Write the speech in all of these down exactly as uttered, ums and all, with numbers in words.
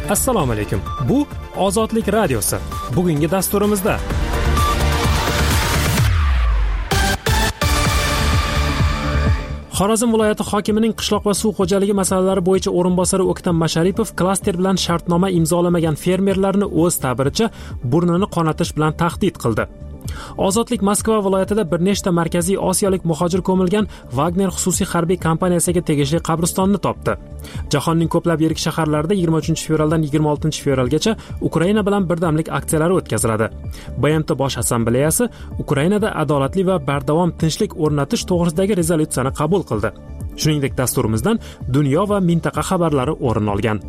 Assalomu alaykum. Bu Ozodlik radiosi. Bugungi dasturimizda Xorazm viloyati hokimining qishloq va suv xo'jaligi masalalari bo'yicha o'rinbosari O'ktam Masharipov klaster bilan shartnoma imzolamagan fermerlarni o'z ta'biricha burnini qonatish bilan tahdid qildi. Ozodlik Moskva viloyatida bir nechta markaziy osiyolik muhojir ko'milgan Wagner xususiy harbiy kompaniyasiga tegishli qabristonni topdi. Jahonning ko'plab yirik shaharlarida yigirma uchinchi fevraldan yigirma oltinchi fevralgacha Ukraina bilan birdamlik aksiyalari o'tkaziladi. B M T Bosh assambleyasi Ukrainada adolatli va bardavom tinchlik o'rnatish to'g'risidagi rezolyutsiyani qabul qildi. Shuningdek, dasturimizdan dunyo va mintaqa xabarlari o'rin olgan.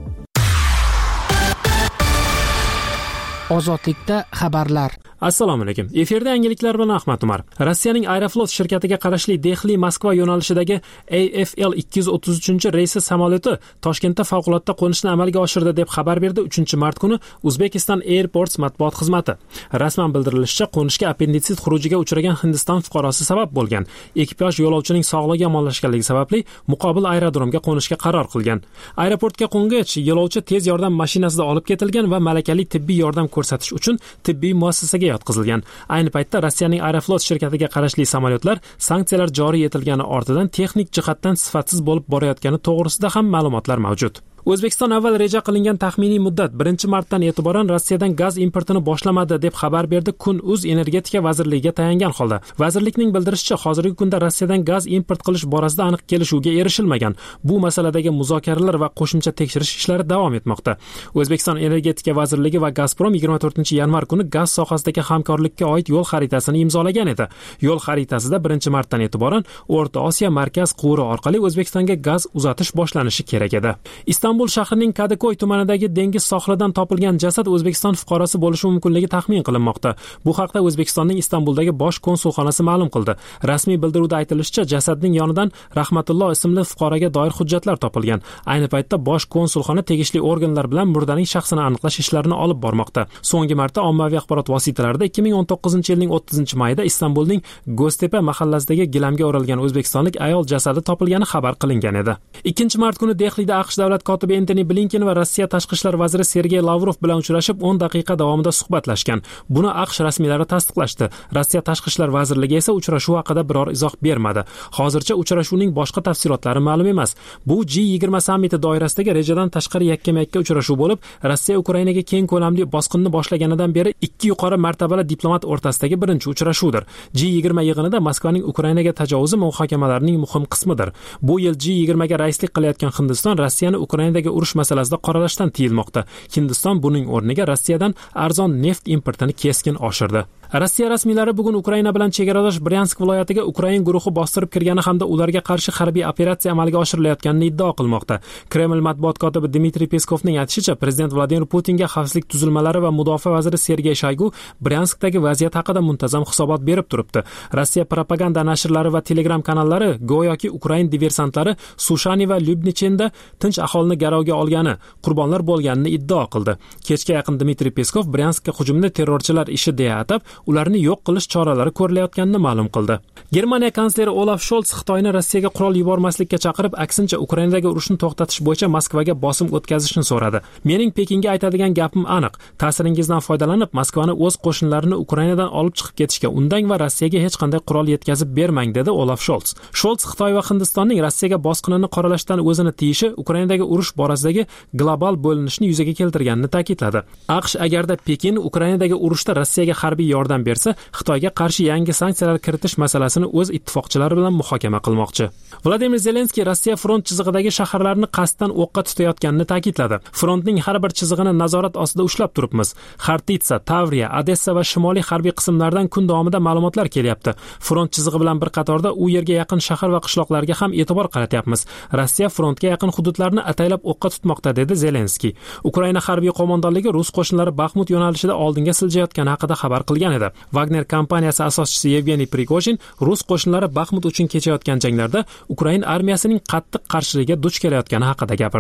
Ozodlikda xabarlar. Assalomu alaykum. Efirda yangiliklar bilan Ahmad Umar. Rossiyaning Aeroflot shirkatiga qarashli Dehli Moskva yo'nalishidagi A F L ikki yuz o'ttiz uchinchi reysi samolyoti Toshkentda favqulodda qo'nishni amalga oshirdi deb xabar berdi uchinchi mart kuni Uzbekistan Airports matbuot xizmati. Rasman bildirilishicha, qo'nishga appenditsit xurujiga uchragan Hindiston fuqarosi sabab bo'lgan. Ekipaj yo'lovchining sog'lig'i yomonlashganligi sababli muqobil aerodromga qo'nishga qaror qilgan. Aeroportga qo'ngach, yo'lovchi tez yordam mashinasida olib ketilgan va malakali tibbiy yordam ko'rsatish uchun tibbiy muassasaga yotqizilgan. Ayni paytda Rossiyaning Aeroflot shirkatiga qarashli samolyotlar sanksiyalar joriy etilgani ortidan texnik jihatdan sifatsiz bo'lib borayotgani to'g'risida ham ma'lumotlar mavjud. O'zbekiston avval reja qilingan taxminiy muddat birinchi martdan e'tiboran Rossiyadan gaz importini boshlamadi deb xabar berdi Kun.uz energetika vazirligiga tayangan holda. Vazirlikning bildirishicha, hozirgi kunda Rossiyadan gaz import qilish borasida aniq kelishuvga erishilmagan. Bu masaladagi muzokaralar va qo'shimcha tekshirish ishlari davom etmoqda. O'zbekiston energetika vazirligi va Gazprom yigirma to'rtinchi yanvar kuni gaz sohasidagi hamkorlikka oid yo'l xaritasini imzolagan edi. Yo'l xaritasida birinchi martdan e'tiboran O'rta Osiyo markaz quvuri orqali O'zbekistonga gaz uzatish boshlanishi kerak edi. Istanbul shahrining Kadıköy tumanidagi dengiz sohilidan topilgan jasad O'zbekiston fuqarosi bo'lishi mumkinligi taxmin qilinmoqda. Bu haqda O'zbekistonning Istanbuldagi bosh konsulxonasi ma'lum qildi. Rasmiy bildiruvda aytilishicha, jasadning yonidan Rahmatullo ismli fuqaroga doir hujjatlar topilgan. Ayni paytda bosh konsulxona tegishli organlar bilan murdaning shaxsini aniqlash ishlarini olib bormoqda. So'nggi marta ommaviy axborot vositalarida ikki ming o'n to'qqizinchi yilning o'ttizinchi mayida Istanbulning Go'ztepa mahallasidagi gilamga o'ralgan o'zbekistonlik ayol jasadi topilgani xabar qilingan edi. ikkinchi mart kuni Dehlida AQSh davlat kotibi Antony Blinken va Rossiya tashqi ishlar vaziri Sergey Lavrov bilan uchrashib o'n daqiqa davomida suhbatlashgan. Buni AQSh rasmiylari tasdiqlashdi. Rossiya tashqi ishlar vazirligi esa uchrashuv haqida biror izoh bermadi. Hozircha uchrashuvning boshqa tafsilotlari ma'lum emas. Bu G yigirma sammiti doirasidagi rejadan tashqari yakkama-yakka uchrashuv bo'lib, Rossiya Ukrainaga keng ko'lamli bosqinni boshlaganidan beri ikki yuqori martabali diplomat o'rtasidagi birinchi uchrashuvdir. G yigirma yig'inida Moskvaning Ukrainaga tajovuzi muhokamalarining muhim qismidir. Bu yil G yigirma ga raislik qilayotgan Hindiston Rossiyani Ukrainadagi urush masalasida qoralashdan tiyilmoqda. Hindiston buning o'rniga Rossiyadan arzon neft importini keskin oshirdi. Rossiya rasmiylari bugun Ukraina bilan chegaradosh Bryansk viloyatiga Ukrain guruhi bostirib kirgani hamda ularga qarshi harbiy operatsiya amalga oshirilayotganini iddao qilmoqda. Kreml matbuot kotibi Dmitriy Peskovning aytishicha, prezident Vladimir Putinga xavfsizlik tuzilmalari va mudofaa vaziri Sergey Shoygu Bryanskdagi vaziyat haqida muntazam hisobot berib turibdi. Rossiya propaganda nashrlari va Telegram kanallari go'yoki Ukrain diversantlari Sushani va Lyubnichenda tinch aholini garovga olgani, qurbonlar bo'lganini iddao qildi. Kechga yaqin Dmitriy Peskov Bryanskka hujumni terrorchilar ishi deya atab, ularni yo'q qilish choralari ko'rilayotganini ma'lum qildi. Germaniya kansleri Olaf Scholz Xitoyni Rossiyaga qurol yubormaslikka chaqirib, aksincha Ukrainadagi urushni to'xtatish bo'yicha Moskvaga bosim o'tkazishni so'radi. Mening Pekinga aytadigan gapim aniq. Ta'siringizdan foydalanib, Moskvani o'z qo'shinlarini Ukrainadan olib chiqib ketishga undang va Rossiyaga hech qanday qurol yetkazib bermang, dedi Olaf Scholz. Scholz Xitoy va Hindistonning Rossiyaga bosqinini qoralashdan o'zini tiyishi Ukrainadagi urush borasidagi global bo'linishni yuzaga keltirganini ta'kidladi. AQSh agarda Pekin Ukrainadagi urushda Rossiyaga harbiy yordam bersa, Xitoyga qarshi yangi sanksiyalar kiritish masalasini o'z ittifoqchilari bilan muhokama qilmoqchi. Vladimir Zelenskiy Rossiya front chizig'idagi shaharlarni qasddan o'qqa tutayotganini ta'kidladi. Frontning har bir chizig'ini nazorat ostida ushlab turibmiz. Xartitsa, Tavriya, Odessa va shimoliy harbiy qismlardan kun davomida ma'lumotlar kelyapti. Front chizig'i bilan bir qatorda u yerga yaqin shahar va qishloqlarga ham e'tibor qaratyapmiz. Rossiya frontga yaqin hududlarni ataylab o'qqa tutmoqda, dedi Zelenskiy. Ukraina harbiy qo'mondonligi rus qo'shinlari Baxmut yo'nalishida oldinga siljayotgani haqida xabar qilgan edi. Wagner kompaniyasi asoschisi Yevgeniy Prigozhin rus qo'shinlari Baxmut uchun kechayotgan janglarda Ukraina armiyasining qattiq qarshiligiga duch kelayotgani haqida gapirdi.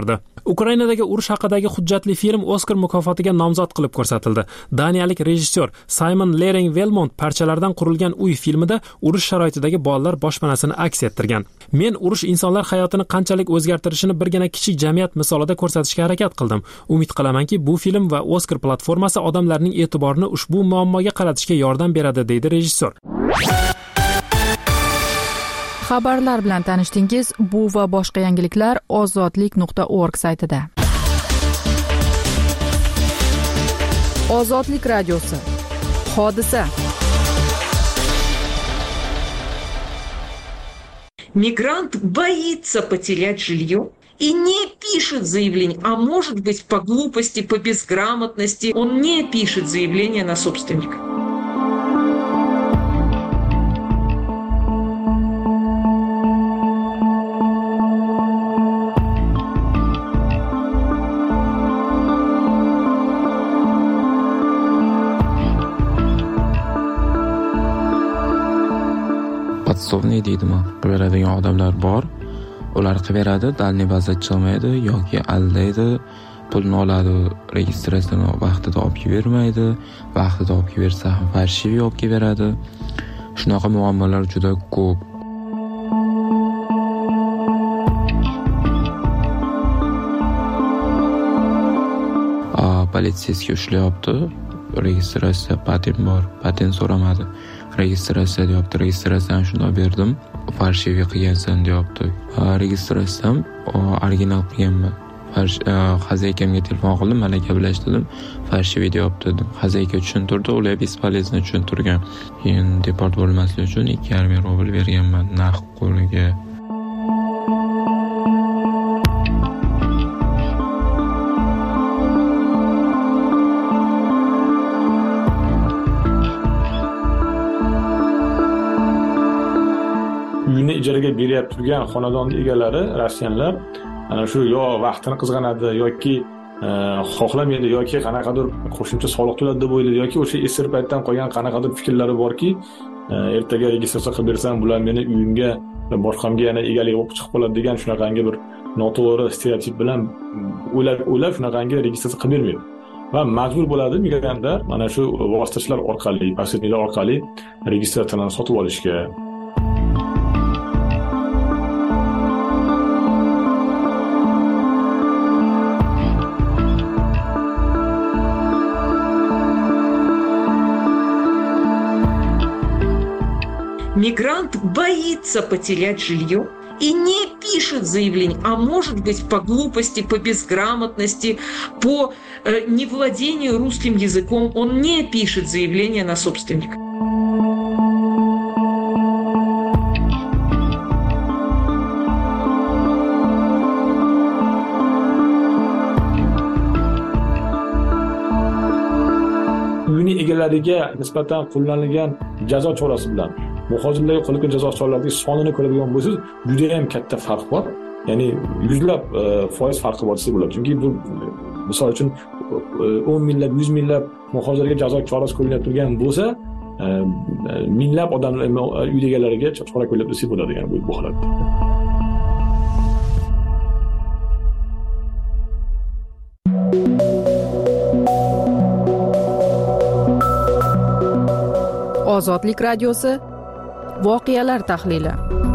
Ukrainadagi urush haqidagi hujjatli film Oskar mukofotiga nomzod qilib ko'rsatildi. Daniyalik rejissyor Simon Lering-Velmont parchalardan qurilgan uy filmida urush sharoitidagi bolalar boshpanasini aks ettirgan. Men urush insonlar hayotini qanchalik o'zgartirishini birgina kichik jamiyat misolida ko'rsatishga harakat qildim. Umid qilamanki, bu film va Oskar platformasi odamlarning e'tiborini ushbu muammoga qaratishga yordam beradi, deydi rejissyor. Xabarlar bilan tanishdingiz. Bu va boshqa yangiliklar ozodlik nuqta org saytida. Ozodlik radiosi. Hodisa. Мигрант боится потерять жилье и не пишет заявление, а может быть по глупости, по безграмотности он не пишет заявление на собственника. Podsovniy deydimi? Beradigan odamlar bor. Ular qilib beradi, dalniy bazat chiqmaydi yoki aldaydi, pulni oladi, registratsiyani vaqtida olib bermaydi, vaqtida olib bersa ham farshiviy olib beradi. Shunaqa muammolar juda ko'p. A, politsiyasiga ushlayapti. Registratsiya patent bor, patent so'ramadi. Registratsiya deyapti, registratsiyani shunday berdim, farshiviy qilgansan deyapti. Registratsiyam original qilganman. Xazaykamga telefon qildim, malaka bilan ishladim, farshiviy deyapti dedim. Xazayka tushuntirdi, ular bespolezno tushuntirgan. Keyin deport bo'lmaslik uchun ikki yarim ming rubl berganman naqd qo'liga. Uyini ijaraga beryapti turgan xonadon egalari, rossiyanlar, ana shu yo vaqtini qizg'anadi yoki xohlamaydi yoki qanaqadir qo'shimcha soliq to'ladi deb o'ylaydi yoki o'sha esir paytdan qolgan qanaqadir fikrlari borki, ertaga registratsiya qilib bersam bular meni uyimga va boshqamga yana egalik bo'lib chiqib qoladi degan shunaqangi bir noto'g'ri stereotip bilan o'ylab o'ylab shunaqangi registratsiya qilib bermaydi. Va majbur bo'ladi migrantlar mana shu vositachilar orqali, posredniklar orqali registratsiyani sotib olishga. Мигрант боится потерять жилье и не пишет заявление, а может быть по глупости, по безграмотности, по э, невладению русским языком он не пишет заявление на собственника. Uyini egalariga nisbatan qo'llanilgan jazo chorasi bilan muhojirlarga qo'llangan jazo choralarining sonini ko'radigan bo'lsangiz, juda ham katta farq bor. Ya'ni yuzlab foiz farqi bor desa bo'ladi. Chunki bu misol uchun o'n minglab, yuz minglab muhojirlarga jazo chorasi qo'llanib turgan bo'lsa, minglab odamlar uy egalariga chora qo'llab desa bo'ladi, ya'ni bu holatda. Ozodlik radiosi. Voqealar tahlili.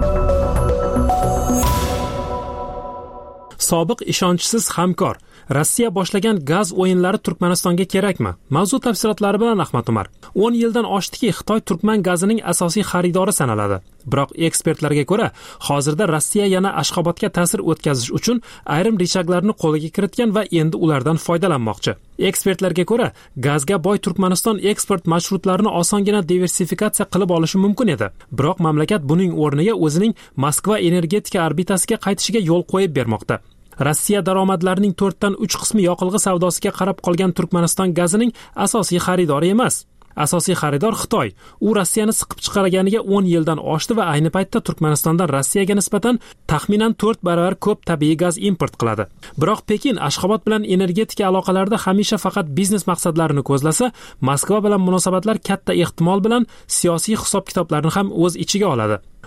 Sobiq ishonchsiz hamkor. Rossiya boshlagan gaz o'yinlari Turkmanistonga kerakmi? Mavzu tafsilotlari bilan Ahmad Umar. o'n yildan oshdiki, Xitoy turkman gazining asosiy xaridori sanaladi. Biroq ekspertlarga ko'ra, hozirda Rossiya yana Ashxobodga ta'sir o'tkazish uchun ayrim rechaglarni qo'lga kiritgan va endi ulardan foydalanmoqchi. Ekspertlarga ko'ra, gazga boy Turkmaniston eksport marshrutlarini osongina diversifikatsiya qilib olishi mumkin edi. Biroq mamlakat buning o'rniga o'zining Moskva energetika orbitasiga qaytishiga yo'l qo'yib bermoqda. Rossiya daromadlarining to'rtdan uch qismi yoqilg'i savdosiga qarab qolgan Turkmaniston gazining asosiy xaridori emas. Asosiy xaridor Xitoy. U Rossiyani siqib chiqarganiga o'n yildan oshdi va ayni paytda Turkmanistondan Rossiyaga nisbatan taxminan to'rt baravar ko'p tabiiy gaz import qiladi. Biroq Pekin Ashxobod bilan energetika aloqalarida hamisha faqat biznes maqsadlarini ko'zlasa, Moskva bilan munosabatlar katta ehtimol bilan siyosiy hisob-kitoblarni ham o'z ichiga oladi.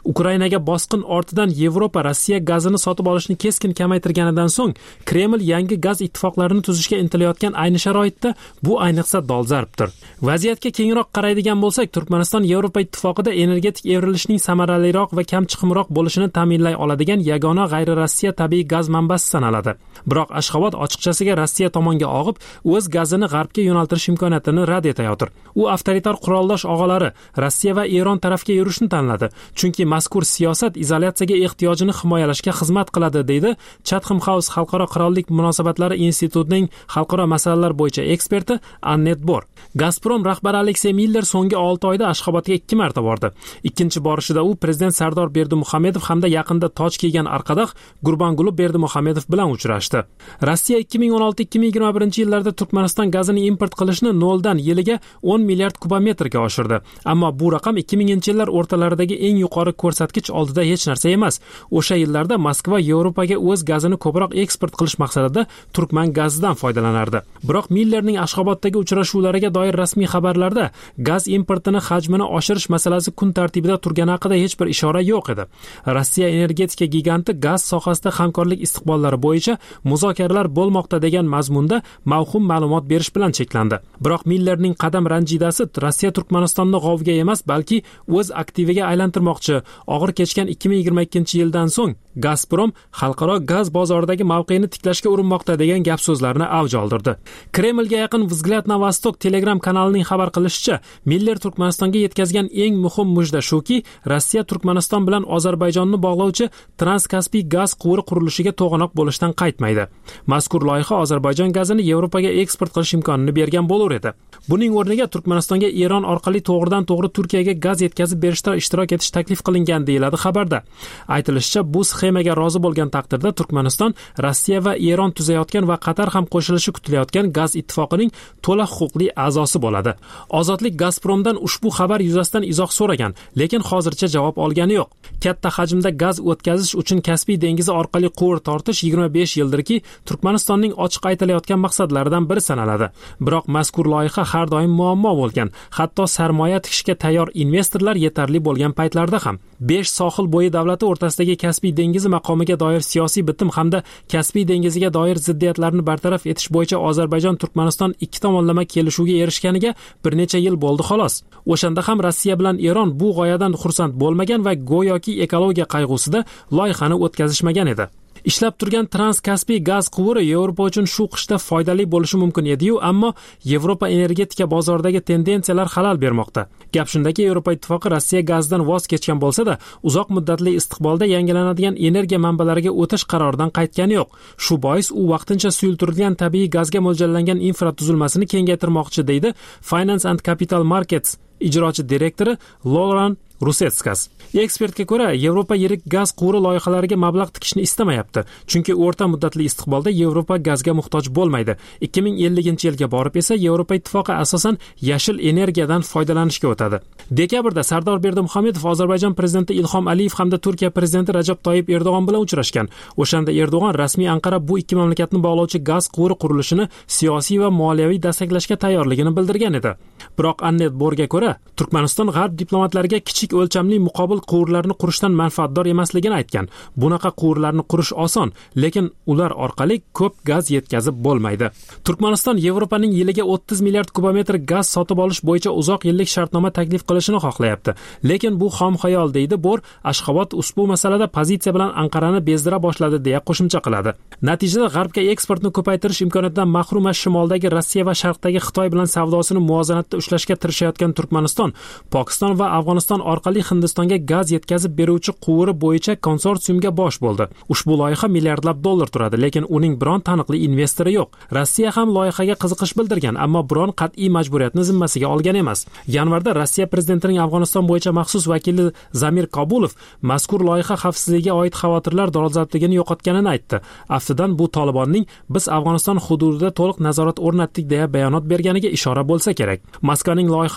Ukrainaga bosqin ortidan Yevropa Rossiya gazini sotib olishni keskin kamaytirganidan so'ng Kreml yangi gaz ittifoqlarini tuzishga intilayotgan ayni sharoitda bu ayniqsa dolzarbdir. Vaziyatga kengroq qaraydigan bo'lsak, Turkmaniston Yevropa ittifoqida energetik evrilishning samaraliroq va kam chiqimroq bo'lishini ta'minlay oladigan yagona g'ayri-Rossiya tabiiy gaz manbasi sanaladi. Biroq Ashxobod ochiqchasiga Rossiya tomonga og'ib, o'z gazini g'arbga yo'naltirish imkoniyatini rad etayotir. U avtoritar quroldosh og'alari Rossiya va Eron tarafga yurishni tanladi, chunki mazkur siyosat izolyatsiyaga ehtiyojini himoyalashga xizmat qiladi, deydi Chatham House Xalqaro qirollik munosabatlari institutining xalqaro masalalar bo'yicha eksperti Annet Bor. Gazprom rahbari Aleksey Miller so'nggi olti oyda Ashxobodga ikki marta bordi. Ikkinchi borishida u prezident Sardor Berdimuhamedov hamda yaqinda toj kiygan arqadoq Gurbanguli Berdimuhamedov bilan uchrashdi. Rossiya ikki ming o'n olti ikki ming yigirma birinchi yillarda Turkmaniston gazini import qilishni noldan yiliga o'n milliard kubometrga oshirdi. Ammo bu raqam ikki minginchi yillar o'rtalaridagi eng yuqori ko'rsatkich oldida hech narsa emas. O'sha yillarda Moskva Yevropaga o'z gazini ko'proq eksport qilish maqsadida turkman gazidan foydalanardi. Biroq Millerning Ashxoboddagi uchrashuvlariga doir rasmiy xabarlarda gaz importini hajmini oshirish masalasi kun tartibida turgani haqida hech bir ishora yo'q edi. Rossiya energetika giganti gaz sohasida hamkorlik istiqbollari bo'yicha muzokaralar bo'lmoqda degan mazmunda mavhum ma'lumot berish bilan cheklandi. Biroq Millerning qadam ranjidasi Rossiya Turkmanistonni g'ovga emas, balki o'z aktiviga aylantirmoqchi. Og'ir kechgan ikki ming yigirma ikkinchi yildan so'ng Gazprom xalqaro gaz bozoridagi mavqeini tiklashga urinmoqda degan gap so'zlarni avj oldirdi. Kremlga yaqin Vzglyad na Vostok Telegram kanalining xabar qilishicha, Miller Turkmanistonga yetkazgan eng muhim mujda shuki, Rossiya Turkmaniston bilan Ozarbayjonni bog'lovchi Transkaspiy gaz quvuri qurilishiga to'g'anoq bo'lishdan qaytmaydi. Mazkur loyiha Ozarbayjon gazini Yevropaga eksport qilish imkonini bergan bo'lar edi. Buning o'rniga Turkmanistonga Eron orqali to'g'ridan-to'g'ri Turkiyaga gaz yetkazib berishda ishtirok etish taklif qilingan deyiladi xabarda. Aytilishicha, bu sxemaga rozi bo'lgan taqdirda Turkmaniston Rossiya va Eron tuzayotgan va Qatar ham qo'shilishi kutilayotgan gaz ittifoqining to'la huquqli a'zosi bo'ladi. Ozodlik Gazpromdan ushbu xabar yuzasidan izoh so'ragan, lekin hozircha javob olgani yo'q. Katta hajmda gaz o'tkazish uchun Kaspiy dengizi orqali quvur tortish yigirma besh yildirki Turkmanistonning ochiq aytilayotgan maqsadlaridan biri sanaladi. Biroq mazkur loyiha har doim muammo bo'lgan. Hatto sarmoya tikishga tayyor investorlar yetarli bo'lgan paytlarda ham. besh sohil bo'yi davlati o'rtasidagi Kaspiy dengizi maqomiga doir siyosiy bitim hamda Kaspiy dengiziga doir ziddiyatlarni bartaraf etish bo'yicha Ozarbayjon Turkmaniston ikki tomonlama kelishuvga erishganiga bir necha yil bo'ldi xolos. O'shanda ham Rossiya bilan Eron bu g'oyadan xursand bo'lmagan va go'yoki ekologiya qayg'usida loyihani o'tkazishmagan edi. Ishlab turgan Transkaspiy gaz quvuri Yevropa uchun shu qishda foydali bo'lishi mumkin edi-yu, ammo Yevropa energetika bozoridagi tendensiyalar xalal bermoqda. Gap shundaki, Yevropa ittifoqi Rossiya gazidan voz kechgan bo'lsa-da, uzoq muddatli istiqbolda yangilanadigan energiya manbalariga o'tish qaroridan qaytgani yo'q. Shu bois u vaqtincha suyultirilgan tabiiy gazga mo'ljallangan infratuzilmasini kengaytirmoqchi, deydi Finance and Capital Markets ijrochi direktori Loran Rusetskas. Ekspertga ko'ra, Yevropa yirik gaz quvuri loyihalariga mablag' tikishni istamayapti, chunki o'rta muddatli istiqbolda Yevropa gazga muhtoj bo'lmaydi. ikki ming ellinchi yilga borib esa Yevropa ittifoqi asosan yashil energiyadan foydalanishga o'tadi. Dekabrda Sardor Berdimuhamedov Ozarbayjon prezidenti Ilhom Aliyev hamda Turkiya prezidenti Rajab Toyyib Erdo'g'on bilan uchrashgan. O'shanda Erdo'g'on rasmiy Anqara bu ikki mamlakatni bog'lovchi gaz quvuri qurilishini siyosiy va moliyaviy destaklashga tayyorligini bildirgan edi. Biroq Annet Borga ko'ra, Turkmaniston g'arb diplomatlariga kichik o'lchamli muqobil quvurlarni qurishdan manfaatdor emasligini aytgan. Bunaqa quvurlarni qurish oson, lekin ular orqali ko'p gaz yetkazib bo'lmaydi. Turkmaniston Yevropaning yiliga o'ttiz milliard kubometr gaz sotib olish bo'yicha uzoq yillik shartnoma taklif qilishini xohlayapti. Lekin bu xom xayol, deydi Bor. Ashxobod ushbu masalada pozitsiya bilan Anqarani bezdira boshladi deya qo'shimcha qiladi. Natijada g'arbga eksportni ko'paytirish imkoniyatidan mahrum shimoldagi Rossiya va sharqdagi Xitoy bilan savdosini muvozanatda ushlashga tirishayotgan Turkmaniston, Pokiston va Afg'oniston orqali Hindistonga gaz yetkazib beruvchi quvuri bo'yicha konsorsiumga bosh bo'ldi. Ushbu loyiha milliardlab dollar turadi, lekin uning biron taniqli investori yo'q. Rossiya ham loyihaga qiziqish bildirgan, ammo biron qat'iy majburiyatni zimmasiga olgan emas. Yanvarda Rossiya prezidentining Afg'oniston bo'yicha maxsus vakili Zamir Kabulov mazkur loyiha xavfsizligiga oid xavotirlar dolzarbligini yo'qotganini aytdi. Aftidan bu Tolibonning biz Afg'oniston hududida to'liq nazorat o'rnatdik deya bayonot berganiga ishora bo'lsa kerak. Moskvaning loyihadagi har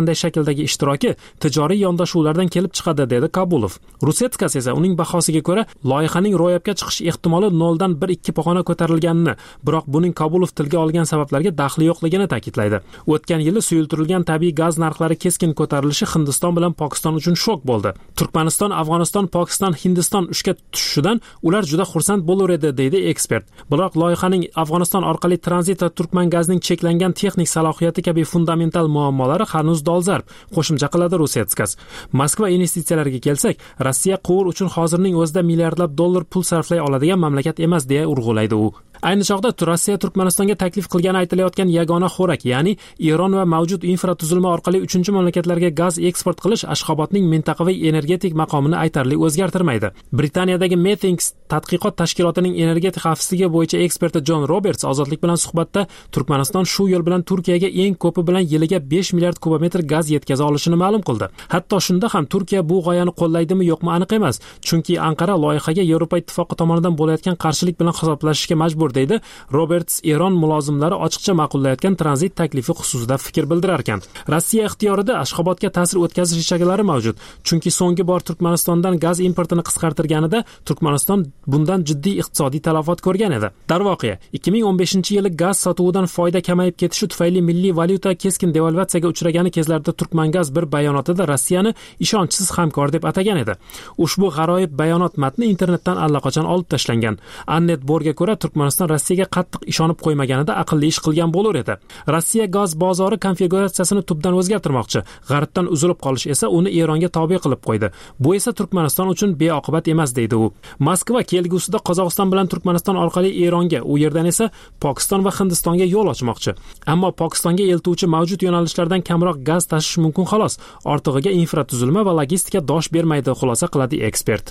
qanday shakldagi ishtiroki tijoriy yondashuvlardan kelib chiqadi, dedi Kabulov. Rusetskas esa uning bahosiga ko'ra loyihaning ro'yobga chiqish ehtimoli noldan bir ikki pog'ona ko'tarilganini, biroq buning Kabulov tilga olgan sabablarga daxli yo'qligini ta'kidlaydi. O'tgan yili suyultirilgan tabiiy gaz narxlari keskin ko'tarilishi Hindiston bilan Pokiston uchun shok bo'ldi. Turkmaniston, Afg'oniston, Pokiston, Hindiston ushga tushishidan ular juda xursand bo'lar edi, deydi ekspert. Biroq loyihaning Afg'oniston orqali tranzit va turkman gazining cheklangan texnik salohiyati kabi fundamental muammolari hanuz dolzarb, qo'shimcha qiladi Rusetskas. Moskva investitsiyalariga kelsak, Rossiya quvur uchun hozirning o'zida milliardlab dollar pul sarflay oladigan mamlakat emas, deya urg'ulaydi u. Ayni chog'da Rossiya Turkmanistonga taklif qilgani aytilayotgan yagona xo'rak, ya'ni Eron va mavjud infratuzilma orqali uchinchi mamlakatlarga gaz eksport qilish Ashxobodning mintaqaviy energetik maqomini aytarli o'zgartirmaydi. Britaniyadagi Methinks tadqiqot tashkilotining energetik xavfsizligi bo'yicha eksperti John Roberts ozodlik bilan suhbatda Turkmaniston shu yo'l bilan Turkiyaga eng ko'pi bilan yiliga besh milliard kubometr gaz yetkaza olishini ma'lum qildi. Hatto shunda ham Turkiya bu g'oyani qo'llaydimi yo'qmi aniq emas, chunki Anqara loyihaga Yevropa ittifoqi tomonidan bo'layotgan qarshilik bilan hisoblashishga majbur, deydi Roberts. Eron mulozimlari ochiqcha ma'qullayotgan tranzit taklifi xususida fikr bildirar ekan. Rossiya ixtiyorida Ashxobodga ta'sir o'tkazish rejalari mavjud, chunki so'nggi bor Turkmanistondan gaz importini qisqartirganida Turkmaniston bundan jiddiy iqtisodiy talafot ko'rgan edi. Darvoqe, ikki ming o'n beshinchi yili gaz sotuvidan foyda kamayib ketishi tufayli milliy valyuta keskin devalvatsiyaga uchragani kezlarda Turkmangaz bir bayonotida Rossiyani ishonchsiz hamkor deb atagan edi. Ushbu g'aroyib bayonot matni internetdan allaqachon olib tashlangan. Annet Borga ko'ra, Turkmaniston Rossiyaga qattiq ishonib qo'ymaganida aqlli ish qilgan bo'lar edi. Rossiya gaz bozori konfiguratsiyasini tubdan o'zgartirmoqchi. G'arbdan uzilib qolish esa uni Eronga tobe qilib qo'ydi. Bu esa Turkmaniston uchun beoqibat emas, deydi u. Moskva kelgusida Qozog'iston bilan Turkmaniston orqali Eronga, u yerdan esa Pokiston va Hindistonga yo'l ochmoqchi. Ammo Pokistonga eltuvchi mavjud yo'nalishlardan kamroq gaz tashish mumkin xolos. Ortig'iga infratuzilma va logistika dosh bermaydi, xulosa qiladi ekspert.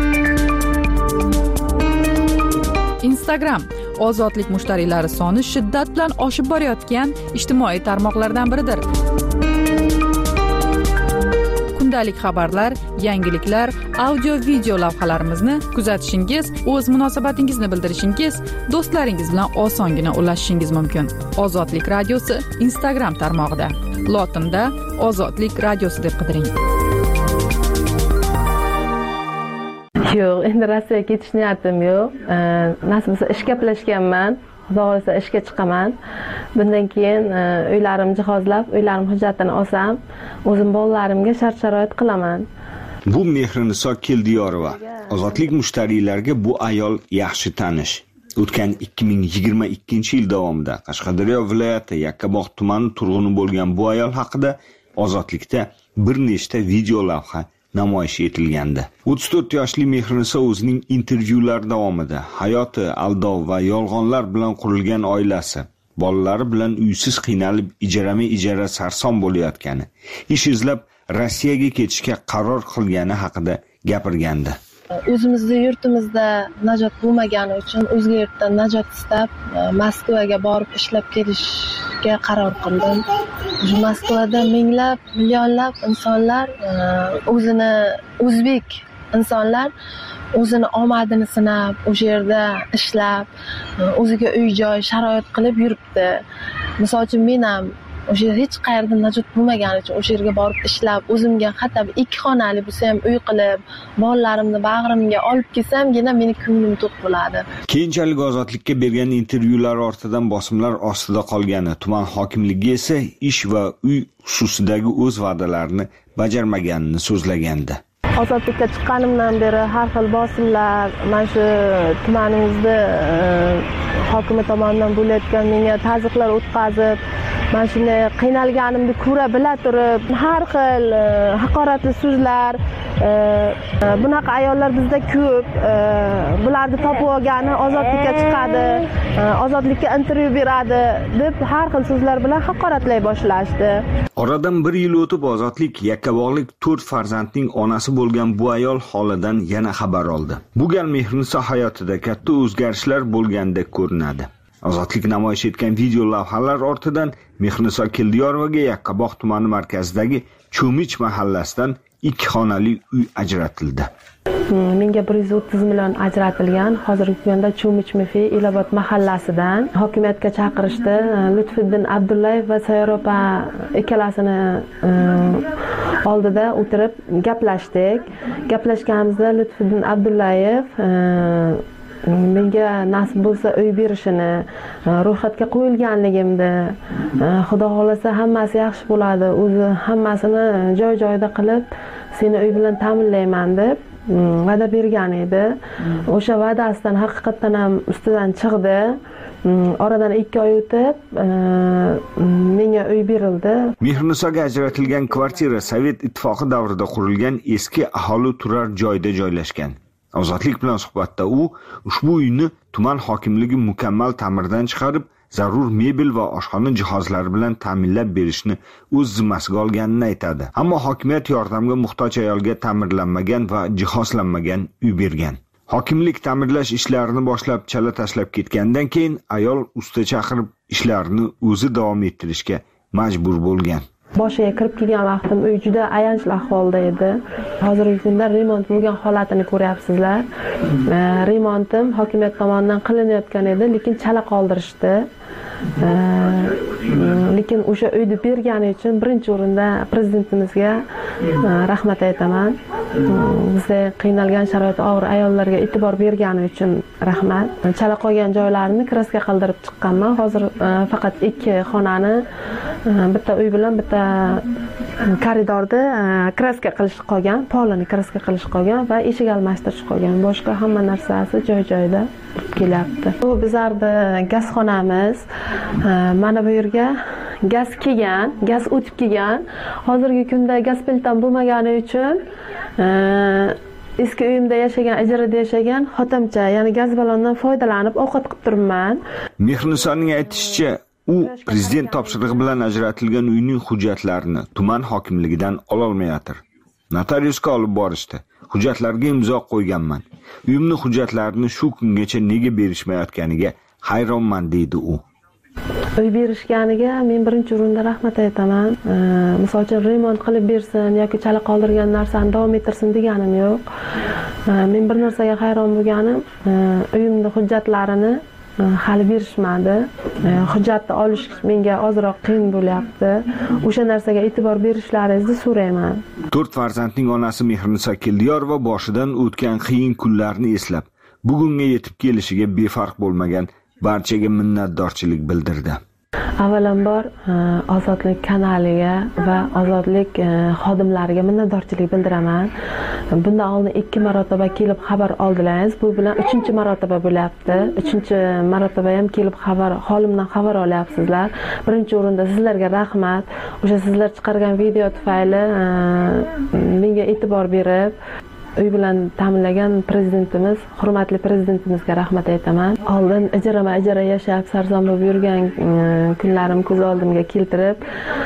Instagram ozodlik mushtariylari soni shiddat bilan oshib borayotgan ijtimoiy tarmoqlardan biridir. Kundalik xabarlar, yangiliklar, audio-video lavhalarimizni kuzatishingiz, o'z munosabatingizni bildirishingiz, do'stlaringiz bilan osongina ulashishingiz mumkin. Ozodlik radiosi Instagram tarmog'ida. Lotinda Ozodlik radiosi deb qidiring. Yo'q, endi Rossiyaga ketish niyatim yo'q. Nasib bo'lsa ishga gaplashganman. Xudo xolasa ishga chiqaman. Bundan keyin uylarim jihozlab, uylarim hujjatini olsam, o'zim bolalarimga shart-sharoit qilaman. Bu Mehriniso Keldiyorova. Ozodlik mushtariylariga bu ayol yaxshi tanish. O'tgan ikki ming yigirma ikkinchi yil davomida Qashqadaryo viloyati Yakkabog' tumani turg'uni bo'lgan bu ayol haqida Ozodlikda bir nechta video lavha namoyish etilgandi. o'ttiz to'rt yoshli Mehriniso o'zining intervyular davomida hayoti aldov va yolg'onlar bilan qurilgan oilasi, bolalari bilan uysiz qiynalib ijarama-ijara sarson bo'layotgani, ish izlab Rossiyaga ketishga qaror qilgani haqida gapirgandi. O'zimizning yurtimizda najot bo'lmagani uchun o'zga yurtdan najot istab Moskvaga borib ishlab kelishga qaror qildim. Moskvada minglab, millionlab insonlar o'zini o'zbek insonlar o'zini omadini sinab, o'sha yerda ishlab, o'ziga uy-joy sharoit qilib yuribdi. Misol uchun men ham o'sha hech qayerda najot bo'lmagani uchun o'sha yerga borib ishlab, o'zimga hatto ikki xonali bo'lsa ham uy qilib, bolalarimni bag'rimga olib kelsam-gina meni ko'nglim to'q bo'ladi. Keyinchalik Ozodlikka bergan intervyular ortidan bosimlar ostida qolgani, tuman hokimligi esa ish va uy xususidagi o'z va'dalarini bajarmaganini so'zlagandi. Ozodlikka chiqqanimdan beri har xil bosimlar, mana shu tumanimizda hokimi tomonidan bo'layotgan menga tazyiqlar o'tkazib, mana shunday qiynalganimni ko'ra bila turib, har xil haqoratli so'zlar, bunaqa ayollar bizda ko'p, bularni topib olgani ozodlikka chiqadi, ozodlikka intervyu beradi deb har xil so'zlar bilan haqoratlay boshlashdi. Oradan bir yil o'tib Ozodlik Yakkabog'lik to'rt farzandning onasi bo'lgan bu ayol holidan yana xabar oldi. Bu gal Mehriniso hayotida katta o'zgarishlar bo'lgandek ko'rinadi. Ozodlik namoyish etgan video lavhalar ortidan Mehriniso Keldiyorovaga Yakkabog' tumani markazidagi Cho'mich mahallasidan ikki xonali uy ajratildi. menga bir yuz o'ttiz million ajratilgan. Hozirgi kunda Chumich-Mefi Elobod mahallasidan hokimiyatga chaqirishdi. Lutfiddin Abdullayev va Sayor opa ikkalasini oldida o'tirib gaplashdik. Gaplashganimizda Lutfiddin Abdullayev menga nasib bo'lsa uy berishini, ro'yxatga qo'yilganligimni, xudo xolasa hammasi yaxshi bo'ladi, o'zi hammasini joy-joyida qilib seni uy bilan ta'minlayman deb va'da bergan edi. O'sha va'dasidan haqiqatan ham ustidan chiqdi. Oradan ikki oy o'tib menga uy berildi. Mehrnisoga ajratilgan kvartira Sovet ittifoqi davrida qurilgan eski aholi turar joyda joylashgan. Ozodlik bilan suhbatda u ushbu uyni tuman hokimligi mukammal ta'mirdan chiqarib, zarur mebel va oshxona jihozlari bilan ta'minlab berishni o'z zimmasiga olganini aytadi. Ammo hokimiyat yordamga muhtoj ayolga ta'mirlanmagan va jihozlanmagan uy bergan. Hokimlik ta'mirlash ishlarini boshlab chala tashlab ketgandan keyin ayol usta chaqirib ishlarni o'zi davom ettirishga majbur bo'lgan. Boshiga kirib kelgan vaqtim uy juda ayanchli ahvolda edi. Hozirgi kunda remont bo'lgan holatini ko'ryapsizlar. Remontim hokimiyat tomonidan qilinayotgan edi, lekin chala qoldirishdi. Lekin o'sha uyni bergani uchun birinchi o'rinda prezidentimizga rahmat aytaman. Bizda qiynalgan sharoit og'ir ayollarga e'tibor bergani uchun rahmat. Chala qolgan joylarini kraska qildirib chiqqanman. Hozir faqat ikki xonani, bitta uy bilan bitta koridorda kraska qilish qolgan, polini kraska qilish qolgan va eshik almashtirish qolgan. Boshqa hamma narsasi joy-joyida kelyapti. Bu bizarda gazxonamiz. Mana bu yerga gaz kelgan, gaz o'tib kelgan. Hozirgi kunda gaz plittam bo'lmagani uchun eski uyimda yashagan, ijarada yashagan xotimcha, ya'ni gaz ballondan foydalanib ovqat qilib turibman. Mehrnisoning aytishicha, u prezident topshirig'i bilan ajratilgan uyning hujjatlarini tuman hokimligidan ola olmayotir. Notariusga olib borishdi. Hujjatlarga imzo qo'yganman. Uyimning hujjatlarini shu kungacha nega berishmayotganiga hayronman deydi u. Uy berishganiga men birinchi o'rinda rahmat aytaman. Misol uchun remont qilib bersin yoki chala qoldirgan narsani davom ettirsin deganim yo'q. Men bir narsaga hayron bo'lganim, uyimning hujjatlarini hali berishmadi. Hujjatni olish menga ozroq qiyin bo'lyapti. O'sha narsaga e'tibor berishlaringizni so'rayman. to'rt farzandning onasi Mehrniso Keldiyorova boshidan o'tgan qiyin kunlarni eslab, bugunga yetib kelishiga befarq bo'lmagan barchaga minnatdorchilik bildirdi. Avvalambor Ozodlik kanaliga va Ozodlik xodimlariga minnatdorchilik bildiraman. Bundan oldin ikki marotaba kelib xabar oldilaringiz. Bu bilan uchinchi marotaba bo'lyapti. uchinchi marotaba ham kelib xabar, holimdan xabar olyapsizlar. Birinchi o'rinda sizlarga rahmat. O'sha sizlar chiqargan video tufayli menga e'tibor berib uy bilan ta'minlagan prezidentimiz, hurmatli prezidentimizga rahmat aytaman. Oldin ijarama ijara yashab sarzon bo'lib yurgan kunlarim ko'z oldimga keltirib,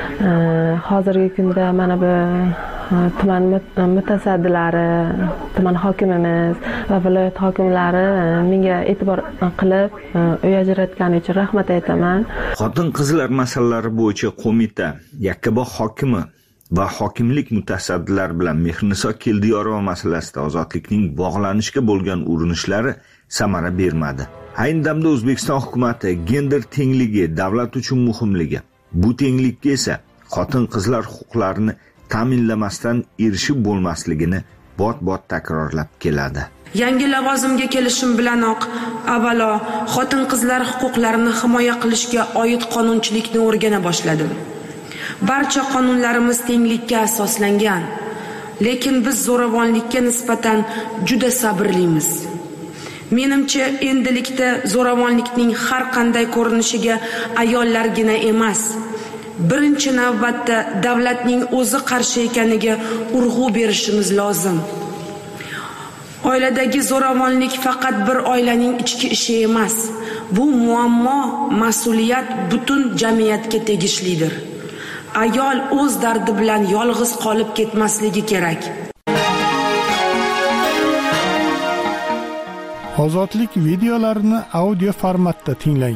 hozirgi kunda mana bu tuman mutasaddilari, tuman hokimimiz va viloyat hokimlari menga e'tibor qilib uy ajratgani uchun rahmat aytaman. Xotin-qizlar masalalari bo'yicha qo'mita Yakkabog' hokimi va hokimlik mutasaddilari bilan Mehrniso Keldiyorova masalasida Ozodlikning bog'lanishga bo'lgan urinishlari samara bermadi. Ayni damda O'zbekiston hukumatı gender tengligi davlat uchun muhimligi, bu tenglikka esa xotin-qizlar huquqlarini ta'minlamasdan erishib bo'lmasligini bot-bot takrorlab keladi. Yangi lavozimga kelishim bilanoq avvalo xotin-qizlar huquqlarini himoya qilishga oid qonunchilikni o'rgana boshladim. Barcha qonunlarimiz tenglikka asoslangan, lekin biz zo'ravonlikka nisbatan juda sabrlimiz. Menimcha, endilikda zo'ravonlikning har qanday ko'rinishiga ayollargina emas, birinchi navbatda davlatning o'zi qarshi ekaniga urg'u berishimiz lozim. Oiladagi zo'ravonlik faqat bir oilaning ichki ishi emas. Bu muammo, mas'uliyat butun jamiyatga tegishlidir. Ayol o'z dardi bilan yolg'iz qolib ketmasligi kerak. Ozodlik videolarini audio formatda tinglang.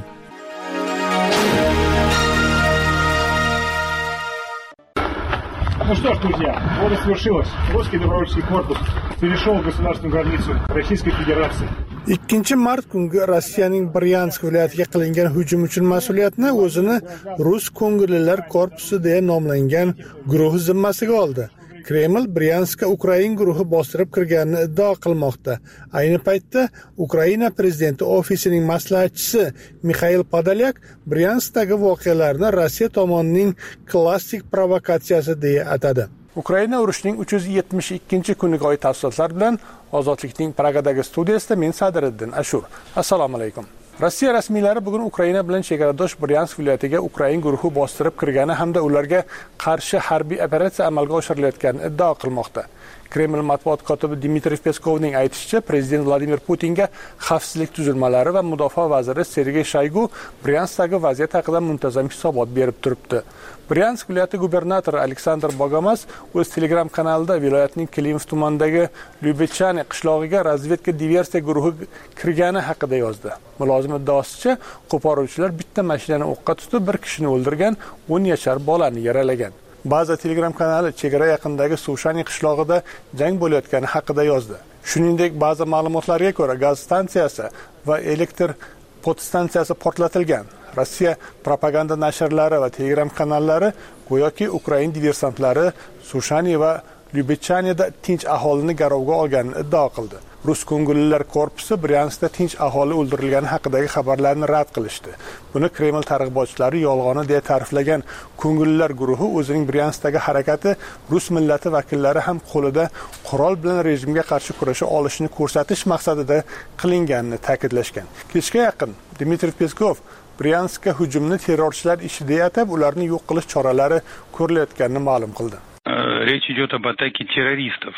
Ну что ж, друзья, вот и свершилось. Русский добровольческий корпус перешел государственную границу Российской Федерации. ikkinchi mart kungi Rossiyaning Bryansk viloyatiga qilingan hujum uchun mas'uliyatni o'zini Rus ko'ngillilar korpusi deya nomlangan guruh zimmasiga oldi. Kreml Bryanskka Ukrain guruhi bostirib kirganini iddao qilmoqda. Ayni paytda Ukraina prezidenti ofisining maslahatchisi Mixail Podolyak Bryanskdagi voqealarni Rossiya tomonining klassik provokatsiyasi deya atadi. Ukraina urushining uch yuz yetmish ikkinchi kuniga oid tafsilotlar bilan Ozodlikning Pragadagi studiyasida men Sadiriddin Ashur. Assalomu alaykum. Rossiya rasmiylari bugun Ukraina bilan chegaradosh Bryansk viloyatiga Ukrain guruhi bostirib kirgani hamda ularga qarshi harbiy operatsiya amalga oshirilayotganini iddao qilmoqda. Kreml matbuot kotibi Dmitriy Peskovning aytishicha, prezident Vladimir Putinga xavfsizlik tuzilmalari va mudofaa vaziri Sergey Shoygu Bryanskdagi vaziyat haqida muntazam hisobot berib turibdi. Bryansk viloyati gubernatori Aleksandr Bogomas o'z Telegram kanalida viloyatning Klimov tumanidagi Lyubechane qishlog'iga razvedka diversiya guruhi kirgani haqida yozdi. Mulozim iddaosicha, qo'poruvchilar bitta mashinani o'qqa tutib, bir kishini o'ldirgan, o'n yashar bolani yaralagan. Ba'zi Telegram kanali chegara yaqinidagi Sushani qishlog'ida jang bo'layotgani haqida yozdi. Shuningdek, ba'zi ma'lumotlarga ko'ra, gaz stansiyasi va elektr podstansiyasi portlatilgan. Rossiya propaganda nashrlari va Telegram kanallari go'yoki Ukrain diversantlari Sushani va Lyubechaneda tinch aholini garovga olganini iddao qildi. Rus ko'ngillilar korpusi Bryanskda tinch aholi o'ldirilgani haqidagi xabarlarni rad qilishdi. Buni Kreml targ'ibotchilari yolg'oni deya ta'riflagan ko'ngillilar guruhi o'zining Bryanskdagi harakati Rus millati vakillari ham qo'lida qurol bilan rejimga qarshi kurasha olishini ko'rsatish maqsadida qilinganini ta'kidlashgan. Kechga yaqin Dmitriy Peskov Bryanskka hujumni terrorchilar ishi deya atab, ularni yo'q qilish choralari ko'rilayotganini ma'lum qildi. Rечь идет об атаке террористов.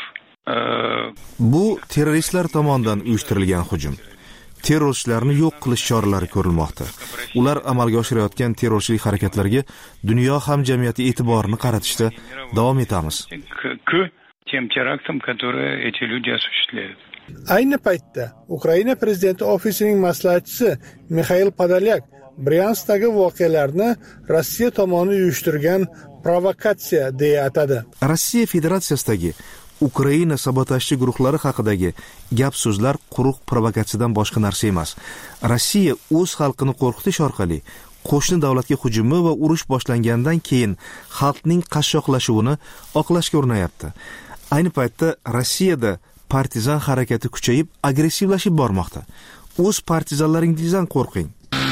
Bu terroristlar tomonidan uyushtirilgan hujum. Terrorchilarni yo'q qilish choralari ko'rilmoqda. Ular amalga oshirayotgan terrorchilik harakatlariga dunyo hamjamiyati e'tiborini qaratishda davom etamiz. К тем терактам, которые эти люди осуществляют. Ayni paytda Ukraina prezidenti ofisining maslahatchisi Mixail Podolyak Bryanskdagi voqealarni Rossiya tomoni uyushtirgan provokatsiya deya atadi. Rossiya Federatsiyasidagi Ukraina sabotajchi guruhlari haqidagi gap-so'zlar quruq provokatsiyadan boshqa narsa emas. Rossiya o'z xalqini qo'rqitish orqali qo'shni davlatga hujumi va urush boshlangandan keyin xalqning qashshoqlashuvini oqlashga urinayapti. Ayni paytda Rossiyada partizan harakati kuchayib, agressivlashib bormoqda. O'z partizanlaringizdan qo'rqing.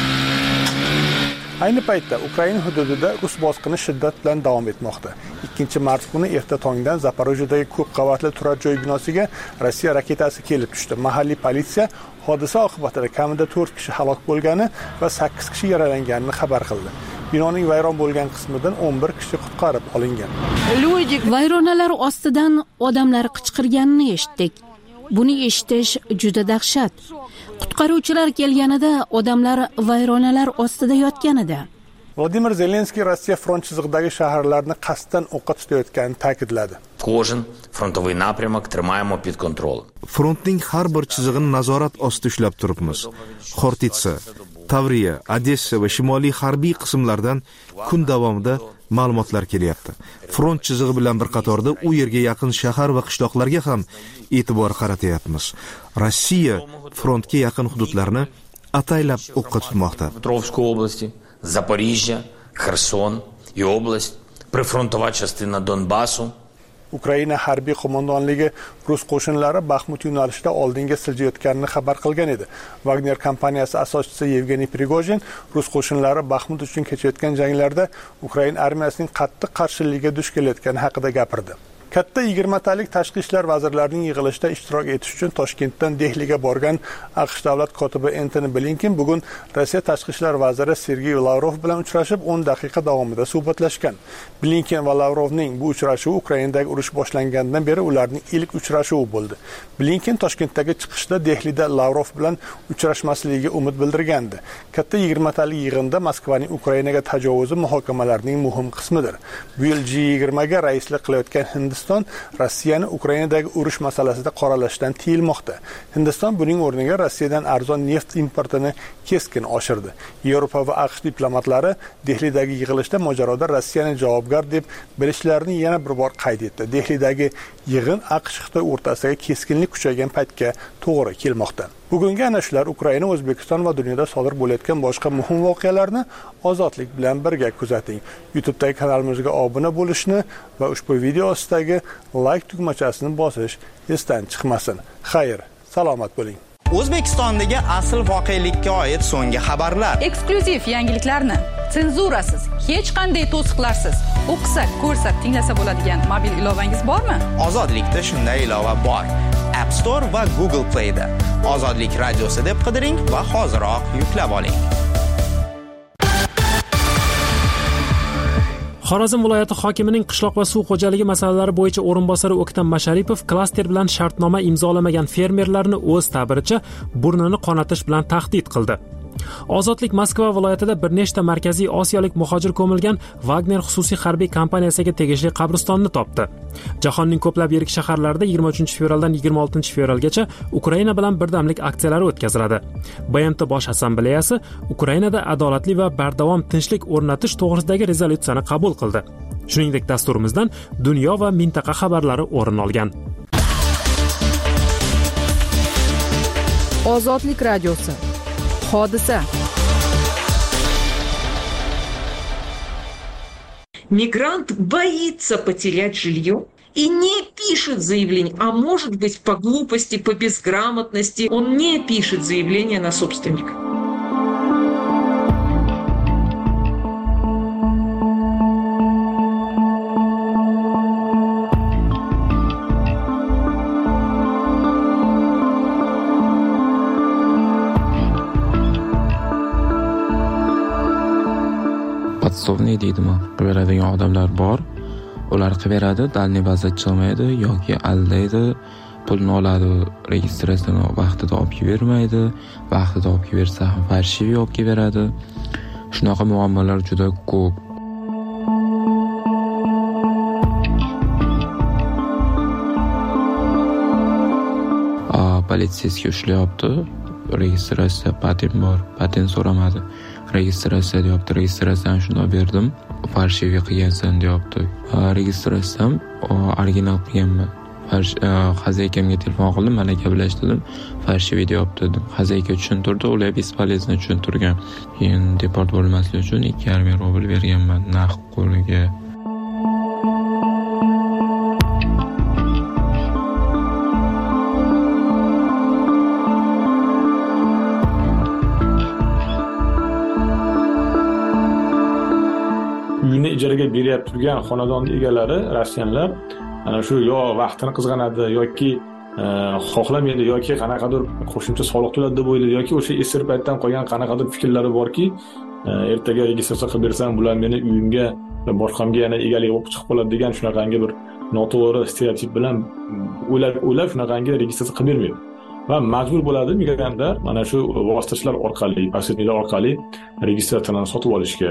Ayni paytda Ukraina hududida Rus bosqini shiddat bilan davom etmoqda. ikkinchi mart kuni erta tongdan Zaporojyedagi ko'p qavatli turar joy binosiga Rossiya raketasi kelib tushdi. Mahalliy politsiya hodisa oqibatida kamida to'rt kishi halok bo'lgani va sakkiz kishi yaralanganini xabar qildi. Binoning vayron bo'lgan qismidan o'n bir kishi qutqarib olingan. Vayronalar ostidan odamlar qichqirganini eshitdik. Buni eshitish juda dahshat. Qutqaruvchilar kelganida odamlar vayronalar ostida yotgan edi. Vladimir Zelenskiy Rossiya front chizig'idagi shaharlarni qasddan o'qqa tutayotganini ta'kidladi. Кожен фронтовий напрямок тримаємо під контролем. Frontning har bir chizig'ini nazorat ostida ushlab turibmiz. Xortitsa, Tavriya, Odessa va shimoliy harbiy qismlardan kun davomida ma'lumotlar kelyapti. Front chizig'i bilan bir qatorda u yerga yaqin shahar va qishloqlarga ham e'tibor qaratyapmiz. Rossiya frontga yaqin hududlarni ataylab o'qqa tutmoqda. Petrovskaya oblasti, Zaporizhya, Kherson и область, прифронтова частина Donbasu. Ukraina harbiy qo'mondonligi Rus qo'shinlari Baxmut yo'nalishida oldinga siljayotganini xabar qilgan edi. Wagner kompaniyasi asoschisi Yevgeniy Prigozhin Rus qo'shinlari Baxmut uchun kechayotgan janglarda Ukraina armiyasining qattiq qarshiligiga duch kelayotgani haqida gapirdi. Katta yigirmatalik tashqi ishlar vazirlarining yig'ilishida ishtirok etish uchun Toshkentdan Dehliga borgan AQSh davlat kotibi Antony Blinken bugun Rossiya tashqi ishlar vaziri Sergey Lavrov bilan uchrashib o'n daqiqa davomida suhbatlashgan. Blinken va Lavrovning bu uchrashuvi Ukrainadagi urush boshlangandan beri ularning ilk uchrashuvi bo'ldi. Blinken Toshkentdagi chiqishda Dehlida Lavrov bilan uchrashmasligiga umid bildirgandi. Katta yigirmatalik yig'inda Moskvaning Ukrainaga tajovuzi muhokamalarining muhim qismidir. Bu yil G yigirma ga raislik qilayotgan Hindiston Hindiston Rossiyani Ukrainadagi urush masalasida qoralashdan tiyilmoqda. Hindiston buning o'rniga Rossiyadan arzon neft importini keskin oshirdi. Yevropa va AQSh diplomatlari Dehlidagi yig'ilishda mojaroda Rossiyani javobgar deb bilishlarini yana bir bor qayd etdi. Dehlidagi yig'in AQSh-Xitoy o'rtasidagi keskinlik kuchaygan paytga to'g'ri kelmoqda. Bugungi ana shular Ukraina, O'zbekiston va dunyoda sodir bo'layotgan boshqa muhim voqealarni Ozodlik bilan birga kuzating. YouTube'dagi kanalimizga obuna bo'lishni va ushbu video ostidagi like tugmachasini bosish esdan chiqmasin. Xayr, salomat bo'ling. O'zbekistondagi asl voqelikka oid so'nggi xabarlar, eksklyuziv yangiliklarni senzurasiz, hech qanday to'siqlarsiz o'qisak, ko'rsak, tinglasa bo'ladigan mobil ilovangiz bormi? Ozodlikda shunday ilova bor. App Store va Google Play'da Ozodlik radiosi deb qidiring va hoziroq yuklab oling. Xorazm viloyati hokimining qishloq va suv xo'jaligi masalalari bo'yicha o'rinbosari O'ktam Masharipov klaster bilan shartnoma imzolamagan fermerlarni o'z ta'biricha burnini qonatish bilan tahdid qildi. Ozodlik Moskva viloyatida bir nechta markaziy osiyolik muhojir ko'milgan Wagner xususiy harbiy kompaniyasiga tegishli qabristonni topdi. Jahonning ko'plab yirik shaharlarida yigirma uchinchi fevraldan yigirma oltinchi fevralgacha Ukraina bilan birdamlik aksiyalari o'tkaziladi. B M T Bosh assambleyasi Ukrainada adolatli va bardavom tinchlik o'rnatish to'g'risidagi rezolyutsiyani qabul qildi. Shuningdek, dasturimizdan dunyo va mintaqa xabarlari o'rin olgan. Ozodlik radiosi. Hodisa. Мигрант боится потерять жилье и не пишет заявление, а может быть по глупости, по безграмотности он не пишет заявление на собственника. Podstovniy deydimi? Beradigan odamlar bor. Ular qilaveradi, dalniy baza chiqmaydi yoki aldaydi, pulni oladi, registratsiyani vaqtida olib bermaydi, vaqtida olib bersa ham farshiviy olib beradi. Shunaqa muammolar juda ko'p. A, politsiyasiga ushlayapti. Registratsiya patent bor, patent so'ramadi. Registratsiya deyapti, registratsiyani shunday berdim, farshiviy qilgansan deyapti. Registratsiyam original qilganman. Xazaykamga telefon qildim, mana gaplashdim, farshiviy deyapti dedim. Xazayka tushuntirdi, ular bespolezno tushuntirgan. Keyin deport bo'lmaslik uchun ikki yarim ming rubl berganman naqd qo'liga. Uyini ijaraga beryapti turgan xonadon egalari rossiyanlar ana shu yo vaqtini qizg'anadi yoki xohlamaydi yoki qanaqadir qo'shimcha soliq to'ladi deb o'ylaydi yoki o'sha esir paytdan qolgan qanaqadir fikrlari borki, ertaga registratsiya qilib bersam bular meni uyimga boshqamga yana egalik bo'lib chiqib qoladi degan shunaqangi bir noto'g'ri stereotip bilan o'ylab o'ylab shunaqangi registratsiya qilib bermaydi. Va majbur bo'ladi migrantlar mana shu vositachilar orqali, posredniklar orqali registratsiyani sotib olishga.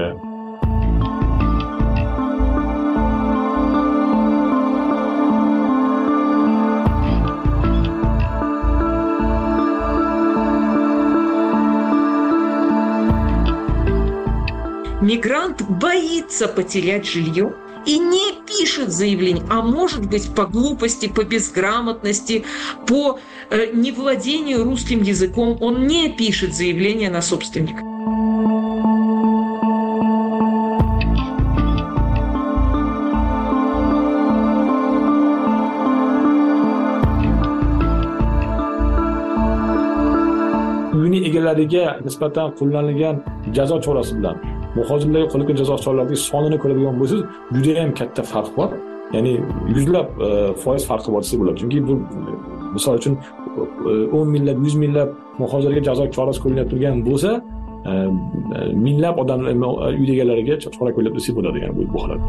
Мигрант боится потерять жилье и не пишет заявление, а может быть по глупости, по безграмотности, по э, невладению русским языком он не пишет заявление на собственника. Uyini egalariga nisbatan qo'llanilgan jazo chorasi bilan muhojirlarga qo'llangan jazo choralarining sonini ko'radigan bo'lsangiz, juda ham katta farq bor. Ya'ni yuzlab foiz farqi bor desa bo'ladi. Chunki bu misol uchun o'n minglab, yuz minglab muhojirlarga jazo chorasi qo'llanib turgan bo'lsa, minglab odamlar uy egalariga chora qo'llanib desa bo'ladi, ya'ni bu holatda.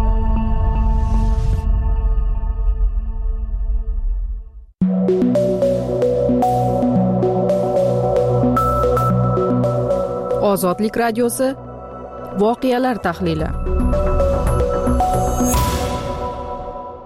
Ozodlik radiosi voqealar tahlili.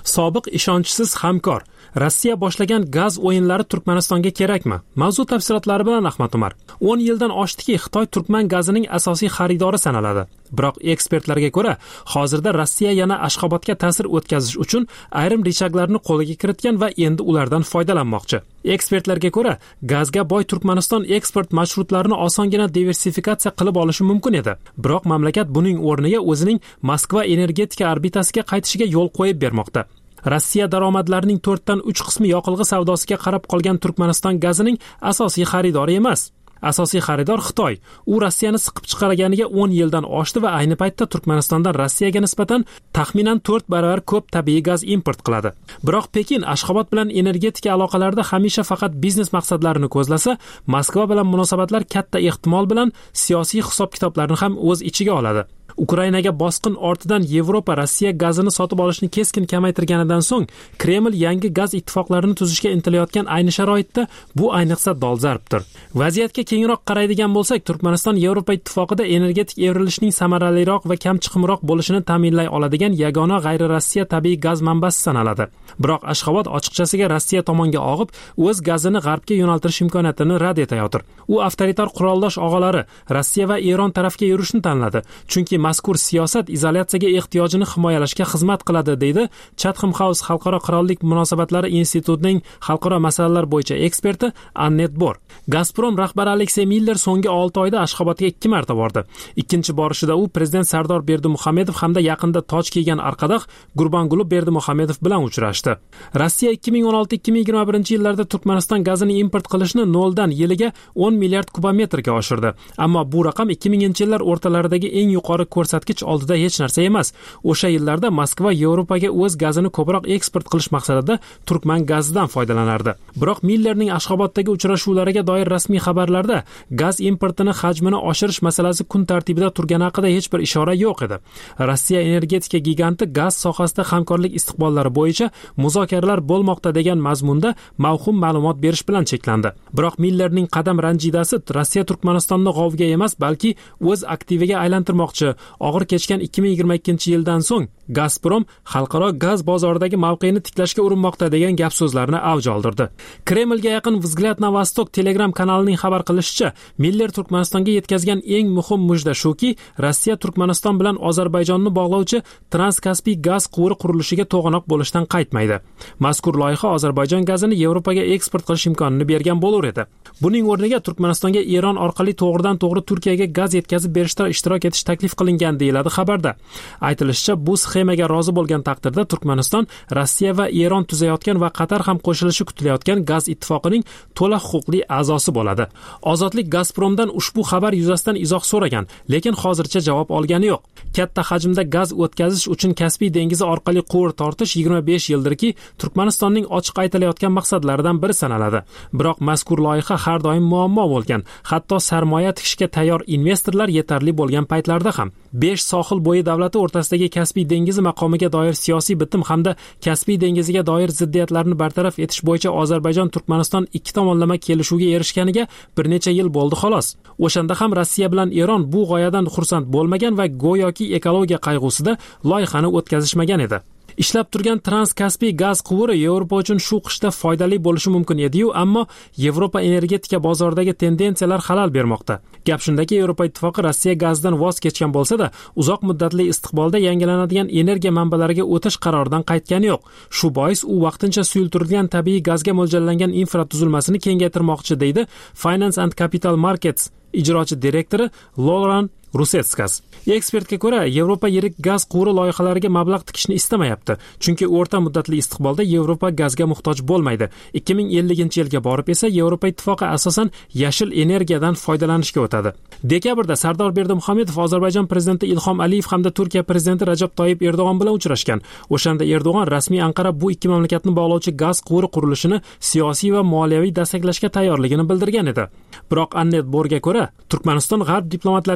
Sobiq ishonchsiz hamkor. Rossiya boshlagan gaz o'yinlari Turkmanistonga kerakmi? Mavzu tafsilotlari bilan Ahmad Umar. o'n yildan oshdiki, Xitoy turkman gazining asosiy xaridori sanaladi. Biroq ekspertlarga ko'ra, hozirda Rossiya yana Ashxobodga ta'sir o'tkazish uchun ayrim rechaglarni qo'lga kiritgan va endi ulardan foydalanmoqchi. Ekspertlarga ko'ra, gazga boy Turkmaniston eksport marshrutlarini osongina diversifikatsiya qilib olishi mumkin edi. Biroq mamlakat buning o'rniga o'zining Moskva energetika orbitasiga qaytishiga yo'l qo'yib bermoqda. Rossiya daromadlarining to'rtdan uch qismi yoqilg'i savdosiga qarab qolgan Turkmaniston gazining asosiy xaridori emas. Asosiy xaridor Xitoy. U Rossiyani siqib chiqarganiga o'n yildan oshdi va ayni paytda Turkmanistondan Rossiyaga nisbatan taxminan to'rt baravar ko'p tabiiy gaz import qiladi. Biroq Pekin Ashxobod bilan energetika aloqalarida hamisha faqat biznes maqsadlarini ko'zlasa, Moskva bilan munosabatlar katta ehtimol bilan siyosiy hisob-kitoblarni ham o'z ichiga oladi. Ukrainaga bosqin ortidan Yevropa Rossiya gazini sotib olishni keskin kamaytirganidan so'ng Kreml yangi gaz ittifoqlarini tuzishga intilayotgan ayni sharoitda bu ayniqsa dolzarbdir. Vaziyatga kengroq qaraydigan bo'lsak, Turkmaniston Yevropa ittifoqida energetik evrilishning samaraliroq va kam chiqimroq bo'lishini ta'minlay oladigan yagona g'ayri-Rossiya tabiiy gaz manbasi sanaladi. Biroq Ashxobod ochiqchasiga Rossiya tomonga og'ib, o'z gazini g'arbga yo'naltirish imkoniyatini rad etayotir. U avtoritar quroldosh og'alari Rossiya va Eron tarafga yurishni tanladi, chunki mazkur siyosat izolyatsiyaga ehtiyojini himoyalashga xizmat qiladi, deydi Chatham House Xalqaro qirollik munosabatlari institutining xalqaro masalalar bo'yicha eksperti Annet Bor. Gazprom rahbari Aleksey Miller so'nggi olti oyda Ashxobodga ikki marta bordi. Ikkinchi borishida u prezident Sardor Berdimuhamedov hamda yaqinda toj kiygan arqadoq Gurbanguli Berdimuhamedov bilan uchrashdi. Rossiya ikki ming o'n olti ikki ming yigirma birinchi yillarda Turkmaniston gazini import qilishni noldan yiliga o'n milliard kubometrga oshirdi. Ammo bu raqam ikki minginchi yillar o'rtalaridagi eng yuqori ko'rsatkich oldida hech narsa emas. O'sha yillarda Moskva Yevropaga o'z gazini ko'proq eksport qilish maqsadida turkman gazidan foydalanardi. Biroq Millerning Ashxoboddagi uchrashuvlariga doir rasmiy xabarlarda gaz importini hajmini oshirish masalasi kun tartibida turgani haqida hech bir ishora yo'q edi. Rossiya energetika giganti gaz sohasida hamkorlik istiqbollari bo'yicha muzokaralar bo'lmoqda degan mazmunda mavhum ma'lumot berish bilan cheklandi. Biroq Millerning qadam ranjidasi Rossiya Turkmanistonni g'ovga emas, balki o'z aktiviga aylantirmoqchi. Og'ir kechgan ikki ming yigirma ikkinchi yildan so'ng Gazprom xalqaro gaz bozoridagi mavqeini tiklashga urinmoqda degan gap so'zlarni avj oldirdi. Kremlga yaqin Vzglyad na Vostok Telegram kanalining xabar qilishicha, Miller Turkmanistonga yetkazgan eng muhim mujda shuki, Rossiya Turkmaniston bilan Ozarbayjonni bog'lovchi Transkaspiy gaz quvuri qurilishiga to'g'anoq bo'lishdan qaytmaydi. Mazkur loyiha Ozarbayjon gazini Yevropaga eksport qilish imkonini bergan bo'lar edi. Buning o'rniga Turkmanistonga Eron orqali to'g'ridan to'g'ri Turkiyaga gaz yetkazib berishda ishtirok etish taklif qilingan deyiladi xabarda. Aytilishicha, bu sxemaga rozi bo'lgan taqdirda Turkmaniston Rossiya va Eron tuzayotgan va Qatar ham qo'shilishi kutilayotgan gaz ittifoqining to'la huquqli a'zosi bo'ladi. Ozodlik Gazpromdan ushbu xabar yuzasidan izoh so'ragan, lekin hozircha javob olgani yo'q. Katta hajmda gaz o'tkazish uchun Kaspiy dengizi orqali quvur tortish yigirma besh yildirki Turkmanistonning ochiq aytilayotgan maqsadlaridan biri sanaladi. Biroq mazkur loyiha har doim muammo bo'lgan. Hatto sarmoya tikishga tayyor investorlar yetarli bo'lgan paytlarda ham. besh sohil bo'yi davlati o'rtasidagi Kaspiy dengizi maqomiga doir siyosiy bitim hamda Kaspiy dengiziga doir ziddiyatlarni bartaraf etish bo'yicha Ozarbayjon Turkmaniston ikki tomonlama kelishuvga erishganiga bir necha yil bo'ldi xolos. O'shanda ham Rossiya bilan Eron bu g'oyadan xursand bo'lmagan va go'yoki ekologiya qayg'usida loyihani o'tkazishmagan edi. Ishlab turgan Transkaspiy gaz quvuri Yevropa uchun shu qishda foydali bo'lishi mumkin edi-yu, ammo Yevropa energetika bozoridagi tendensiyalar xalal bermoqda. Gap shundaki, Yevropa ittifoqi Rossiya gazidan voz kechgan bo'lsa-da, uzoq muddatli istiqbolda yangilanadigan energiya manbalariga o'tish qaroridan qaytgani yo'q. Shu bois u vaqtincha suyultirilgan tabiiy gazga mo'ljallangan infratuzilmasini kengaytirmoqchi, deydi Finance and Capital Markets ijrochi direktori Loran Rusetskas. Ekspertga ko'ra, Yevropa yirik gaz quvuri loyihalariga mablag' tikishni istamayapti, chunki o'rta muddatli istiqbolda Yevropa gazga muhtoj bo'lmaydi. ikki ming ellinchi yilga borib esa Yevropa ittifoqi asosan yashil energiyadan foydalanishga o'tadi. Dekabrda Sardor Berdimuhamedov Ozarbayjon prezidenti Ilhom Aliyev hamda Turkiya prezidenti Rajab Toyyib Erdo'g'on bilan uchrashgan. O'shanda Erdo'g'on rasmiy Anqara bu ikki mamlakatni bog'lovchi gaz quvuri qurilishini siyosiy va moliyaviy desteklashga tayyorligini bildirgan edi. Biroq Annet Borga ko'ra, Turkmaniston g'arb diplomatlariga kichik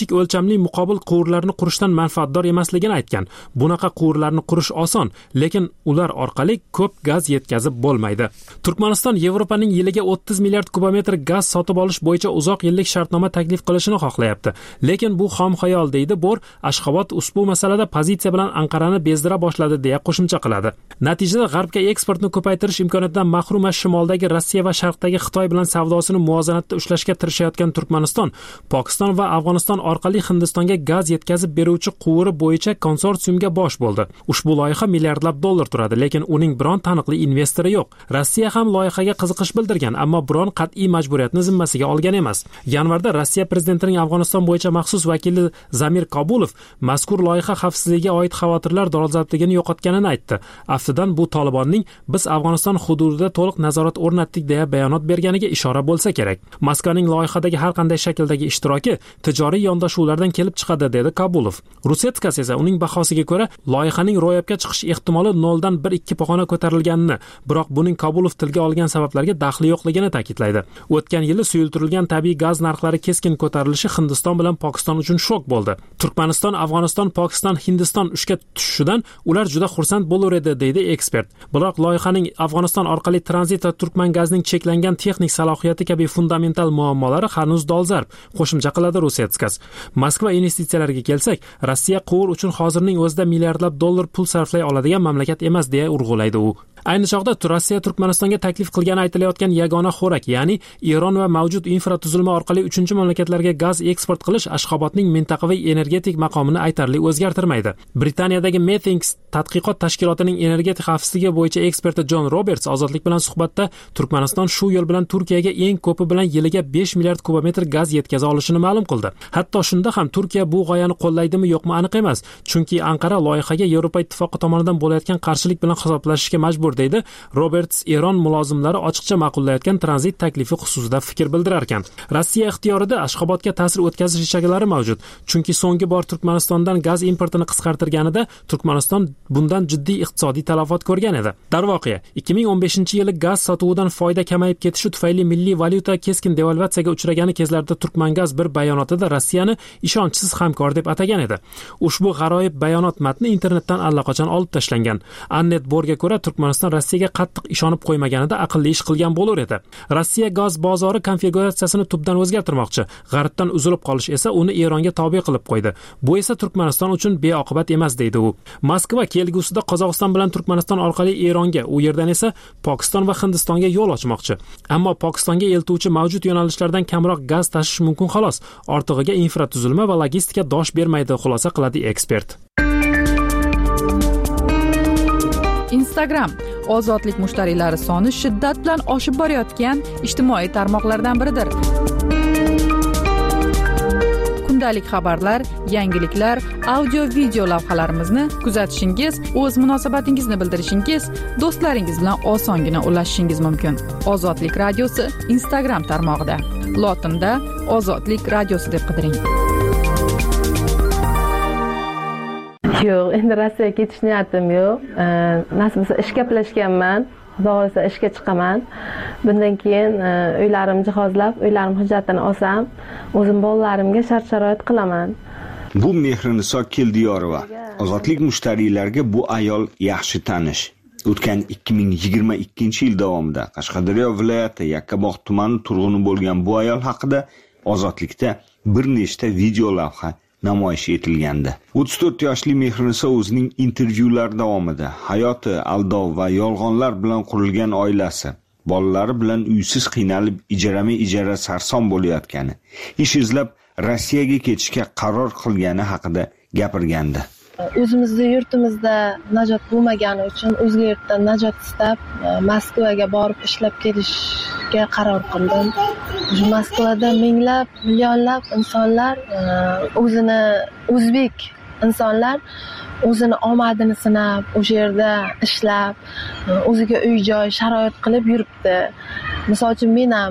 kichik o'lchamli muqobil quvurlarni qurishdan manfaatdor emasligini aytgan. Bunaqa quvurlarni qurish oson, lekin ular orqali ko'p gaz yetkazib bo'lmaydi. Turkmaniston Yevropaning yiliga o'ttiz milliard kubometr gaz sotib olish bo'yicha uzoq yillik shartnoma taklif qilishini xohlayapti. Lekin bu xom xayol, deydi Bor. Ashxobod ushbu masalada pozitsiya bilan Anqarani bezdira boshladi deya qo'shimcha qiladi. Natijada g'arbga eksportni ko'paytirish imkoniyatidan mahrum shimoldagi Rossiya va sharqdagi Xitoy bilan savdosini muvozanatda ushlashga tirishayotgan Turkmaniston, Pokiston va Afg'oniston orqali Hindistonga gaz yetkazib beruvchi quvuri bo'yicha konsorsiumga bosh bo'ldi. Ushbu loyiha milliardlab dollar turadi, lekin uning biron taniqli investori yo'q. Rossiya ham loyihaga qiziqish bildirgan, ammo biron qat'iy majburiyatni zimmasiga olgan emas. Yanvarda Rossiya prezidentining Afg'oniston bo'yicha maxsus vakili Zamir Kabulov mazkur loyiha xavfsizligiga oid xavotirlar dolzarbligini yo'qotganini aytdi. Aftidan bu Tolibonning biz Afg'oniston hududida to'liq nazorat o'rnatdik deya bayonot berganiga ishora bo'lsa kerak. Moskvaning loyihadagi har qanday shakldagi ishtiroki tijoriy yondashuvlardan kelib chiqadi, dedi Kabulov. Rusetskas esa uning bahosiga ko'ra loyihaning ro'yobga chiqish ehtimoli noldan bir ikki pog'ona ko'tarilganini, biroq buning Kabulov tilga olgan sabablarga daxli yo'qligini ta'kidlaydi. O'tgan yili suyultirilgan tabiiy gaz narxlari keskin ko'tarilishi Hindiston bilan Pokiston uchun shok bo'ldi. Turkmaniston, Afg'oniston, Pokiston, Hindiston ishga tushishidan ular juda xursand bo'lar edi, deydi ekspert. Biroq loyihaning Afg'oniston orqali tranzit va turkman gazining cheklangan texnik salohiyati kabi fundamental muammolari hanuz dolzarb, qo'shimcha qiladi Rusetskas. Moskva investitsiyalarga kelsak, Rossiya quvur uchun hozirning o'zida milliardlab dollar pul sarflay oladigan mamlakat emas deya urg'ulaydi u. Ayni chog'da Rossiya Turkmanistonga taklif qilgani aytilayotgan yagona xo'rak, ya'ni Eron va mavjud infratuzilma orqali uchinchi mamlakatlarga gaz eksport qilish Ashxobodning mintaqaviy energetik maqomini aytarli o'zgartirmaydi. Britaniyadagi Methinks tadqiqot tashkilotining energetik xavfsizligi bo'yicha eksperti John Roberts ozodlik bilan suhbatda Turkmaniston shu yo'l bilan Turkiyaga eng ko'pi bilan yiliga besh milliard kubometr gaz yetkaza olishini ma'lum qildi. Hatto shunda ham Turkiya bu g'oyani qo'llaydimi yo'qmi aniq emas, chunki Anqara loyihaga Yevropa ittifoqi tomonidan bo'layotgan qarshilik bilan hisoblashishga majbur, deydi Roberts. Eron mulozimlari ochiqcha ma'qullayotgan tranzit taklifi xususida fikr bildirar ekan. Rossiya ixtiyorida Ashxobodga ta'sir o'tkazish ishaklari mavjud, chunki so'nggi bor Turkmanistondan gaz importini qisqartirganida Turkmaniston bundan jiddiy iqtisodiy talafot ko'rgan edi. Darvoqe, ikki ming o'n beshinchi yili gaz sotuvidan foyda kamayib ketishi tufayli milliy valyuta keskin devalvatsiyaga uchragani kezlarda Turkmangaz bir bayonotida Rossiyani ishonchsiz hamkor deb atagan edi. Ushbu g'aroyib bayonot matni internetdan allaqachon olib tashlangan. Annet Borga ko'ra, Turkmaniston Rossiyaga qattiq ishonib qo'ymaganida aqlli ish qilgan bo'lar edi. Rossiya gaz bozori konfiguratsiyasini tubdan o'zgartirmoqchi. G'arbdan uzilib qolish esa uni Eronga tobe qilib qo'ydi. Bu esa Turkmaniston uchun beoqibat emas, deydi u. Moskva kelgusida Qozog'iston bilan Turkmaniston orqali Eronga, u yerdan esa Pokiston va Hindistonga yo'l ochmoqchi. Ammo Pokistonga eltuvchi mavjud yo'nalishlardan kamroq gaz tashish mumkin xolos. Ortig'iga infratuzilma va logistika dosh bermaydi, xulosa qiladi ekspert. Instagram ozodlik mushtariylari soni shiddat bilan oshib borayotgan ijtimoiy tarmoqlardan biridir. Kundalik xabarlar, yangiliklar, audio video lavhalarimizni kuzatishingiz, o'z munosabatingizni bildirishingiz, do'stlaringiz bilan osongina ulashishingiz mumkin. Ozodlik radiosi Instagram tarmog'ida. Lotinda Ozodlik radiosi deb qidiring. Yo'q, endi Rossiyaga ketish niyatim yo'q. Nasib bo'lsa ishga gaplashganman. Xudo xolasa ishga chiqaman. Bundan keyin uylarim jihozlab, uylarim hujjatini olsam, o'zim bolalarimga shart-sharoit qilaman. Bu Mehriniso Keldiyorova. Ozodlik mushtariylarga bu ayol yaxshi tanish. O'tgan ikki ming yigirma ikkinchi yil davomida Qashqadaryo viloyati Yakkabog' tumani turg'uni bo'lgan bu ayol haqida Ozodlikda bir nechta video lavha namoyish etilgandi. o'ttiz to'rt yoshli Mehriniso o'zining intervyular davomida hayoti aldov va yolg'onlar bilan qurilgan oilasi, bolalari bilan uysiz qiynalib ijarama-ijara sarson bo'layotgani, ish izlab Rossiyaga ketishga qaror qilgani haqida gapirgandi. O'zimizning yurtimizda najot bo'lmagani uchun o'zga yurtdan najot istab Moskvaga borib ishlab kelishga qaror qildim. Moskvada minglab, millionlab insonlar o'zini o'zbek insonlar o'zini omadini sinab, o'sha yerda ishlab, o'ziga uy-joy sharoit qilib yuribdi. Misol uchun men ham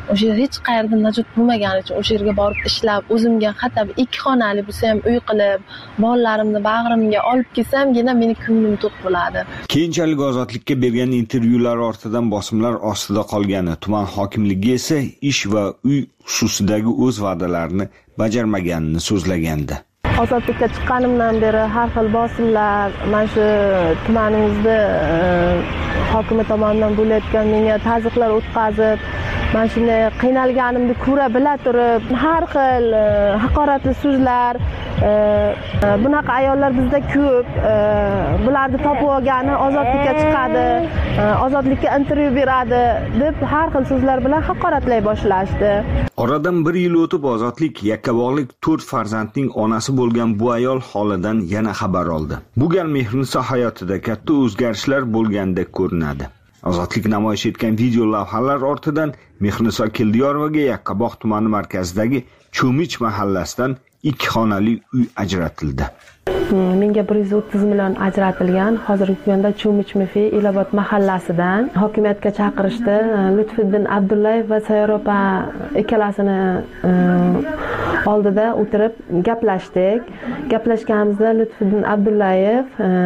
o'sha yer hech qayerda najot bo'lmagani uchun o'sha yerga borib ishlab o'zimga hatto ikki xonali bo'lsa ham uy qilib bolalarimni bag'rimga olib kelsam,gina meni ko'nglim to'q bo'ladi. Keyinchalik Ozodlikka bergan intervyular ortidan bosimlar ostida qolgani, tuman hokimligi esa ish va uy xususidagi o'z va'dalarini bajarmaganini so'zlagandi. Ozodlikka chiqqanimdan beri har xil bosimlar, mana shu tumanimizda hokimi tomonidan bo'layotgan menga tazyiqlar o'tkazib, mana shunday qiynalganimni ko'ra bila turib, har xil haqoratli so'zlar, bunaqa ayollar bizda ko'p, bularni topib olgani ozodlikka chiqadi, ozodlikka intervyu beradi deb har xil so'zlar bilan haqoratlay boshlashdi. Oradan bir yil o'tib Ozodlik yakkabog'lik to'rt farzandning onasi bo'lgan bu ayol holidan yana xabar oldi. Bu gal Mehriniso hayotida katta o'zgarishlar bo'lgandek ko'rinadi. Ozodlik namoyish etgan video lavhalar ortidan Mehriniso Keldiyorovaga Yakkabog' tumani markazidagi Cho'mich mahallasidan ikki xonali uy ajratildi. Menga bir yuz o'ttiz million ajratilgan. Hozirgi kunda Cho'mich Mefi Elobod mahallasidan hokimiyatga chaqirishdi. Lutfiddin Abdullayev va Sayor opa ikkalasini oldida o'tirib gaplashdik. Gaplashganimizda Lutfiddin Abdullayev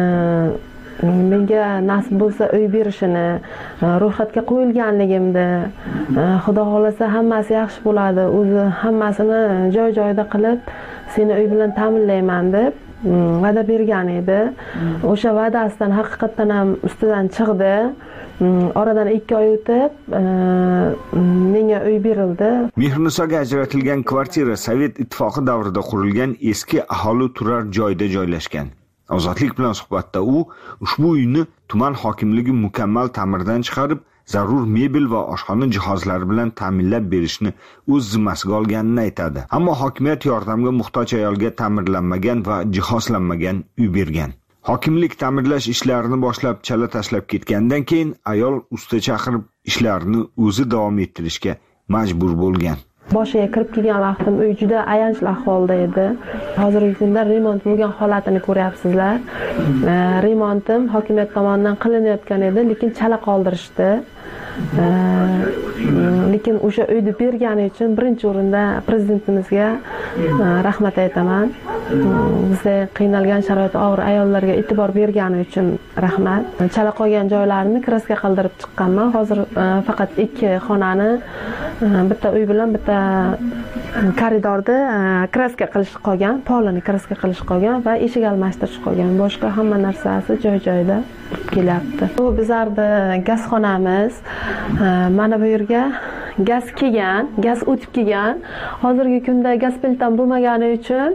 menga nasib bo'lsa uy berishini, ro'yxatga qo'yilganligimni, xudo xolasa hammasi yaxshi bo'ladi, o'zi hammasini joy-joyida qilib seni uy bilan ta'minlayman deb va'da bergan edi. O'sha va'dasidan haqiqatan ham ustidan chiqdi. Oradan ikki oy o'tib menga uy berildi. Mehrinisoga ajratilgan kvartira Sovet ittifoqi davrida qurilgan eski aholi turar joyda joylashgan. Ozodlik bilan suhbatda u ushbu uyni tuman hokimligi mukammal ta'mirdan chiqarib, zarur mebel va oshxona jihozlari bilan ta'minlab berishni o'z zimmasiga olganini aytadi. Ammo hokimiyat yordamga muhtoj ayolga ta'mirlanmagan va jihozlanmagan uy bergan. Hokimlik ta'mirlash ishlarini boshlab chala tashlab ketgandan keyin ayol usta chaqirib ishlarini o'zi davom ettirishga majbur bo'lgan. Boshiga kirib kelgan vaqtim uy juda ayanchli ahvolda edi. Hozirgi kunda remont bo'lgan holatini ko'ryapsizlar. Remontim hokimiyat tomonidan qilinayotgan edi, lekin chala qoldirishdi. Lekin o'sha uyni bergani uchun birinchi o'rinda prezidentimizga rahmat aytaman. Bizda qiynalgan sharoit og'ir ayollarga e'tibor bergani uchun rahmat. Chala qolgan joylarini kraska qildirib chiqqanman. Hozir faqat ikki xonani, bitta uy bilan bitta koridorda kraska qilish qolgan, polini kraska qilish qolgan va eshik almashtirish qolgan. Boshqa hamma narsasi joy-joyida kelyapti. Bu bizarda gazxonamiz. Mana bu yerga gaz kelgan, gaz o'tib kelgan. Hozirgi kunda gaz plittam bo'lmagani uchun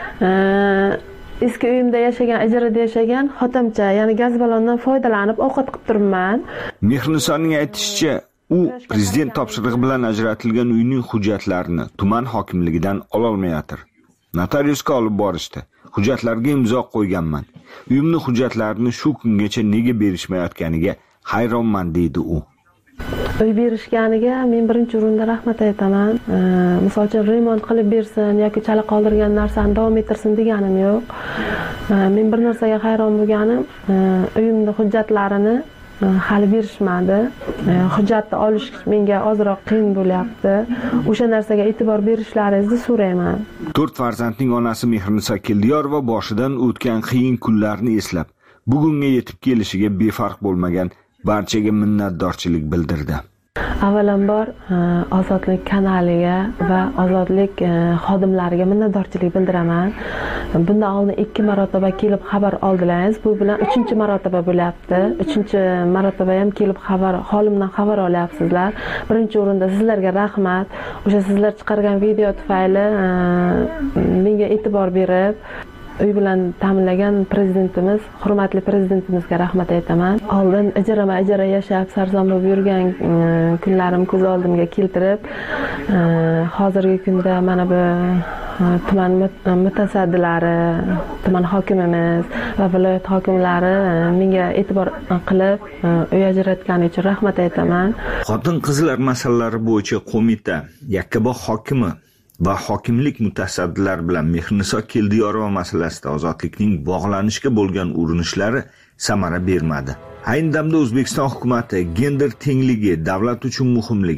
eski uyimda yashagan, ijarada yashagan xotimcha, ya'ni gaz ballondan foydalanib ovqat qilib turibman. Mehrinisoning aytishicha, u prezident topshirig'i bilan ajratilgan uyning hujjatlarini tuman hokimligidan ola olmayotir. Notariusga olib borishdi. Hujjatlarga imzo qo'yganman. Uyimni hujjatlarini shu kungacha nega berishmayotganiga hayronman deydi u. Uy berishganiga men birinchi o'rinda rahmat aytaman. Misol uchun remont qilib bersin yoki chala qoldirgan narsani davom ettirsin deganim yo'q. Men bir narsaga hayron bo'lganim, uyimning hujjatlarini hali berishmadi. Hujjatni olish menga ozroq qiyin bo'lyapti. O'sha narsaga e'tibor berishlaringizni so'rayman. To'rt farzandning onasi Mehriniso Keldiyorova boshidan o'tgan qiyin kunlarni eslab, bugunga yetib kelishiga befarq bo'lmagan barchaga minnatdorchilik bildirdi. Avvalambor Ozodlik kanaliga va Ozodlik xodimlariga minnatdorchilik bildiraman. Bundan oldin ikki marotaba kelib xabar oldilaringiz. Bu bilan uchinchi marotaba bo'lyapti. uchinchi marotaba ham kelib xabar, holimdan xabar olyapsizlar. Birinchi o'rinda sizlarga rahmat. O'sha sizlar chiqargan video tufayli menga e'tibor berib uy bilan ta'minlagan prezidentimiz, hurmatli prezidentimizga rahmat aytaman. Oldin ijara ijara yashab sarson bo'lib yurgan kunlarim ko'z oldimga keltirib, hozirgi kunda mana bu tuman mutasaddilari, tuman hokimimiz va viloyat hokimlari menga e'tibor qilib uy ajratgani uchun rahmat aytaman. Xotin-qizlar masalalari bo'yicha qo'mita Yakkabog' hokimi va hokimlik mutasaddilari bilan Mehriniso Keldiyorova masalasida Ozodlikning bog'lanishga bo'lgan urinishlari samara bermadi. Ayni damda O'zbekiston hukumatı gender tengligi davlat uchun muhimligi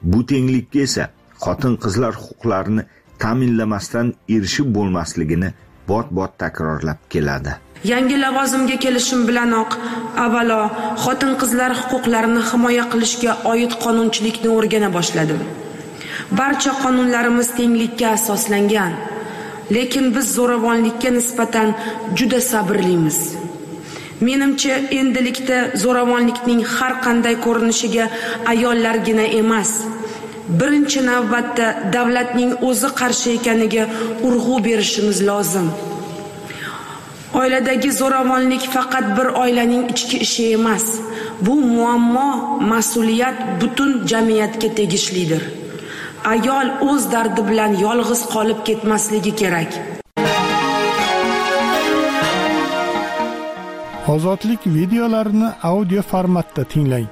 Bu tenglikka esa xotin-qizlar huquqlarini ta'minlamasdan erishib bo'lmasligini bot-bot takrorlab keladi. Yangi lavozimga kelishim bilanoq avvalo xotin-qizlar huquqlarini himoya qilishga oid qonunchilikni o'rgana boshladim. Barcha qonunlarimiz tenglikka asoslangan, lekin biz zo'ravonlikka nisbatan juda sabrlimiz. Menimcha, endilikda zo'ravonlikning har qanday ko'rinishiga ayollargina emas, birinchi navbatda davlatning o'zi qarshi ekaniga urg'u berishimiz lozim. Oiladagi zo'ravonlik faqat bir oilaning ichki ishi emas. Bu muammo, mas'uliyat butun jamiyatga tegishlidir. Ayol o'z dardi bilan yolg'iz qolib ketmasligi kerak. Ozodlik videolarini audio formatda tinglang.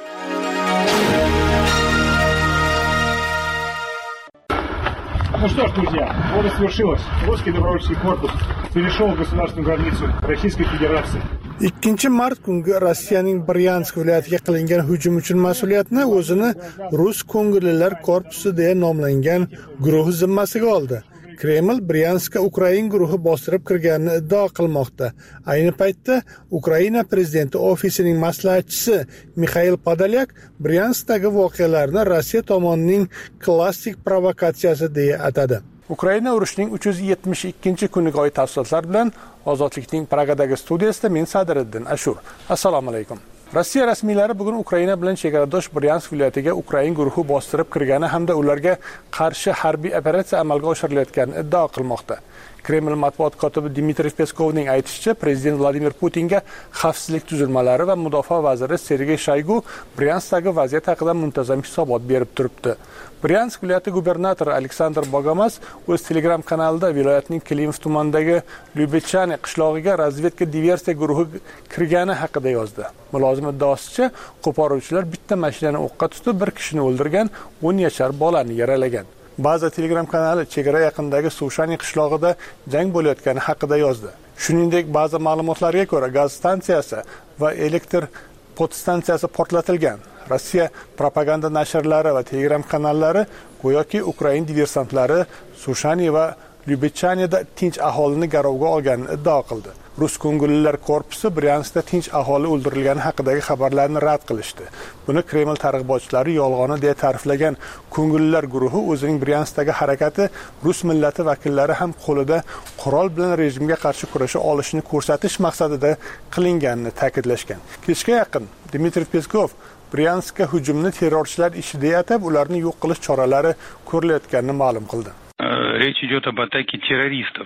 Ну что ж, друзья, вот и свершилось. Русский добровольческий корпус перешел государственную границу Российской Федерации. ikkinchi mart kungi Rossiyaning Bryansk viloyatiga qilingan hujum uchun mas'uliyatni o'zini Rus ko'ngillilar korpusi deya nomlangan guruh zimmasiga oldi. Kreml Bryanskka Ukrain guruhi bostirib kirganini iddao qilmoqda. Ayni paytda Ukraina prezidenti ofisining maslahatchisi Mixail Podolyak Bryanskdagi voqealarni Rossiya tomonining klassik provokatsiyasi deya atadi. Ukraina urushining uch yuz yetmish ikkinchi kuniga oid tafsilotlar bilan Ozodlikning Pragadagi studiyasida men Sadiriddin Ashur. Assalomu alaykum. Rossiya rasmiylari bugun Ukraina bilan chegaradosh Bryansk viloyatiga Ukrain guruhi bostirib kirgani hamda ularga qarshi harbiy operatsiya amalga oshirilayotganini iddao qilmoqda. Kreml matbuot kotibi Dmitriy Peskovning aytishicha, prezident Vladimir Putinga xavfsizlik tuzilmalari va mudofaa vaziri Sergey Shoygu Bryanskdagi vaziyat haqida muntazam hisobot berib turibdi. Bryansk viloyati gubernatori Aleksandr Bogomas o'z Telegram kanalida viloyatning Klimov tumanidagi Lyubechane qishlog'iga razvedka diversiya guruhi kirgani haqida yozdi. Mulozim iddaosicha, qo'poruvchilar bitta mashinani o'qqa tutib, bir kishini o'ldirgan, o'n yashar bolani yaralagan. Ba'zi Telegram kanali chegara yaqinidagi Sushani qishlog'ida jang bo'layotgani haqida yozdi. Shuningdek, ba'zi ma'lumotlarga ko'ra gaz stansiyasi va elektr podstansiyasi portlatilgan. Rossiya propaganda nashrlari va Telegram kanallari go'yoki Ukrain diversantlari Sushani va Lyubechaneda tinch aholini garovga olganini iddao qildi. Rus ko'ngillilar korpusi Bryanskda tinch aholi o'ldirilgani haqidagi xabarlarni rad qilishdi. Buni Kreml targ'ibotchilari yolg'oni deya ta'riflagan ko'ngillilar guruhi o'zining Bryanskdagi harakati Rus millati vakillari ham qo'lida qurol bilan rejimga qarshi kurasha olishini ko'rsatish maqsadida qilinganini ta'kidlashgan. Kechga yaqin Dmitriy Peskov Bryanskka hujumni terrorchilar ishi deya atab, ularni yo'q qilish choralari ko'rilayotganini ma'lum qildi. Rечь идет об атаке террористов.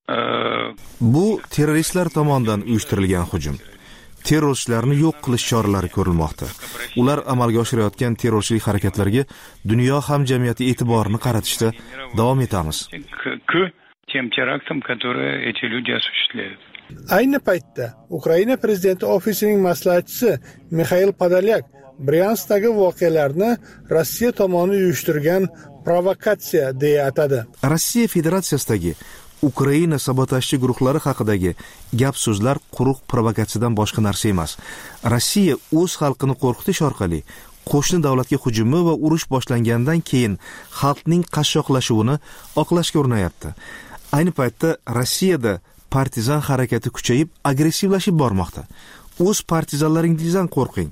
Bu terroristlar tomonidan uyushtirilgan hujum. Terrorchilarni yo'q qilish choralari ko'rilmoqda. Ular amalga oshirayotgan terrorchilik harakatlariga dunyo hamjamiyati e'tiborini qaratishda davom etamiz. К тем терактам, которые эти люди осуществляют. Ayni paytda Ukraina prezidenti ofisining maslahatchisi Mixail Podolyak Bryanskdagi voqealarni Rossiya tomoni uyushtirgan provokatsiya deya atadi. Rossiya Federatsiyasidagi Ukraina sabotajchi guruhlari haqidagi gap so'zlar quruq provokatsiyadan boshqa narsa emas. Rossiya o'z xalqini qo'rqitish orqali qo'shni davlatga hujumi va urush boshlangandan keyin xalqning qashshoqlashuvini oqlashga urinayapti. Ayni paytda Rossiyada partizan harakati kuchayib, agressivlashib bormoqda. O'z partizanlaringizdan qo'rqing.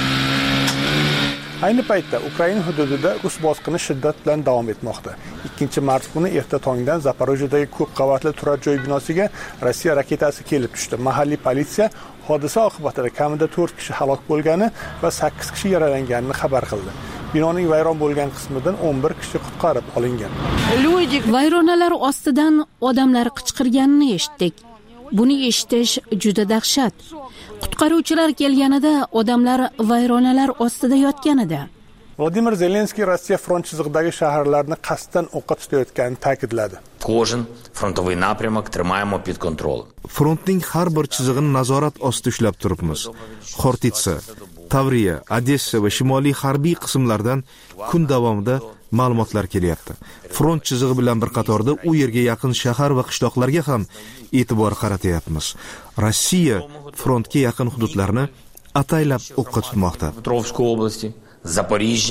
Ayni paytda Ukraina hududida rus bosqini shiddat bilan davom etmoqda. ikkinchi mart kuni erta tongdan Zaporojyedagi ko'p qavatli turar joy binosiga Rossiya raketasi kelib tushdi. Mahalliy politsiya hodisa oqibatida kamida to'rt kishi halok bo'lgani va sakkiz kishi yaralanganini xabar qildi. Binoning vayron bo'lgan qismidan o'n bir kishi qutqarib olingan. Vayronalar ostidan odamlar qichqirganini eshitdik. Buni eshitish juda dahshat. Qutqaruvchilar kelganida odamlar vayronalar ostida yotgan edi. Vladimir Zelenskiy Rossiya front chizig'idagi shaharlarni qasddan o'qqa tutayotganini ta'kidladi. Кожен фронтовый напрямок тримаємо під контролем. Frontning har bir chizig'ini nazorat ostida ushlab turibmiz. Xortitsa, Tavriya, Odessa va shimoliy harbiy qismlardan kun davomida ma'lumotlar kelyapti. Front chizig'i bilan bir qatorda u yerga yaqin shahar va qishloqlarga ham e'tibor qaratyapmiz. Rossiya frontga yaqin hududlarni ataylab o'qqa tutmoqda. Petrovskoy oblasti, Zaporizhya,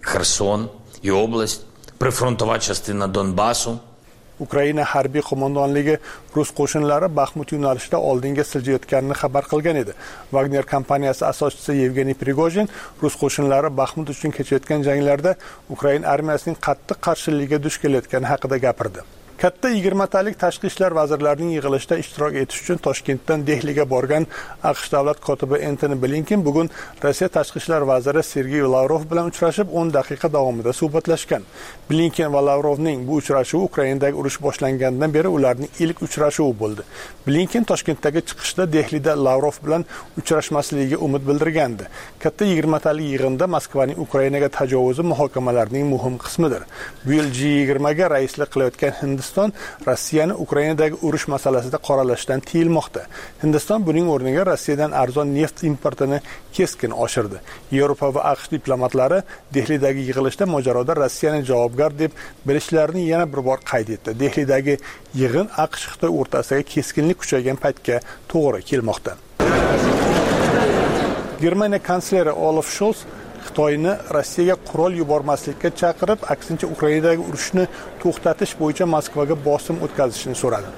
Херсон і область, прифронтова частина Донбасу. Ukraina harbiy qo'mondonligi rus qo'shinlari Baxmut yo'nalishida oldinga siljayotganini xabar qilgan edi. Wagner kompaniyasi asoschisi Yevgeniy Prigojin rus qo'shinlari Baxmut uchun kechayotgan janglarda Ukraina armiyasining qattiq qarshiligiga duch kelayotgani haqida gapirdi. Katta yigirmatalik tashqi ishlar vazirlarining yig'ilishida ishtirok etish uchun Toshkentdan Dehliga borgan AQSh davlat kotibi Antony Blinken bugun Rossiya tashqi ishlar vaziri Sergey Lavrov bilan uchrashib o'n daqiqa davomida suhbatlashgan. Blinken va Lavrovning bu uchrashuvi Ukrainadagi urush boshlangandan beri ularning ilk uchrashuvi bo'ldi. Blinken Toshkentdagi chiqishda Dehlida Lavrov bilan uchrashmasligiga umid bildirgandi. Katta yigirmatalik yig'inda Moskvaning Ukrainaga tajovuzi muhokamalarning muhim qismidir. Bu yil G yigirma ga raislik qilayotgan Hindiston Rossiyani Ukrainadagi urush masalasida qoralashdan tiyilmoqda. Hindiston buning o'rniga Rossiyadan arzon neft importini keskin oshirdi. Yevropa va AQSh diplomatlari Dehlidagi yig'ilishda mojaroda Rossiyani javobgar deb bilishlarini yana bir bor qayd etdi. Dehlidagi yig'in AQSh-Xitoy o'rtasidagi keskinlik kuchaygan paytga to'g'ri kelmoqda. Germaniya kansleri Olaf Scholz Xitoyni Rossiyaga qurol yubormaslikka chaqirib, aksincha Ukrainadagi urushni to'xtatish bo'yicha Moskvaga bosim o'tkazishni so'radi.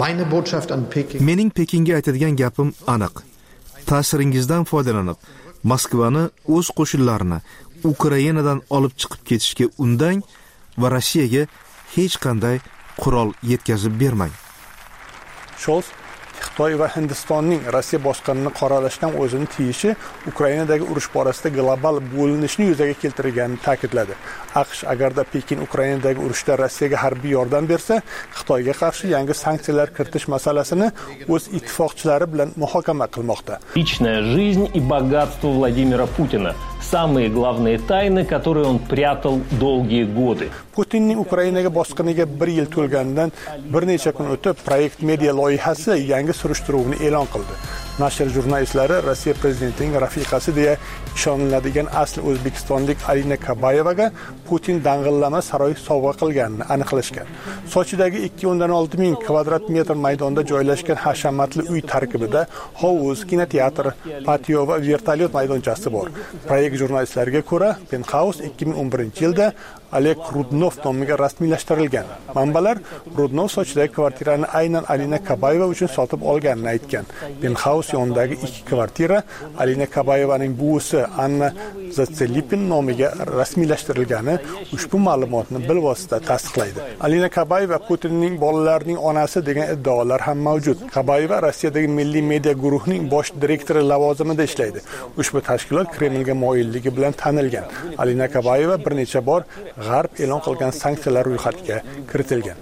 Mening Pekinga aytadigan gapim aniq. Ta'siringizdan foydalanib, Moskvani o'z qo'shinlarini Ukrainadan olib chiqib ketishga undang va Rossiyaga hech qanday qurol yetkazib bermang. Scholz Xitoy va Hindistonning Rossiya boshqonini qoralashdan o'zini tiyishi Ukrainadagi urush borasida global bo'linishni yuzaga keltirganini ta'kidladi. AQSh agarda Pekin Ukrainadagi urushda Rossiyaga harbiy yordam bersa, Xitoyga qarshi yangi sanksiyalar kiritish masalasini o'z ittifoqchilari bilan muhokama qilmoqda. Личная жизнь и богатство Владимира Путина. Самые главные тайны, которые он прятал долгие годы. Putinning Ukrainaga bosqiniga bir yil to'lganidan bir necha kun o'tib, Proyekt Media loyihasi yangi surishtiruvni e'lon qildi. Nashr jurnalistlari Rossiya prezidentining rafiqasi deya ishoniladigan asli o'zbekistonlik Alina Kabayevaga Putin dang'illama saroy sovg'a qilganini aniqlashgan. Sochidagi ikki o'ndan olti ming kvadrat metr maydonda joylashgan hashamatli uy tarkibida hovuz, kinoteatr, patio va vertolyot maydonchasi bor. Proyekt jurnalistlariga ko'ra, Penthouse ikki ming o'n birinchi yilda Oleg Rudnov nomiga rasmiylashtirilgan. Manbalar Rudnov Sochidagi kvartirani aynan Alina Kabayeva uchun sotib olganini aytgan. Penthouse yonidagi ikki kvartira Alina Kabayevaning buvisi Anna Zatselipin nomiga rasmiylashtirilgani ushbu ma'lumotni bilvosita tasdiqlaydi. Alina Kabayeva Putinning bolalarining onasi degan iddaolar ham mavjud. Kabayeva Rossiyadagi Milliy media guruhining bosh direktori lavozimida ishlaydi. Ushbu tashkilot Kremlga moyilligi bilan tanilgan. Alina Kabayeva bir necha bor G'arb e'lon qilgan sanksiyalar ro'yxatiga kiritilgan.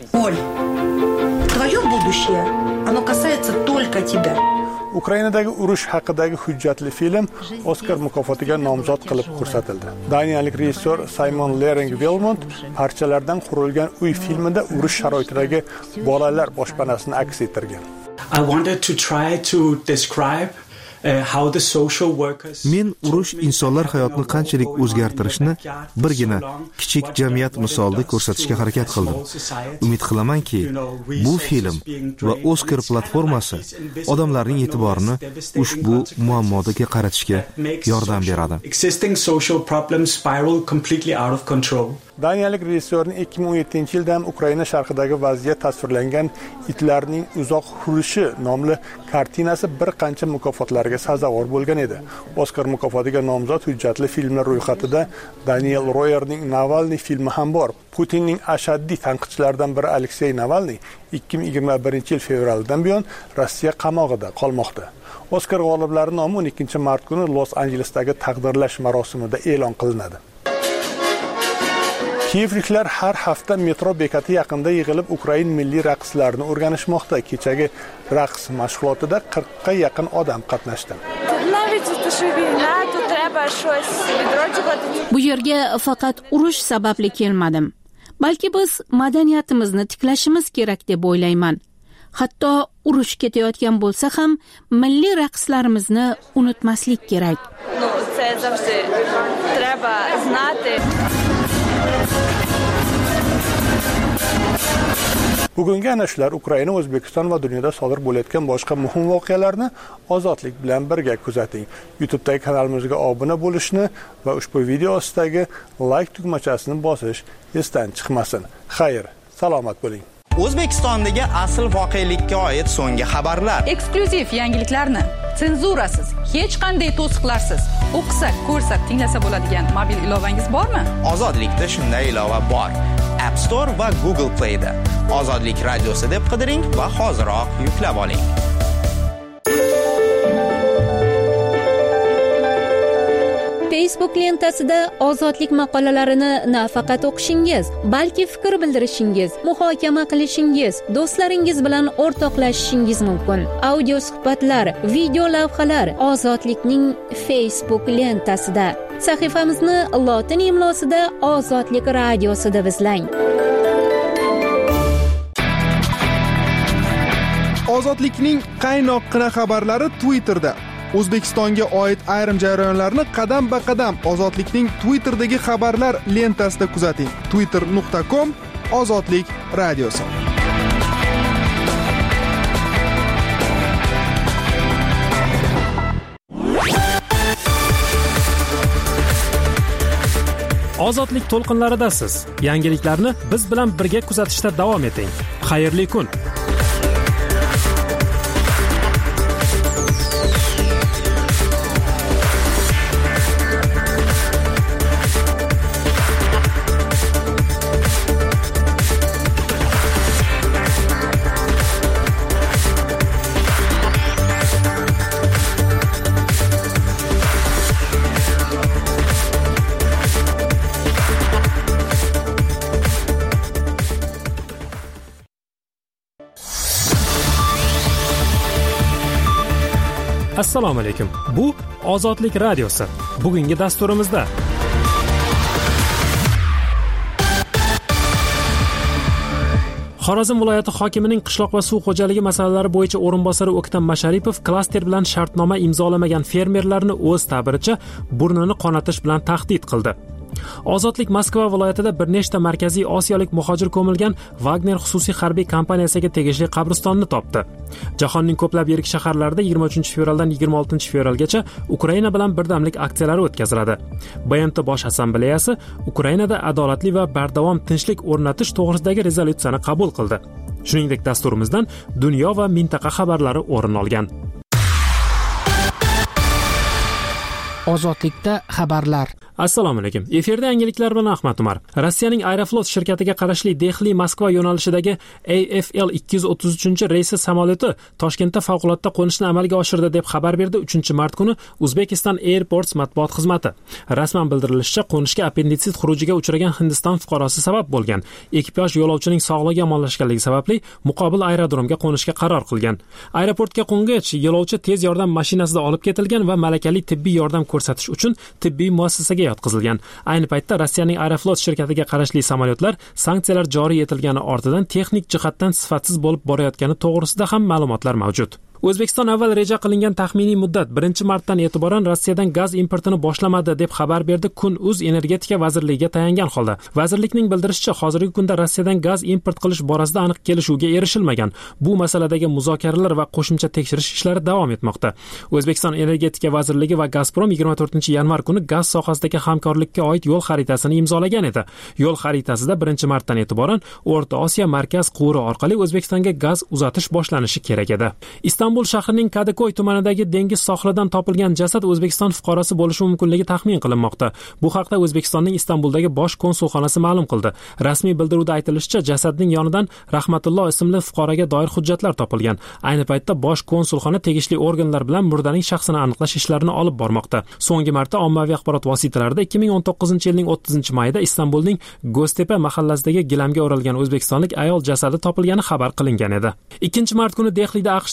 Твое будущее, оно касается только тебя. Ukrainadagi urush haqidagi hujjatli film Oskar mukofotiga nomzod qilib ko'rsatildi. Daniyalik rejissyor Simon Lering Wilmot parchalardan qurilgan uy filmida urush sharoitidagi bolalar boshpanasini aks ettirgan. I wanted to try to describe Men urush insonlar hayotini qanchalik o'zgartirishni birgina kichik jamiyat misolida ko'rsatishga harakat qildim. Umid qilamanki, bu film va Oscar platformasi odamlarning e'tiborini ushbu muammoga qaratishga yordam beradi. Daniyalik rejissyorning ikki ming o'n yettinchi yilda Ukraina sharqidagi vaziyat tasvirlangan Itlarning uzoq hurishi nomli kartinasi bir qancha mukofotlarga sazovor bo'lgan edi. Oskar mukofotiga nomzod hujjatli filmlar ro'yxatida Daniel Royerning Navalniy filmi ham bor. Putinning ashaddiy tanqidchilaridan biri Aleksey Navalniy ikki ming yigirma birinchi yil fevraldan buyon Rossiya qamog'ida qolmoqda. Oskar g'oliblari nomi o'n ikkinchi mart kuni Los-Anjelesdagi taqdirlash marosimida e'lon qilinadi. Kiyevliklar har hafta metro bekati yaqinida yig'ilib Ukrain milliy raqslarini o'rganishmoqda. Kechagi raqs mashg'ulotida qirqqa yaqin odam qatnashdi. Bu yerga faqat urush sababli kelmadim. Balki biz madaniyatimizni tiklashimiz kerak deb o'ylayman. Hatto urush ketayotgan bo'lsa ham milliy raqslarimizni unutmaslik kerak. Ну, це завжди треба знати. bugungi ana shular Ukraina, O'zbekiston va dunyoda sodir bo'layotgan boshqa muhim voqealarni Ozodlik bilan birga kuzating. YouTube'dagi kanalimizga obuna bo'lishni va ushbu video ostidagi like tugmachasini bosish esdan chiqmasin. Xayr, salomat bo'ling. O'zbekistondagi asl voqelikka oid so'nggi xabarlar. Eksklyuziv yangiliklarni senzurasiz, hech qanday to'siqlarsiz o'qisa, ko'rsa, tinglasa bo'ladigan mobil ilovangiz bormi? Ozodlikda shunday ilova bor. App Store va Google Play da. Ozodlik radiosi deb qidiring va hoziroq yuklab oling. Facebook lentasida ozodlik maqolalarini nafaqat o'qishingiz, balki fikr bildirishingiz, muhokama qilishingiz, do'stlaringiz bilan o'rtoqlashishingiz mumkin. Audio suhbatlar, video lavhalar Ozodlikning Facebook lentasida. Sahifamizni lotin imlosida Ozodlik radiosi deb izlang. Ozodlikning qaynoqqina xabarlari Twitterda. O'zbekistonga oid ayrim jarayonlarni qadam-ba-qadam Ozodlikning Twitterdagi xabarlar lentasida kuzating. twitter nuqta com Ozodlik radiosi. Ozodlik to'lqinlaridasiz. Yangiliklarni biz bilan birga kuzatishda davom eting. Xayrli kun. Assalomu alaykum. Bu Ozodlik radiosi. Bugungi dasturimizda Xorazm viloyati hokimining qishloq va suv xo'jaligi masalalari bo'yicha o'rinbosari O'ktam Masharipov klaster bilan shartnoma imzolamagan fermerlarni o'z ta'biricha burnini qonatish bilan tahdid qildi. Ozodlik Moskva viloyatida bir nechta markaziy osiyolik muhojir ko'milgan Wagner xususiy harbiy kompaniyasiga tegishli qabristonni topdi. Jahonning ko'plab yirik shaharlarida yigirma uchinchi fevraldan yigirma oltinchi fevralgacha Ukraina bilan birdamlik aksiyalari o'tkaziladi. B M T Bosh assambleyasi Ukrainada adolatli va bardavom tinchlik o'rnatish to'g'risidagi rezolyutsiyani qabul qildi. Shuningdek, dasturimizdan dunyo va mintaqa xabarlari o'rin olgan. Ozodlikda xabarlar. Assalomu alaykum. Efirda yangiliklar bilan Ahmad Umar. Rossiyaning Aeroflot shirkatiga qarashli Dehli Moskva yo'nalishidagi A F L ikki yuz o'ttiz uchinchi reysi samolyoti Toshkentda favqulodda qo'nishni amalga oshirdi deb xabar berdi uchinchi mart kuni Uzbekistan Airports matbuot xizmati. Rasman bildirilishicha, qo'nishga appenditsit xurujiga uchragan Hindiston fuqarosi sabab bo'lgan. Ekipaj yo'lovchining sog'lig'i yomonlashganligi sababli muqobil aerodromga qo'nishga qaror qilgan. Aeroportga qo'ngach, yo'lovchi tez yordam mashinasida olib ketilgan va malakali tibbiy yordam ko'rsatish uchun tibbiy muassasaga yotqizilgan. Ayni paytda Rossiyaning Aeroflot shirkatiga qarashli samolyotlar sanksiyalar joriy etilgani ortidan texnik jihatdan sifatsiz bo'lib borayotgani to'g'risida ham ma'lumotlar mavjud. O'zbekiston avval reja qilingan taxminiy muddat birinchi martdan e'tiboran Rossiyadan gaz importini boshlamadi deb xabar berdi Kun.uz energetika vazirligiga tayangan holda. Vazirlikning bildirishicha, hozirgi kunda Rossiyadan gaz import qilish borasida aniq kelishuvga erishilmagan. Bu masaladagi muzokaralar va qo'shimcha tekshirish ishlari davom etmoqda. O'zbekiston energetika vazirligi va Gazprom yigirma to'rtinchi yanvar kuni gaz sohasidagi hamkorlikka oid yo'l xaritasini imzolagan edi. Yo'l xaritasida birinchi martdan e'tiboran O'rta Osiyo markaz quvuri orqali O'zbekistonga gaz uzatish boshlanishi kerak edi. Istanbul shahrining Kadıköy tumanidagi dengiz sohilidan topilgan jasad O'zbekiston fuqarosi bo'lishi mumkinligi taxmin qilinmoqda. Bu haqda O'zbekistonning Istanbuldagi bosh konsulxonasi ma'lum qildi. Rasmiy bildiruvda aytilishicha, jasadning yonidan Rahmatulloh ismli fuqaroga doir hujjatlar topilgan. Ayni paytda bosh konsulxona tegishli organlar bilan murdaning shaxsini aniqlash ishlarini olib bormoqda. So'nggi marta ommaviy axborot vositalarida ikki ming o'n to'qqizinchi yilning o'ttizinchi mayida Istanbulning Go'stepa mahallasidagi gilamga o'ralgan o'zbekistonlik ayol jasadi topilgani xabar qilingan edi. ikkinchi mart kuni Dehlida AQSh davlat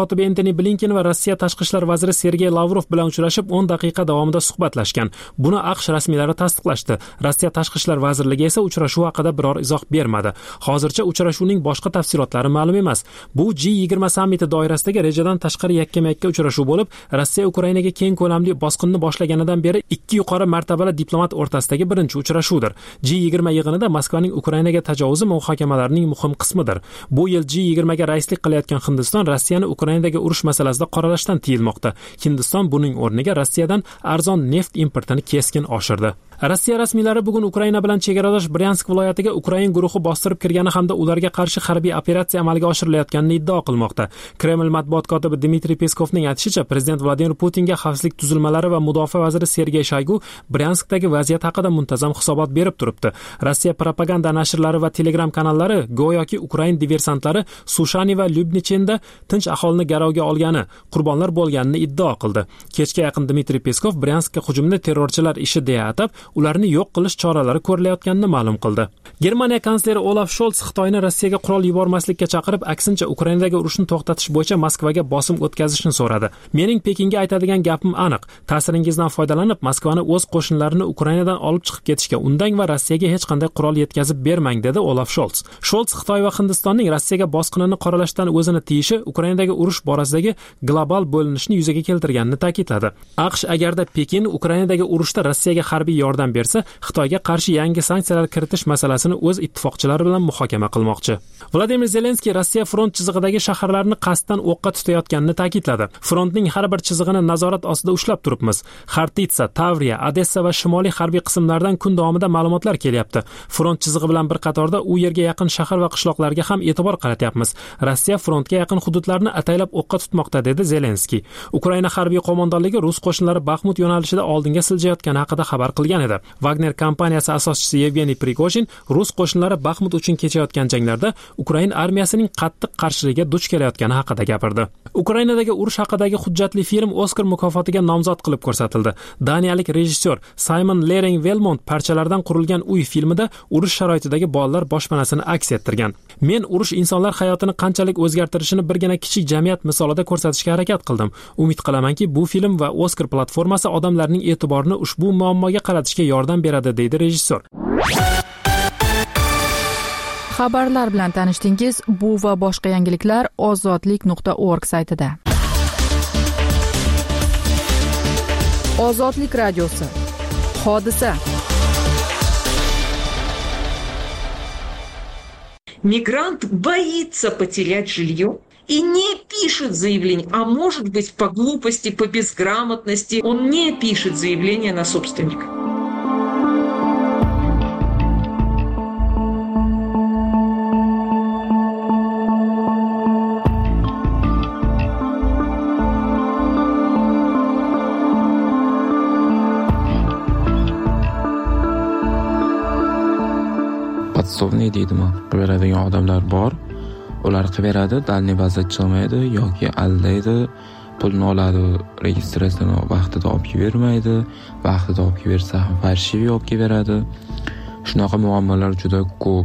kotibi Entoni Blinken va Rossiya tashqi ishlar vaziri Sergey Lavrov bilan uchrashib o'n daqiqa davomida suhbatlashgan. Buni AQSh rasmiylari tasdiqlashdi. Rossiya tashqi ishlar vazirligi esa uchrashuv haqida biror izoh bermadi. Hozircha uchrashuvning boshqa tafsilotlari ma'lum emas. Bu G yigirma sammiti doirasidagi rejadan tashqari yakkama-yakka uchrashuv bo'lib, Rossiya Ukrainaga keng ko'lamli bosqinni boshlaganidan beri ikki yuqori martabali diplomat o'rtasidagi birinchi uchrashuvdir. G yigirma yig'inida Moskvaning Ukrainaga tajovuzi muhokamalarining muhim qismidir. Bu yil G yigirma ga raislik qilayotgan Hindiston Rossiyani Ukrainadagi urush masalasida qoralashdan tiyilmoqda. Hindiston buning o'rniga Rossiyadan arzon neft importini keskin oshirdi. Rossiya rasmiylari bugun Ukraina bilan chegaradosh Bryansk viloyatiga Ukrain guruhi bostirib kirgani hamda ularga qarshi harbiy operatsiya amalga oshirilayotganini iddao qilmoqda. Kreml matbuot kotibi Dmitriy Peskovning aytishicha, prezident Vladimir Putinga xavfsizlik tuzilmalari va mudofaa vaziri Sergey Shoygu Bryanskdagi vaziyat haqida muntazam hisobot berib turibdi. Rossiya propaganda nashrlari va Telegram kanallari go'yoki Ukrain diversantlari Sushani va Lyubnichinda tinch aholini garovga olgani, qurbonlar bo'lganini iddao qildi. Kechga yaqin Dmitriy Peskov Bryanskka hujumni terrorchilar ishi deya atab, ularni yo'q qilish choralari ko'rilayotganini ma'lum qildi. Germaniya kansleri Olaf Scholz Xitoyni Rossiyaga qurol yubormaslikka chaqirib, aksincha Ukrainadagi urushni to'xtatish bo'yicha Moskvaga bosim o'tkazishni so'radi. Mening Pekinga aytadigan gapim aniq. Ta'siringizdan foydalanib, Moskvani o'z qo'shinlarini Ukrainadan olib chiqib ketishga undang va Rossiyaga hech qanday qurol yetkazib bermang, dedi Olaf Scholz. Scholz Xitoy va Hindistonning Rossiyaga bosqinini qoralashdan o'zini tiyishi Ukrainadagi urush borasidagi global bo'linishni yuzaga keltirganini ta'kidladi. AQSh agarda Pekin Ukrainadagi urushda Rossiyaga harbiy yordam bersa, Xitoyga qarshi yangi sanksiyalar kiritish masalasini o'z ittifoqchilari bilan muhokama qilmoqchi. Vladimir Zelenskiy Rossiya front chizig'idagi shaharlarni qasddan o'qqa tutayotganini ta'kidladi. Frontning har bir chizig'ini nazorat ostida ushlab turibmiz. Xartitsa, Tavriya, Odessa va shimoliy harbiy qismlardan kun davomida ma'lumotlar kelyapti. Front chizig'i bilan bir qatorda u yerga yaqin shahar va qishloqlarga ham e'tibor qaratyapmiz. Rossiya frontga yaqin hududlarni ataylab o'qqa tutmoqda, dedi Zelenskiy. Ukraina harbiy qo'mondonligi rus qo'shinlari Baxmut yo'nalishida oldinga siljayotgani haqida xabar qilgan edi. Wagner kompaniyasi asoschisi Yevgeniy Prigozhin rus qo'shinlari Baxmut uchun kechayotgan janglarda Ukraina armiyasining qattiq qarshiligiga duch kelayotgani haqida gapirdi. Ukrainadagi urush haqidagi hujjatli film Oskar mukofotiga nomzod qilib ko'rsatildi. Daniyalik rejissyor Simon Lering Velmont parchalardan qurilgan uy filmida urush sharoitidagi bolalar boshpanasini aks ettirgan. Men urush insonlar hayotini qanchalik o'zgartirishini birgina kichik jamiyat misolida ko'rsatishga harakat qildim. Umid qilamanki, bu film va Oskar platformasi odamlarning e'tiborini ushbu muammoga qaratishga yordam beradi, deydi rejissyor. Xabarlar bilan tanishdingiz. Bu va boshqa yangiliklar ozodlik nuqta org saytida. Ozodlik radiosi. Hodisa. Мигрант боится потерять жилье и не пишет заявление, а может быть по глупости, по безграмотности он не пишет заявление на собственника. Podsovniy deydimi? Beradigan odamlar bor. Ular qilaveradi, dalniy baza chiqmaydi yoki aldaydi, pulni oladi, registratsiyani vaqtida olib bermaydi, vaqtida olib bersa ham farshiv olib beradi. Shunaqa muammolar juda ko'p.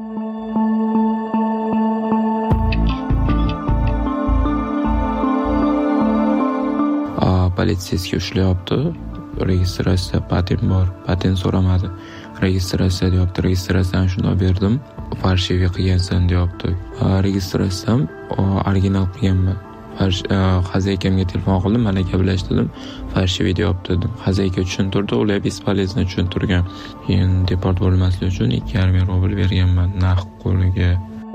A, politsiyasiga ushlayapti. Registratsiya patent bor, patent so'ramadi. Registratsiya deyapti, registratsiyani shunday berdim, farshiviy qilgansan deyapti. Registratsiyam original qilganman. Xazaykamga telefon qildim, mana gaplashdim, farshiviy deyapti dedim. Xazayka tushuntirdi, ular bespolezno tushuntirgan. Keyin deport bo'lmaslik uchun ikki yarim ming rubl berganman naqd qo'liga.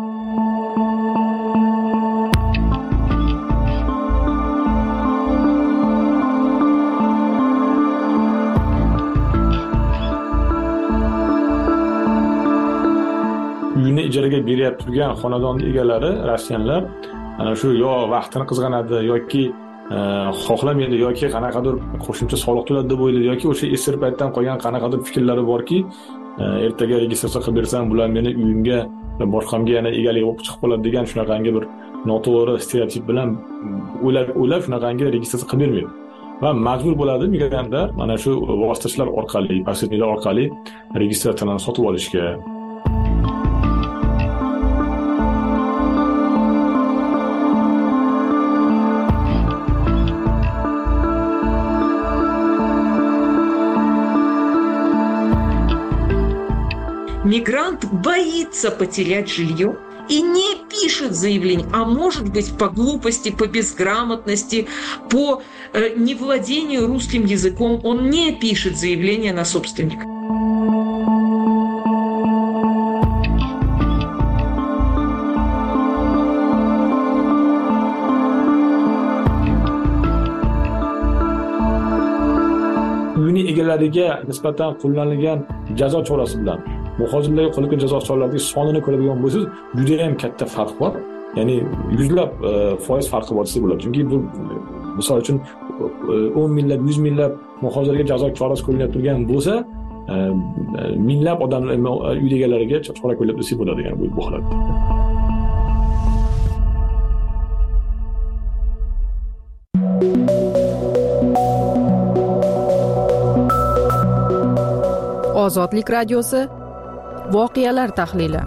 Uyini ijaraga beryapti turgan xonadon egalari rossiyanlar ana shu yo vaqtini qizg'anadi yoki xohlamaydi yoki qanaqadir qo'shimcha soliq to'ladi deb o'ylaydi yoki o'sha esir paytdan qolgan qanaqadir fikrlari borki, ertaga registratsiya qilib bersam bular meni uyimga boshqamga yana egalik bo'lib chiqib qoladi degan shunaqangi bir noto'g'ri stereotip bilan o'ylab o'ylab shunaqangi registratsiya qilib bermaydi va majbur bo'ladi migrantlar mana shu vositachilar orqali, posredniklar orqali registratsiyani sotib olishga. мигрант боится потерять жилье и не пишет заявление, а может быть по глупости, по безграмотности, по э, невладению русским языком он не пишет заявление на собственника. uyning egalariga nisbatan qo'llanilgan jazo chorasi bilan muhojirlarga qo'llanilgan jazo choralarining sonini ko'radigan bo'lsangiz, juda ham katta farq bor. Ya'ni yuzlab foiz farqi bor desa bo'ladi. Chunki bu misol uchun o'n minglab, yuz minglab muhojirga jazo chorasi qo'llanib turgan bo'lsa, minglab odamlar uy egalariga chora qo'llab desa bo'ladi, ya'ni bu holatda. Ozodlik radiosi voqealar tahlili.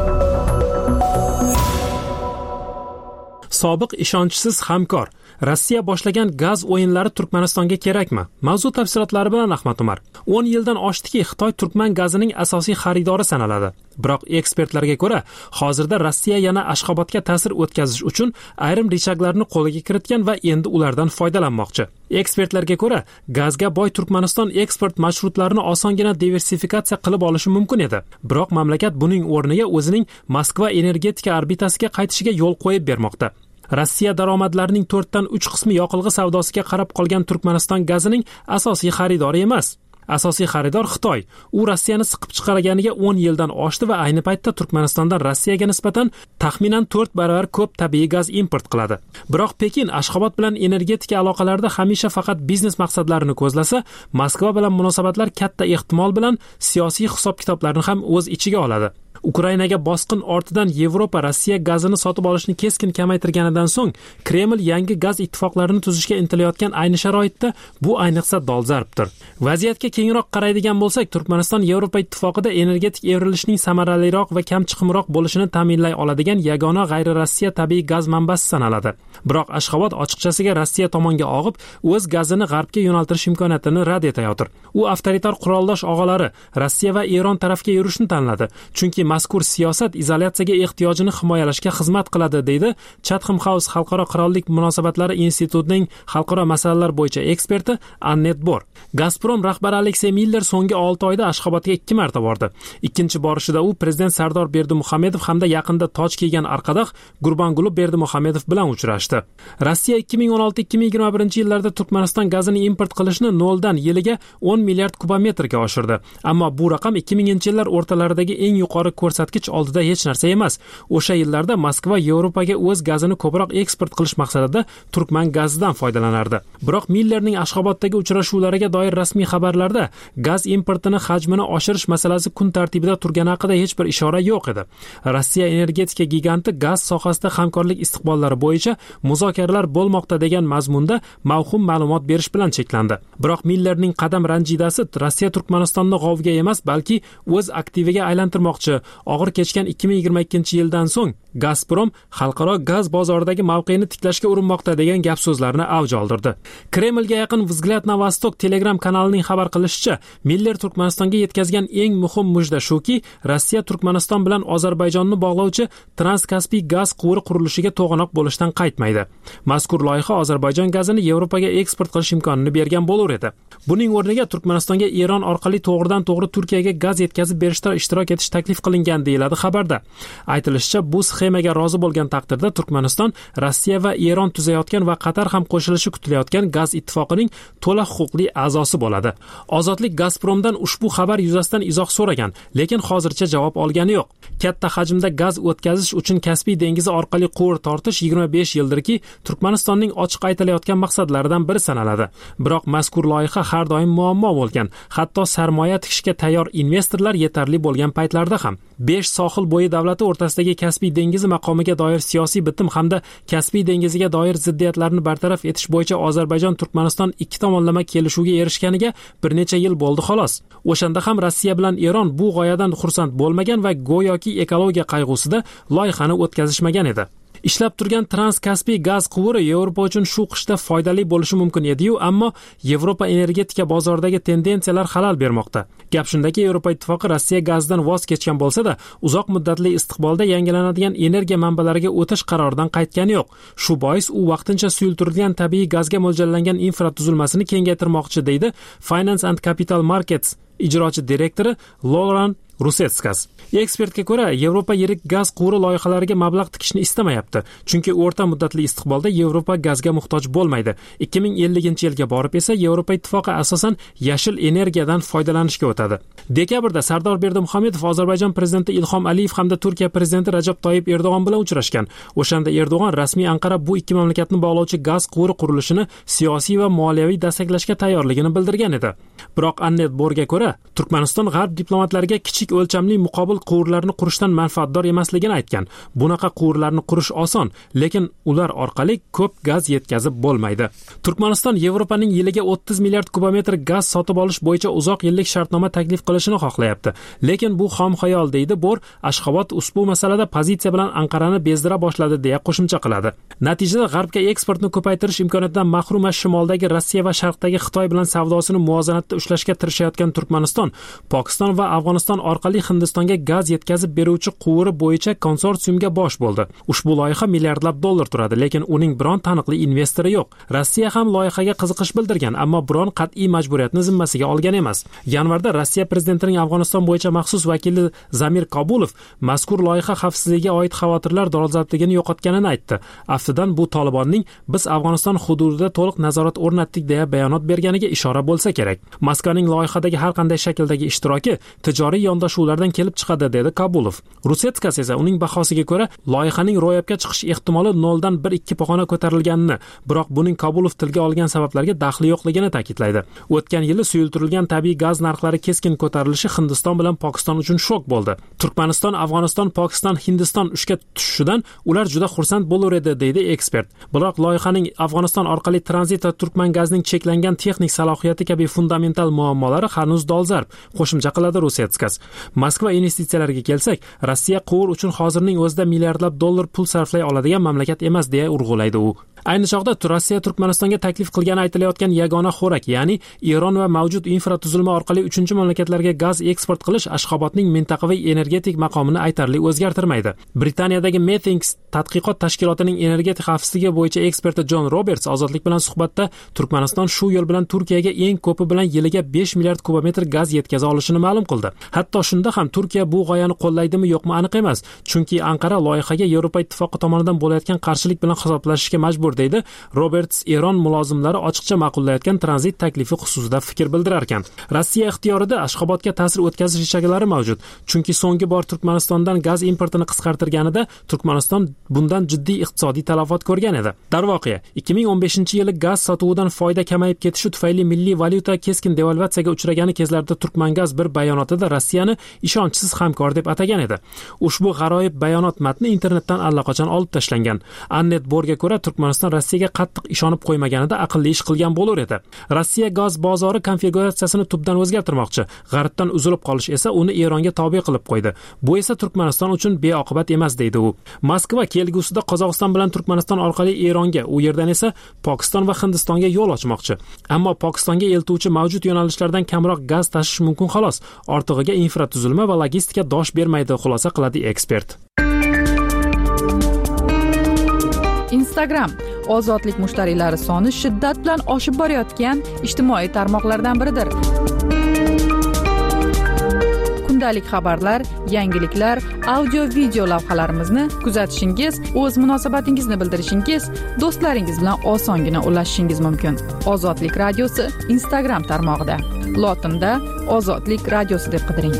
Sobiq ishonchsiz hamkor. Rossiya boshlagan gaz o'yinlari Turkmanistonga kerakmi? Mavzu tafsilotlari bilan Ahmad Umar. o'n yildan oshdiki, Xitoy turkman gazining asosiy xaridori sanaladi. Biroq ekspertlarga ko'ra, hozirda Rossiya yana Ashxobodga ta'sir o'tkazish uchun ayrim rechaglarni qo'lga kiritgan va endi ulardan foydalanmoqchi. Ekspertlarga ko'ra, gazga boy Turkmaniston eksport marshrutlarini osongina diversifikatsiya qilib olishi mumkin edi. Biroq mamlakat buning o'rniga o'zining Moskva energetika orbitasiga qaytishiga yo'l qo'yib bermoqda. Rossiya daromadlarining to'rtdan uch qismi yoqilg'i savdosiga qarab qolgan Turkmaniston gazining asosiy xaridori emas. Asosiy xaridor Xitoy. U Rossiyani siqib chiqarganiga o'n yildan oshdi va ayni paytda Turkmanistondan Rossiyaga nisbatan taxminan to'rt baravar ko'p tabiiy gaz import qiladi. Biroq Pekin Ashxobod bilan energetika aloqalarida hamisha faqat biznes maqsadlarini ko'zlasa, Moskva bilan munosabatlar katta ehtimol bilan siyosiy hisob-kitoblarni ham o'z ichiga oladi. Ukrainaga bosqin ortidan Yevropa Rossiya gazini sotib olishni keskin kamaytirganidan so'ng Kreml yangi gaz ittifoqlarini tuzishga intilayotgan ayni sharoitda bu ayniqsa dolzarbdir. Vaziyatga kengroq qaraydigan bo'lsak, Turkmaniston Yevropa ittifoqida energetik evrilishning samaraliroq va kam chiqimroq bo'lishini ta'minlay oladigan yagona g'ayri-Rossiya tabiiy gaz manbasi sanaladi. Biroq Ashxobod ochiqchasiga Rossiya tomonga og'ib, o'z gazini g'arbga yo'naltirish imkoniyatini rad etayotir. U avtoritar quroldosh og'alari Rossiya va Eron tarafga yurishni tanladi. Chunki mazkur siyosat izolyatsiyaga ehtiyojini himoyalashga xizmat qiladi, deydi Chatham House Xalqaro qirollik munosabatlari institutining xalqaro masalalar bo'yicha eksperti Annette Bor. Gazprom rahbari Aleksey Miller so'nggi olti oyda Ashxobodga ikki marta bordi. Ikkinchi borishida u prezident Sardor Berdimuhamedov hamda yaqinda toj kiygan arqadoq Gurbanguli Berdimuhamedov bilan uchrashdi. Rossiya ikki ming o'n olti ikki ming yigirma birinchi yillarda Turkmaniston gazini import qilishni noldan yiliga o'n milliard kubometrga oshirdi. Ammo bu raqam ikki minginchi yillar o'rtalaridagi eng yuqori ko'rsatkich oldida hech narsa emas. O'sha yillarda Moskva Yevropaga o'z gazini ko'proq eksport qilish maqsadida turkman gazidan foydalanardi. Biroq Millerning Ashxoboddagi uchrashuvlariga doir rasmiy xabarlarda gaz importini hajmini oshirish masalasi kun tartibida turgani haqida hech bir ishora yo'q edi. Rossiya energetika giganti gaz sohasida hamkorlik istiqbollari bo'yicha muzokaralar bo'lmoqda degan mazmunda mavhum ma'lumot berish bilan cheklandi. Biroq Millerning qadam ranjidasi Rossiya Turkmanistonni g'ovga emas, balki o'z aktiviga aylantirmoqchi. Og'ir kechgan ikki ming yigirma ikkinchi yildan so'ng Gazprom xalqaro gaz bozoridagi mavqeini tiklashga urinmoqda degan gap so'zlarni avj oldirdi. Kremlga yaqin Vzglyad na Vostok Telegram kanalining xabar qilishicha, Miller Turkmanistonga yetkazgan eng muhim mujda shuki, Rossiya Turkmaniston bilan Ozarbayjonni bog'lovchi Transkaspiy gaz quvuri qurilishiga to'g'anoq bo'lishdan qaytmaydi. Mazkur loyiha Ozarbayjon gazini Yevropaga eksport qilish imkonini bergan bo'lar edi. Buning o'rniga Turkmanistonga Eron orqali to'g'ridan-to'g'ri Turkiyaga gaz yetkazib berishda ishtirok etish taklif qilingan deyiladi xabarda. Aytilishicha, bu sxemaga rozi bo'lgan taqdirda Turkmaniston Rossiya va Eron tuzayotgan va Qatar ham qo'shilishi kutilayotgan gaz ittifoqining to'la huquqli a'zosi bo'ladi. Ozodlik Gazpromdan ushbu xabar yuzasidan izoh so'ragan, lekin hozircha javob olgani yo'q. Katta hajmda gaz o'tkazish uchun Kaspiy dengizi orqali quvur tortish yigirma besh yildirki Turkmanistonning ochiq aytilayotgan maqsadlaridan biri sanaladi. Biroq mazkur loyiha har doim muammo bo'lgan. Hatto sarmoya tikishga tayyor investorlar yetarli bo'lgan paytlarda ham. besh sohil bo'yi davlati o'rtasidagi Kaspiy dengizi maqomiga doir siyosiy bitim hamda Kaspiy dengiziga doir ziddiyatlarni bartaraf etish bo'yicha Ozarbayjon Turkmaniston ikki tomonlama kelishuvga erishganiga bir necha yil bo'ldi xolos. O'shanda ham Rossiya bilan Eron bu g'oyadan xursand bo'lmagan va go'yoki ekologiya qayg'usida loyihani o'tkazishmagan edi. Ishlab turgan Transkaspiy gaz quvuri Yevropa uchun shu qishda foydali bo'lishi mumkin edi-yu, ammo Yevropa energetika bozoridagi tendensiyalar xalal bermoqda. Gap shundaki, Yevropa ittifoqi Rossiya gazidan voz kechgan bo'lsa-da, uzoq muddatli istiqbolda yangilanadigan energiya manbalariga o'tish qaroridan qaytgani yo'q. Shu bois u vaqtincha suyultirilgan tabiiy gazga mo'ljallangan infratuzilmasini kengaytirmoqchi, deydi Finance and Capital Markets ijrochi direktori Laurent Rusetskas. Ekspertga ko'ra, Yevropa yirik gaz quvuri loyihalariga mablag' tikishni istamayapti, chunki o'rta muddatli istiqbolda Yevropa gazga muhtoj bo'lmaydi. ikki ming ellinchi yilga borib esa Yevropa ittifoqi asosan yashil energiyadan foydalanishga o'tadi. Dekabrda Sardor Berdimuhamedov Ozarbayjon prezidenti Ilhom Aliyev hamda Turkiya prezidenti Rajab Toyyib Erdo'g'on bilan uchrashgan. O'shanda Erdo'g'on rasmiy Anqara bu ikki mamlakatni bog'lovchi gaz quvuri qurilishini siyosiy va moliyaviy desteklashga tayyorligini bildirgan edi. Biroq Annet Borga ko'ra, Turkmaniston g'arb diplomatlariga kichik o'lchamli muqobil quvurlarni qurishdan manfaatdor emasligini aytgan. Bunaqa quvurlarni qurish oson, lekin ular orqali ko'p gaz yetkazib bo'lmaydi. Turkmaniston Yevropaning yiliga o'ttiz milliard kubometr gaz sotib olish bo'yicha uzoq yillik shartnoma taklif qilishini xohlayapti. Lekin bu xom xayol, deydi Bor. Ashxobod ushbu masalada pozitsiya bilan Anqarani bezdira boshladi, deya qo'shimcha qiladi. Natijada g'arbga eksportni ko'paytirish imkoniyatidan mahrum shimoldagi Rossiya va sharqdagi Xitoy bilan savdosini muvozanatda ushlashga tirishayotgan Turkmaniston, Pokiston va Afg'oniston orqali Hindistonga gaz yetkazib beruvchi quvuri bo'yicha konsorsiumga bosh bo'ldi. Ushbu loyiha milliardlab dollar turadi, lekin uning biron taniqli investori yo'q. Rossiya ham loyihaga qiziqish bildirgan, ammo biron qat'iy majburiyatni zimmasiga olgan emas. Yanvarda Rossiya prezidentining Afg'oniston bo'yicha maxsus vakili Zamir Kabulov mazkur loyiha xavfsizligiga oid xavotirlar dolzarbligini yo'qotganini aytdi. Aftidan bu Tolibonning biz Afg'oniston hududida to'liq nazorat o'rnatdik deya bayonot berganiga ishora bo'lsa kerak. Moskvaning loyihadagi har qanday shakldagi ishtiroki tijoriy yondashuvlardan kelib chiqadi, dedi Kabulov. Rusetskas esa uning bahosiga ko'ra, loyihaning ro'yobga chiqish ehtimoli noldan bir ikki pog'ona ko'tarilganini, biroq buning Kabulov tilga olgan sabablarga daxli yo'qligini ta'kidlaydi. O'tgan yili suyultirilgan tabiiy gaz narxlari keskin ko'tarilishi Hindiston bilan Pokiston uchun shok bo'ldi. Turkmaniston, Afg'oniston, Pokiston, Hindiston ishga tushishidan ular juda xursand bo'lar edi, deydi ekspert. Biroq loyihaning Afg'oniston orqali tranzit va turkman gazining cheklangan texnik salohiyati kabi fundamental muammolari hanuz dolzarb, qo'shimcha qiladi Rusetskas. Moskva investitsiyalarga kelsak, Rossiya quvur uchun hozirning o'zida milliardlab dollar pul sarflay oladigan mamlakat emas, deya urg'ulaydi u. Ayni chog'da Rossiya Turkmanistonga taklif qilgani aytilayotgan yagona xo'rak, ya'ni Eron va mavjud infratuzilma orqali uchinchi mamlakatlarga gaz eksport qilish Ashxobodning mintaqaviy energetik maqomini aytarli o'zgartirmaydi. Britaniyadagi Methinks tadqiqot tashkilotining energetik xavfsizligi bo'yicha eksperti John Roberts ozodlik bilan suhbatda Turkmaniston shu yo'l bilan Turkiyaga eng ko'pi bilan yiliga besh milliard kubometr gaz yetkaza olishini ma'lum qildi. Hatto shunda ham Turkiya bu g'oyani qo'llaydimi yo'qmi aniq emas, chunki Anqara loyihaga Yevropa ittifoqi tomonidan bo'layotgan qarshilik bilan hisoblashishga majbur, deydi Roberts. Eron mulozimlari ochiqcha ma'qullayotgan tranzit taklifi xususida fikr bildirar ekan. Rossiya ixtiyorida Ashxobodga ta'sir o'tkazish ishaklari mavjud, chunki so'nggi bor Turkmanistondan gaz importini qisqartirganida Turkmaniston bundan jiddiy iqtisodiy talafot ko'rgan edi. Darvoqe, ikki ming o'n beshinchi yili gaz sotuvidan foyda kamayib ketishi tufayli milliy valyuta keskin devalvatsiyaga uchragani kezlarda Turkmangaz bir bayonotida Rossiyani ishonchsiz hamkor deb atagan edi. Ushbu g'aroyib bayonot matni internetdan allaqachon olib tashlangan. Annet Borga ko'ra, Turkmaniston Rossiyaga qattiq ishonib qo'ymaganida aqlli ish qilgan bo'lar edi. Rossiya gaz bozori konfiguratsiyasini tubdan o'zgartirmoqchi. G'arbdan uzilib qolish esa uni Eronga tobe qilib qo'ydi. Bu esa Turkmaniston uchun beoqibat emas, deydi u. Moskva kelgusida Qozog'iston bilan Turkmaniston orqali Eronga, u yerdan esa Pokiston va Hindistonga yo'l ochmoqchi. Ammo Pokistonga eltuvchi mavjud yo'nalishlardan kamroq gaz tashish mumkin xolos. Ortig'iga infratuzilma va logistika dosh bermaydi, xulosa qiladi ekspert. Instagram ozodlik mushtariylari soni shiddat bilan oshib borayotgan ijtimoiy tarmoqlardan biridir. Kundalik xabarlar, yangiliklar, audio video lavhalarimizni kuzatishingiz, o'z munosabatingizni bildirishingiz, do'stlaringiz bilan osongina ulashishingiz mumkin. Ozodlik radiosi Instagram tarmog'ida. Lotinda Ozodlik radiosi deb qidiring.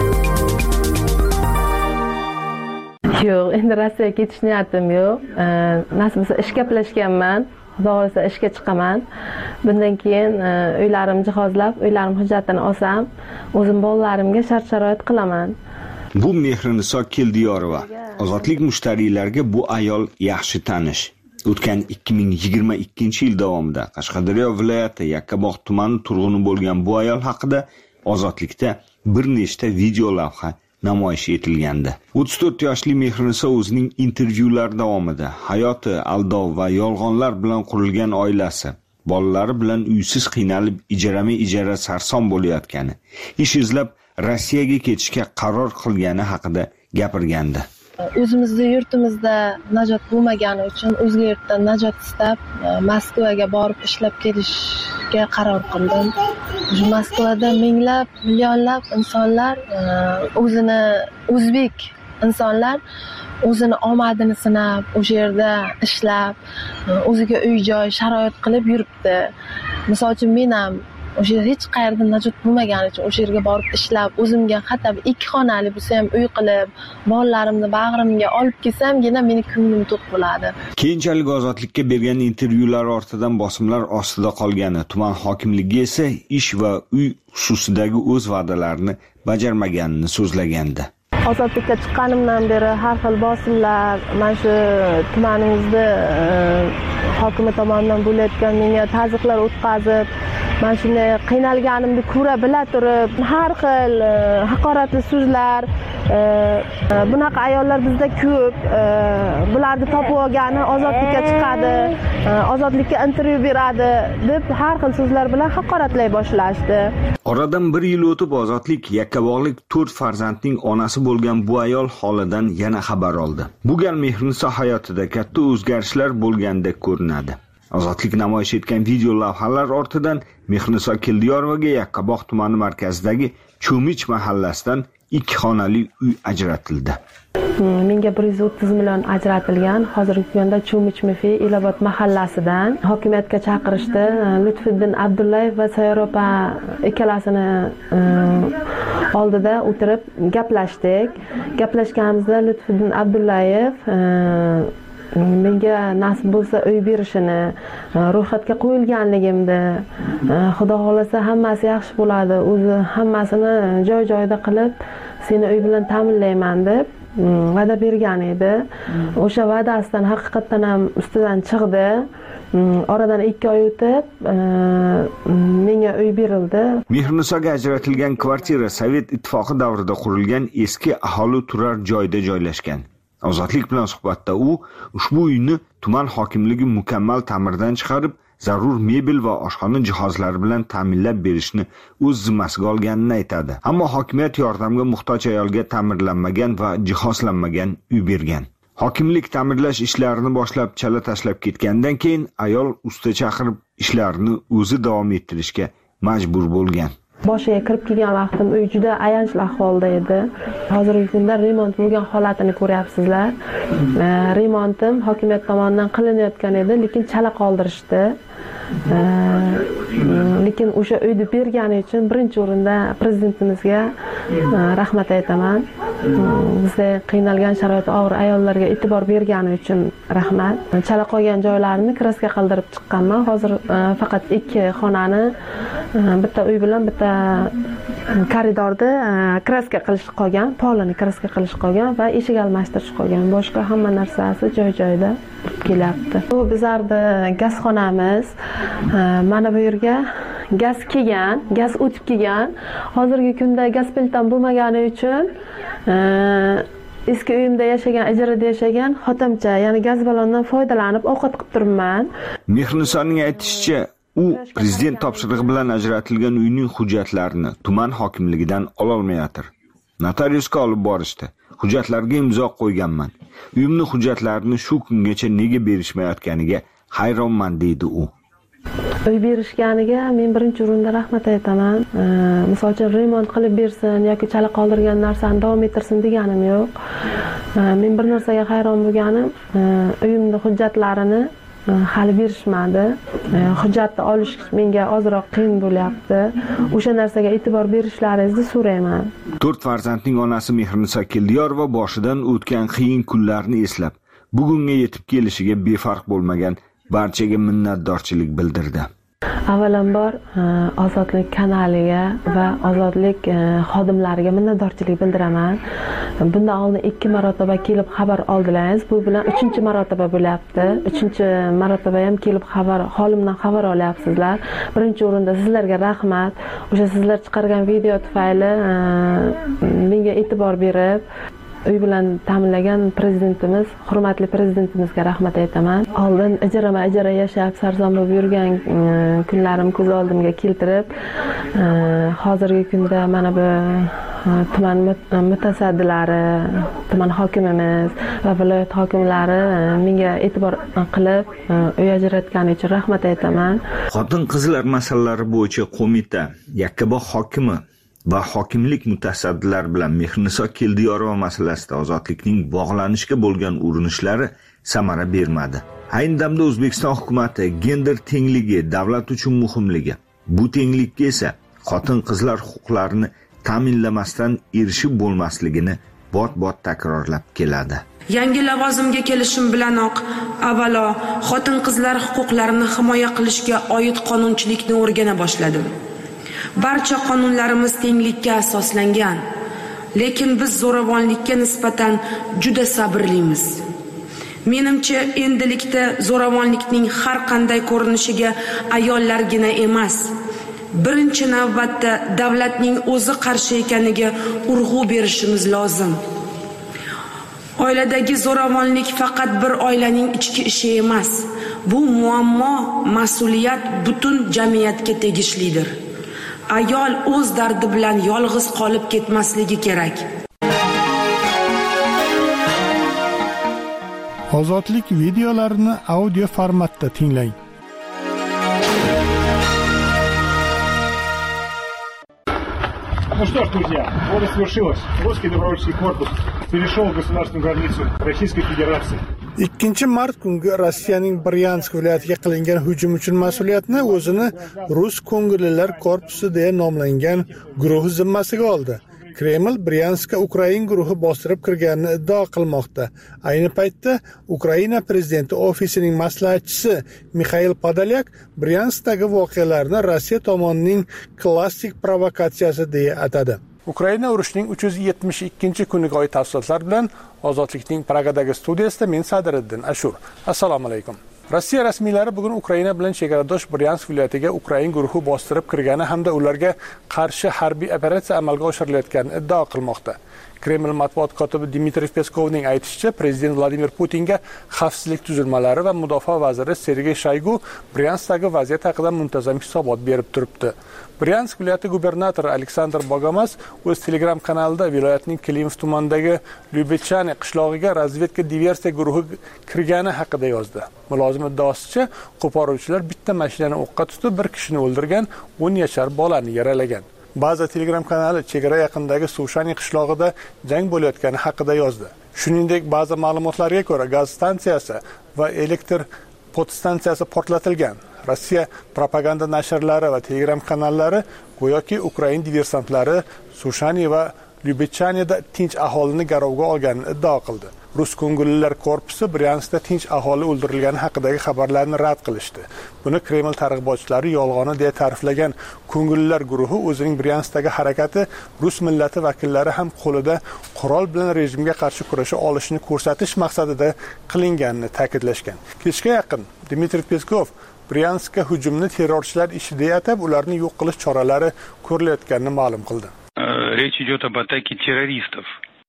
Yo'q, endi Rossiyaga ketish niyatim yo'q. Nasib bo'lsa ishga plashganman. Xudo ishga chiqaman. Bundan keyin uylarim jihozlab, uylarim hujjatini olsam, o'zim bolalarimga shart-sharoit qilaman. Bu Mehriniso Keldiyorova. Ozodlik mushtariylarga bu ayol yaxshi tanish. O'tgan ikki ming yigirma ikkinchi yil davomida Qashqadaryo viloyati Yakkabog' tumani turg'uni bo'lgan bu ayol haqida Ozodlikda bir nechta video lavha namoyish etilgandi. o'ttiz to'rt yoshli Mehriniso o'zining intervyulari davomida hayoti aldov va yolg'onlar bilan qurilgan oilasi, bolalari bilan uysiz qiynalib ijarama-ijara sarson bo'layotgani, ish izlab Rossiyaga ketishga qaror qilgani haqida gapirgandi. O'zimizda yurtimizda najot bo'lmagani uchun o'zga yurtdan najot istab Moskvaga borib ishlab kelishga qaror qildim. Shu Moskvada minglab, millionlab insonlar o'zini o'zbek insonlar o'zini omadini sinab, o'sha yerda ishlab, o'ziga uy-joy sharoit qilib yuribdi. Misol uchun men ham o'sha yerda hech qayerda najot bo'lmagani uchun o'sha yerga borib ishlab, o'zimga hatto ikki xonali bo'lsa ham uy qilib, bolalarimni bag'rimga olib kelsam-gina meni ko'nglim to'q bo'ladi. Keyinchalik Ozodlikka bergan intervyular ortidan bosimlar ostida qolgani, tuman hokimligi esa ish va uy xususidagi o'z va'dalarini bajarmaganini so'zlagandi. Ozodlikka chiqqanimdan beri har xil bosimlar, mana shu tumanimizda hokimi tomonidan bo'layotgan menga tazyiqlar o'tkazib, mana shunday qiynalganimni ko'ra bila turib, har xil haqoratli so'zlar, bunaqa ayollar bizda ko'p, bularni topib olgani ozodlikka chiqadi, ozodlikka intervyu beradi deb har xil so'zlar bilan haqoratlay boshlashdi. Oradan bir yil o'tib Ozodlik yakkabog'lik to'rt farzandning onasi bo'lgan bu ayol holidan yana xabar oldi. Bu gal Mehriniso hayotida katta o'zgarishlar bo'lgandek ko'rinadi. Ozodlik namoyish etgan video lavhalar ortidan Mehriniso Keldiyorovaga Yakkabog' tumani markazidagi Cho'mich mahallasidan ikki xonali uy ajratildi. Menga bir yuz o'ttiz million ajratilgan. Hozirgi kunda Cho'mich Mefi Elobod mahallasidan hokimiyatga chaqirishdi. Lutfiddin Abdullayev va Sayyopa ikkalasini oldida o'tirib gaplashdik. Gaplashganimizda Lutfiddin Abdullayev menga nasib bo'lsa uy berishini, ro'yxatga qo'yilganligimni, Xudo xolasa hammasi yaxshi bo'ladi, o'zi hammasini joy-joyida qilib, seni uy bilan ta'minlayman deb va'da bergan edi. O'sha va'dasidan haqiqatan ham ustidan chiqdi. Oradan ikki oy o'tib menga uy berildi. Mehrinisoga ajratilgan kvartira Sovet ittifoqi davrida qurilgan eski aholi turar joyda joylashgan. Ozodlik bilan suhbatda u ushbu uyni tuman hokimligi mukammal ta'mirdan chiqarib, zarur mebel va oshxona jihozlari bilan ta'minlab berishni o'z zimmasiga olganini aytadi. Ammo hokimiyat yordamga muhtoj ayolga ta'mirlanmagan va jihozlanmagan uy bergan. Hokimlik ta'mirlash ishlarini boshlab chala tashlab ketgandan keyin ayol usta chaqirib ishlarini o'zi davom ettirishga majbur bo'lgan. Boshiga kirib kelgan vaqtim uy juda ayanchli ahvolda edi. Hozirgi kunda remont bo'lgan holatini ko'ryapsizlar. Remontim hokimiyat tomonidan qilinayotgan edi, lekin chala qoldirishdi. Lekin o'sha uyni bergani uchun birinchi o'rinda prezidentimizga rahmat aytaman. Bizda qiynalgan sharoit og'ir ayollarga e'tibor bergani uchun rahmat. Chala qolgan joylarini kraska qildirib chiqqanman. Hozir faqat ikki xonani, bitta uy bilan bitta koridorda kraska qilish qolgan, polini kraska qilish qolgan va eshik almashtirish qolgan. Boshqa hamma narsasi joy-joyida kelyapti. Bu bizarda gazxonamiz. Mana bu yerga gaz kelgan, gaz o'tib kelgan. Hozirgi kunda gaz plittam bo'lmagani uchun eski uyimda yashagan, ijarada yashagan xotimcha, ya'ni gaz ballondan foydalanib ovqat qilib turibman. Mehrinisoning aytishicha, u prezident topshirig'i bilan ajratilgan uyning hujjatlarini tuman hokimligidan ola olmayotir. Notariusga olib borishdi. Hujjatlarga imzo qo'yganman. Uyimning hujjatlarini shu kungacha nega berishmayotganiga hayronman deydi u. Uy berishganiga men birinchi o'rinda rahmat aytaman. Misol uchun remont qilib bersin yoki chala qoldirgan narsani davom ettirsin deganim yo'q. Men bir narsaga hayron bo'lganim, uyimning hujjatlarini hali berishmadi. Hujjatni olish menga ozroq qiyin bo'lyapti. O'sha narsaga e'tibor berishlaringizni so'rayman. To'rt farzandning onasi Mehriniso Keldiyorova boshidan o'tgan qiyin kunlarni eslab, bugunga yetib kelishiga befarq bo'lmagan barchaga minnatdorchilik bildirdi. Avvalambor Ozodlik kanaliga va Ozodlik xodimlariga minnatdorchilik bildiraman. Bundan oldin ikki marotaba kelib xabar oldilaringiz. Bu bilan uchinchi marotaba bo'lyapti. uchinchi marotaba ham kelib xabar, holimdan xabar olyapsizlar. Birinchi o'rinda sizlarga rahmat. O'sha sizlar chiqargan video tufayli menga e'tibor berib, uy bilan ta'minlagan prezidentimiz, hurmatli prezidentimizga rahmat aytaman. Oldin ijarama ijara yashab sarson bo'lib yurgan kunlarim ko'z oldimga keltirib, hozirgi kunda mana bu tuman mutasaddilari, tuman hokimimiz va viloyat hokimlari menga e'tibor qilib, uy ajratgani uchun rahmat aytaman. Xotin-qizlar masalalari bo'yicha qo'mita Yakkabog' hokimi va hokimlik mutasaddilari bilan Mehriniso Keldiyorova masalasida Ozodlikning bog'lanishga bo'lgan urinishlari samara bermadi. Ayni damda O'zbekiston hukumatı gender tengligi davlat uchun muhimligi, bu tenglikka esa xotin-qizlar huquqlarini ta'minlamasdan erishib bo'lmasligini bot-bot takrorlab keladi. Yangi lavozimga kelishim bilanoq avvalo xotin-qizlar huquqlarini himoya qilishga oid qonunchilikni o'rgana boshladim. Barcha qonunlarimiz tenglikka asoslangan, lekin biz zo'ravonlikka nisbatan juda sabrlimiz. Menimcha, endilikda zo'ravonlikning har qanday ko'rinishiga ayollargina emas, birinchi navbatda davlatning o'zi qarshi ekaniga urg'u berishimiz lozim. Oiladagi zo'ravonlik faqat bir oilaning ichki ishi emas. Bu muammo, mas'uliyat butun jamiyatga tegishlidir. Ayol o'z dardi bilan yolg'iz qolib ketmasligi kerak. Ozodlik videolarini audio formatda tinglang. Ну что ж, друзья, вот и свершилось. Русский добровольческий корпус перешел государственную границу Российской Федерации. ikkinchi mart kungi Rossiyaning Bryansk viloyatiga qilingan hujum uchun mas'uliyatni o'zini Rus ko'ngillilar korpusi deya nomlangan guruh zimmasiga oldi. Kreml Bryanskka Ukrain guruhi bostirib kirganini iddao qilmoqda. Ayni paytda Ukraina prezidenti ofisining maslahatchisi Mixail Podolyak Bryanskdagi voqealarni Rossiya tomonining klassik provokatsiyasi deya atadi. Ukraina urushining uch yuz yetmish ikkinchi kuniga oid tafsilotlar bilan Ozodlikning Pragadagi studiyasida men Sadiriddin Ashur. Assalomu alaykum. Rossiya rasmiylari bugun Ukraina bilan chegaradosh Bryansk viloyatiga Ukrain guruhi bostirib kirgani hamda ularga qarshi harbiy operatsiya amalga oshirilayotganini iddao qilmoqda. Kreml matbuot kotibi Dmitriy Peskovning aytishicha, prezident Vladimir Putinga xavfsizlik tuzilmalari va mudofaa vaziri Sergey Shoygu Bryanskdagi vaziyat haqida muntazam hisobot berib turibdi. Bryansk viloyati gubernatori Aleksandr Bogomas o'z Telegram kanalida viloyatning Klimov tumanidagi Lyubechane qishlog'iga razvedka diversiya guruhi kirgani haqida yozdi. Mulozim iddaosicha, qo'poruvchilar bitta mashinani o'qqa tutib, bir kishini o'ldirgan, o'n yashar bolani yaralagan. Ba'zi Telegram kanali chegara yaqinidagi Sushani qishlog'ida jang bo'layotgani haqida yozdi. Shuningdek, ba'zi ma'lumotlarga ko'ra gaz stansiyasi va elektr podstansiyasi portlatilgan. Rossiya propaganda nashrlari va Telegram kanallari go'yoki Ukrain diversantlari Sushani va Lyubechaneda tinch aholini garovga olganini iddao qildi. Rus ko'ngillilar korpusi Bryanskda tinch aholi o'ldirilgani haqidagi xabarlarni rad qilishdi. Buni Kreml targ'ibotchilari yolg'oni deya ta'riflagan ko'ngillilar guruhi o'zining Bryanskdagi harakati Rus millati vakillari ham qo'lida qurol bilan rejimga qarshi kurasha olishini ko'rsatish maqsadida qilinganini ta'kidlashgan. Kechga yaqin Dmitriy Peskov Bryanskka hujumni terrorchilar ishi deya atab, ularni yo'q qilish choralari ko'rilayotganini ma'lum qildi. Речь идет об атаке террористов.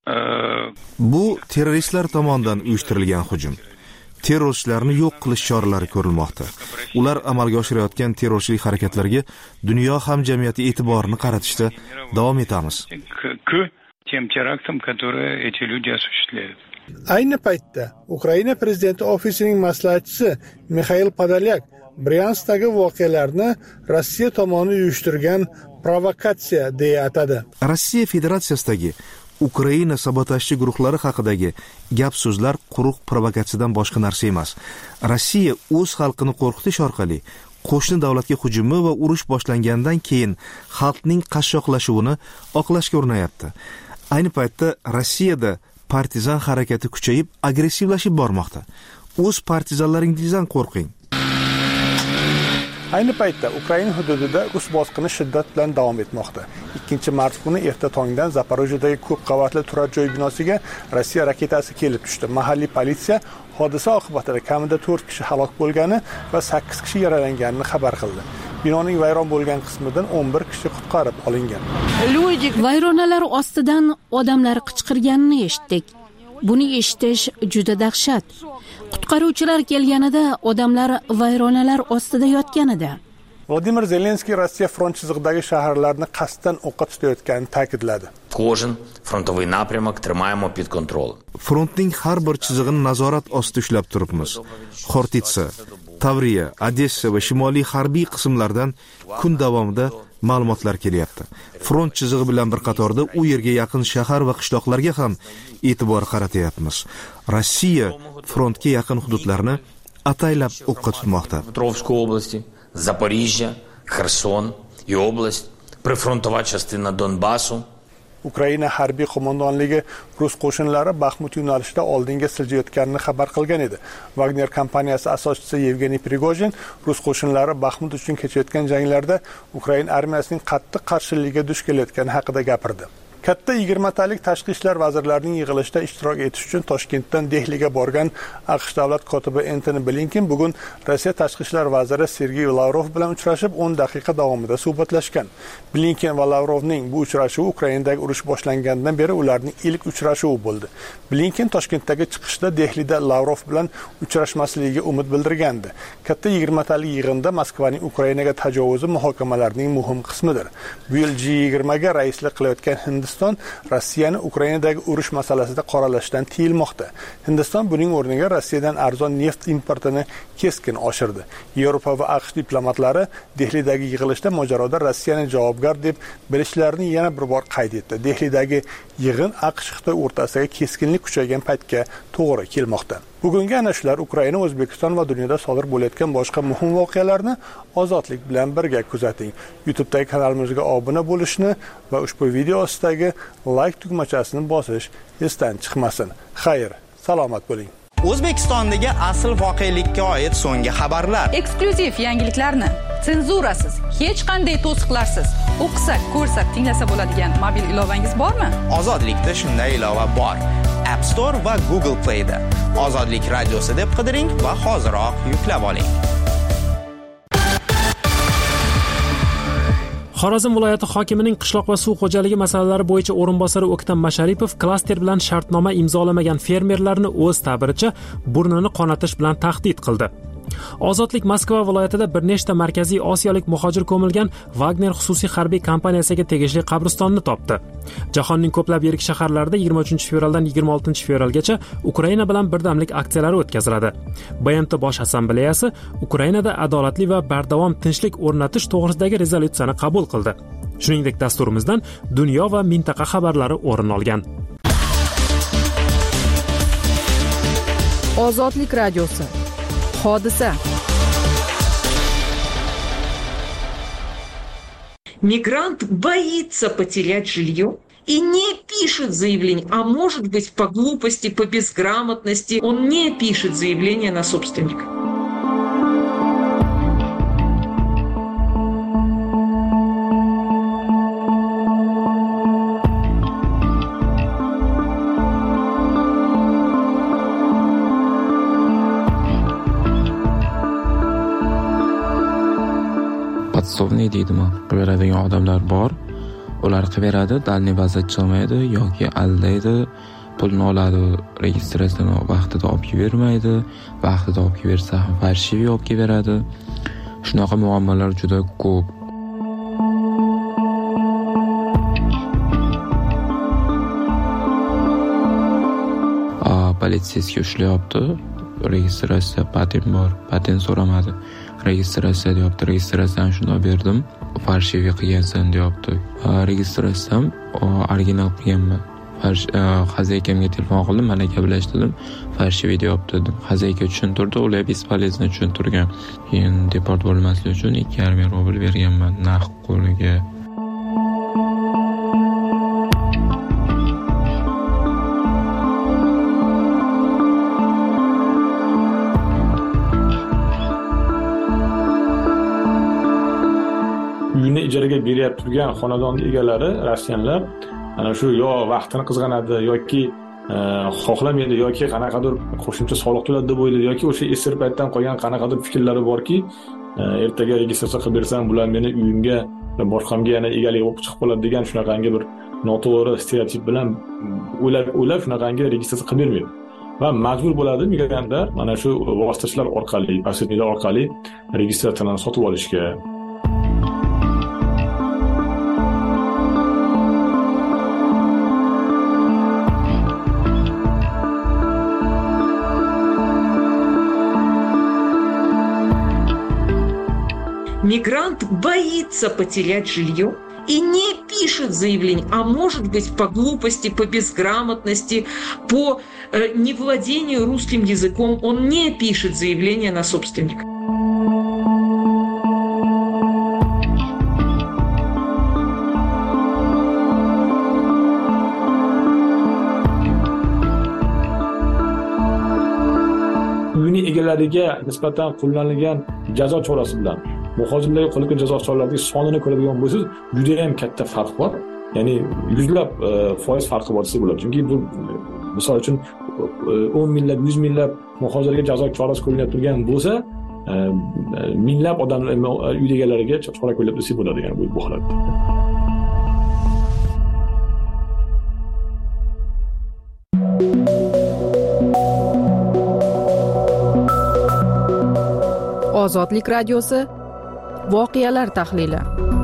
Bu terroristlar tomonidan uyushtirilgan hujum. Terrorchilarni yo'q qilish choralari ko'rilmoqda. Ular amalga oshirayotgan terrorchilik harakatlariga dunyo hamjamiyati e'tiborini qaratishda davom etamiz. К тем терактам, которые эти люди осуществляют. Ayni paytda Ukraina prezidenti ofisining maslahatchisi Mixail Podolyak Bryanskdagi voqealarni Rossiya tomoni uyushtirgan provokatsiya deya atadi. Rossiya Federatsiyasidagi Ukraina sabotajchi guruhlari haqidagi gap so'zlar quruq provokatsiyadan boshqa narsa emas. Rossiya o'z xalqini qo'rqitish orqali qo'shni davlatga hujumi va urush boshlangandan keyin xalqning qashshoqlashuvini oqlashga urinayapti. Ayni paytda Rossiyada partizan harakati kuchayib, agressivlashib bormoqda. O'z partizanlaringizdan qo'rqing. Ayni paytda Ukraina hududida rus bosqini shiddat bilan davom etmoqda. ikkinchi mart kuni erta tongdan Zaporojyedagi ko'p qavatli turar joy binosiga Rossiya raketasi kelib tushdi. Mahalliy politsiya hodisa oqibatida kamida to'rt kishi halok bo'lgani va sakkiz kishi yaralanganini xabar qildi. Binoning vayron bo'lgan qismidan o'n bir kishi qutqarib olingan. Vayronalar ostidan odamlar qichqirganini eshitdik. Buni eshitish juda dahshat. Qutqaruvchilar kelganida odamlar vayronalar ostida yotgan edi. Vladimir Zelenskiy Rossiya front chizig'idagi shaharlarni qasddan o'qqa tutayotganini ta'kidladi. Кожен фронтовий напрямок тримаємо під контролем. Frontning har bir chizig'ini nazorat ostida ushlab turibmiz. Xortitsa, Tavriya, Odessa va shimoliy harbiy qismlardan kun davomida ma'lumotlar kelyapti. Front chizig'i bilan bir qatorda u yerga yaqin shahar va qishloqlarga ham e'tibor qaratyapmiz. Rossiya frontga yaqin hududlarni ataylab o'qqa tutmoqda. Дніпропетровської області, Запоріжжя, Херсон і область, прифронтова частина Донбасу. Ukraina harbiy qo'mondonligi rus qo'shinlari Baxmut yo'nalishida oldinga siljayotganini xabar qilgan edi. Wagner kompaniyasi asoschisi Yevgeniy Prigojin rus qo'shinlari Baxmut uchun kechayotgan janglarda Ukraina armiyasining qattiq qarshiligiga duch kelayotgani haqida gapirdi. Katta yigirmatalik tashqi ishlar vazirlarining yig'ilishida ishtirok etish uchun Toshkentdan Dehliga borgan AQSh davlat kotibi Antony Blinken bugun Rossiya tashqi ishlar vaziri Sergey Lavrov bilan uchrashib o'n daqiqa davomida suhbatlashgan. Blinken va Lavrovning bu uchrashuvi Ukrainadagi urush boshlangandan beri ularning ilk uchrashuvi bo'ldi. Blinken Toshkentdagi chiqishda Dehlida Lavrov bilan uchrashmasligiga umid bildirgandi. Katta yigirmatalik yig'inda Moskvaning Ukrainaga tajovuzi muhokamalarning muhim qismidir. Bu yil G yigirma ga raislik qilayotgan Hindiston Rossiyani Ukrainadagi urush masalasida qoralashdan tiyilmoqda. Hindiston buning o'rniga Rossiyadan arzon neft importini keskin oshirdi. Yevropa va AQSh diplomatlari Dehlidagi yig'ilishda mojaroda Rossiyani javobgar deb bilishlarini yana bir bor qayd etdi. Dehlidagi yig'in AQSh-Xitoy o'rtasidagi keskinlik kuchaygan paytga to'g'ri kelmoqda. Bugungi ana shular Ukraina, O'zbekiston va dunyoda sodir bo'layotgan boshqa muhim voqealarni ozodlik bilan birga kuzating. YouTube'dagi kanalimizga obuna bo'lishni va ushbu video ostidagi like tugmachasini bosish esdan chiqmasin. Xayr, salomat bo'ling. O'zbekistondagi asl voqelikka oid so'nggi xabarlar. Eksklyuziv yangiliklarni senzurasiz, hech qanday to'siqlarsiz o'qisak, ko'rsak, tinglasa bo'ladigan mobil ilovangiz bormi? Ozodlikda shunday ilova bor. App Store va Google Play da. Ozodlik radiosi deb qidiring va hoziroq yuklab oling. Xorazm viloyati hokimining qishloq va suv xo'jaligi masalalari bo'yicha o'rinbosari O'ktam Masharipov klaster bilan shartnoma imzolamagan fermerlarni o'z ta'biricha burnini qonatish bilan tahdid qildi. Ozodlik Moskva viloyatida bir nechta markaziy osiyolik muhojir ko'milgan Wagner xususiy harbiy kompaniyasiga tegishli qabristonni topdi. Jahonning ko'plab yirik shaharlarida yigirma uchinchi fevraldan yigirma oltinchi fevralgacha Ukraina bilan birdamlik aksiyalari o'tkaziladi. B M T Bosh assambleyasi Ukrainada adolatli va bardavom tinchlik o'rnatish to'g'risidagi rezolyutsiyani qabul qildi. Shuningdek, dasturimizdan dunyo va mintaqa xabarlari o'rin olgan. Ozodlik radiosi. Hodisa. Мигрант боится потерять жилье и не пишет заявление, а может быть по глупости, по безграмотности он не пишет заявление на собственника. Podsovniy deydimi? Qilaveradigan odamlar bor. Ular qilaveradi, dalniy vaziyat chiqmaydi yoki aldaydi, pulni oladi, registratsiyani vaqtida olib bermaydi, vaqtida olib bersa ham farshivi olib beradi. Shunaqa muammolar juda ko'p. A, politsiyasiga ushlayapti. Registratsiya patent bor, patent so'ramadi. Registratsiya deyapti, registratsiyani shunday berdim, farshivi qilgansan deyapti. Registratsiyam original qilganman. Xazakamga telefon qildim, mana gaplashdim, farshivi deyapti dedim. Xazayka tushuntirdi, ular bespolezno tushuntirgan. Keyin deport bo'lmaslik uchun ikki yarim ming rubl berganman naqd qo'liga. uyni ijaraga beryapti turgan xonadon egalari rossiyaliklar ana shu yo vaqtini qizg'anadi yoki xohlamaydi yoki qanaqadir qo'shimcha soliq to'ladi deb o'ylaydi yoki o'sha esir paytdan qolgan qanaqadir fikrlari borki, ertaga registratsiya qilib bersam bular meni uyimga boshqamga yana egalik bo'lib chiqib qoladi degan shunaqangi bir noto'g'ri stereotip bilan o'ylab o'ylab shunaqangi registratsiya qilib bermaydi va majbur bo'ladi migrantlar mana shu vositachilar orqali, posredniklar orqali registratsiyalarni sotib olishga. Мигрант боится потерять жилье и не пишет заявление, а может быть по глупости, по безграмотности, по э, невладению русским языком он не пишет заявление на собственника. Uyni egalariga nisbatan qo'llanilgan jazo chorasi bilan muhojirlarga qo'llangan jazo choralarining sonini ko'radigan bo'lsangiz, juda ham katta farq bor. Ya'ni yuzlab foiz farqi bor desa bo'ladi. Chunki bu misol uchun o'n minglab, yuz minglab muhojirlarga jazo chorasi qo'llanib turgan bo'lsa, minglab odamlar uy egalariga chora qo'llab desa bo'ladi, ya'ni bu bu holatda. Ozodlik radiosi voqealar tahlili.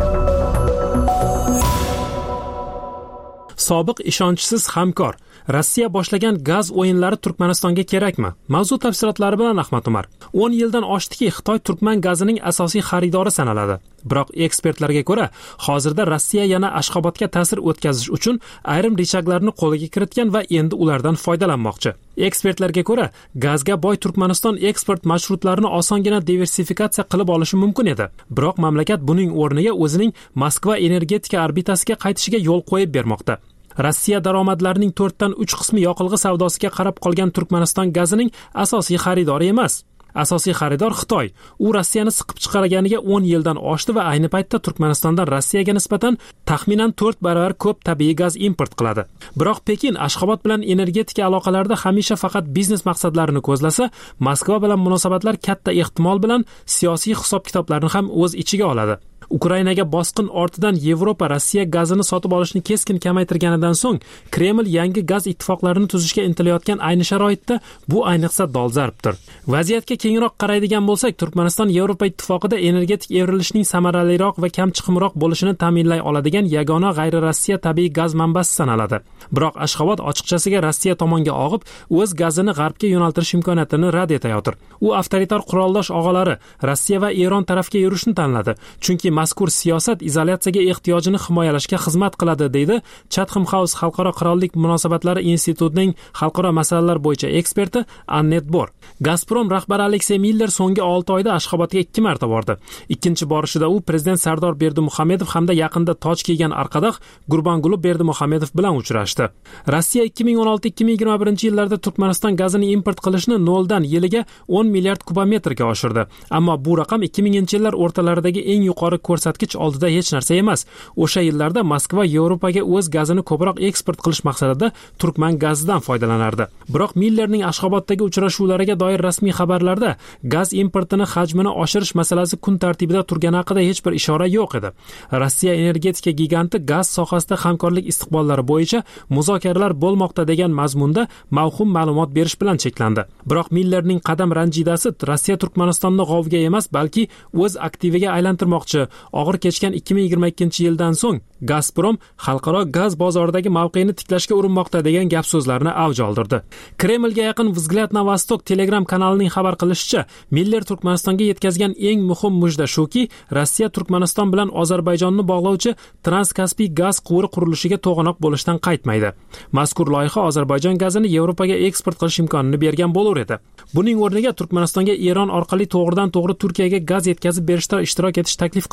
Sobiq ishonchsiz hamkor. Rossiya boshlagan gaz o'yinlari Turkmanistonga kerakmi? Mavzu tafsilotlari bilan Ahmad Umar. o'n yildan oshdiki, Xitoy turkman gazining asosiy xaridori sanaladi. Biroq ekspertlarga ko'ra, hozirda Rossiya yana Ashxobodga ta'sir o'tkazish uchun ayrim rechaglarni qo'lga kiritgan va endi ulardan foydalanmoqchi. Ekspertlarga ko'ra, gazga boy Turkmaniston eksport marshrutlarini osongina diversifikatsiya qilib olishi mumkin edi. Biroq mamlakat buning o'rniga o'zining Moskva energetika orbitasiga qaytishiga yo'l qo'yib bermoqda. Rossiya daromadlarining to'rtdan uch qismi yoqilg'i savdosiga qarab qolgan Turkmaniston gazining asosiy xaridori emas. Asosiy xaridor Xitoy. U Rossiyani siqib chiqarganiga o'n yildan oshdi va ayni paytda Turkmanistondan Rossiyaga nisbatan taxminan to'rt baravar ko'p tabiiy gaz import qiladi. Biroq Pekin Ashxobod bilan energetika aloqalarida hamisha faqat biznes maqsadlarini ko'zlasa, Moskva bilan munosabatlar katta ehtimol bilan siyosiy hisob-kitoblarni ham o'z ichiga oladi. Ukrainaga bosqin ortidan Yevropa Rossiya gazini sotib olishni keskin kamaytirganidan so'ng Kreml yangi gaz ittifoqlarini tuzishga intilayotgan ayni sharoitda bu ayniqsa dolzarbdir. Vaziyatga kengroq qaraydigan bo'lsak, Turkmaniston Yevropa ittifoqida energetik evrilishning samaraliroq va kam chiqimroq bo'lishini ta'minlay oladigan yagona g'ayri-Rossiya tabiiy gaz manbasi sanaladi. Biroq Ashxobod ochiqchasiga Rossiya tomonga og'ib, o'z gazini g'arbga yo'naltirish imkoniyatini rad etayotir. U avtoritar quroldosh og'alari Rossiya va Eron tarafga yurishni tanladi. Chunki mazkur siyosat izolyatsiyaga ehtiyojini himoyalashga xizmat qiladi, deydi Chatham House Xalqaro qirollik munosabatlari institutining xalqaro masalalar bo'yicha eksperti Annet Bor. Gazprom rahbari Aleksey Miller so'nggi olti oyda Ashxobodga ikki marta bordi. Ikkinchi borishida u prezident Sardor Berdimuhamedov hamda yaqinda toj kiygan arqadoq Gurbanguli Berdimuhamedov bilan uchrashdi. Rossiya ikki ming o'n olti ikki ming yigirma birinchi yillarda Turkmaniston gazini import qilishni noldan yiliga o'n milliard kubometrga oshirdi. Ammo bu raqam ikki minginchi yillar o'rtalaridagi eng yuqori ko'rsatkich oldida hech narsa emas. O'sha yillarda Moskva Yevropaga o'z gazini ko'proq eksport qilish maqsadida turkman gazidan foydalanardi. Biroq Millerning Ashxoboddagi uchrashuvlariga doir rasmiy xabarlarda gaz importini hajmini oshirish masalasi kun tartibida turgani haqida hech bir ishora yo'q edi. Rossiya energetika giganti gaz sohasida hamkorlik istiqbollari bo'yicha muzokaralar bo'lmoqda degan mazmunda mavhum ma'lumot berish bilan cheklandi. Biroq Millerning qadam ranjidasi Rossiya Turkmanistonni g'ovga emas, balki o'z aktiviga aylantirmoqchi. Og'ir kechgan ikki ming yigirma ikkinchi yildan so'ng Gazprom xalqaro gaz bozoridagi mavqeini tiklashga urinmoqda degan gap so'zlarni avj oldirdi. Kremlga yaqin Vzglyad na Vostok Telegram kanalining xabar qilishicha, Miller Turkmanistonga yetkazgan eng muhim mujda shuki, Rossiya Turkmaniston bilan Ozarbayjonni bog'lovchi Transkaspiy gaz quvuri qurilishiga to'g'anoq bo'lishdan qaytmaydi. Mazkur loyiha Ozarbayjon gazini Yevropaga eksport qilish imkonini bergan bo'lar edi. Buning o'rniga Turkmanistonga Eron orqali to'g'ridan to'g'ri Turkiyaga gaz yetkazib berishda ishtirok etish taklif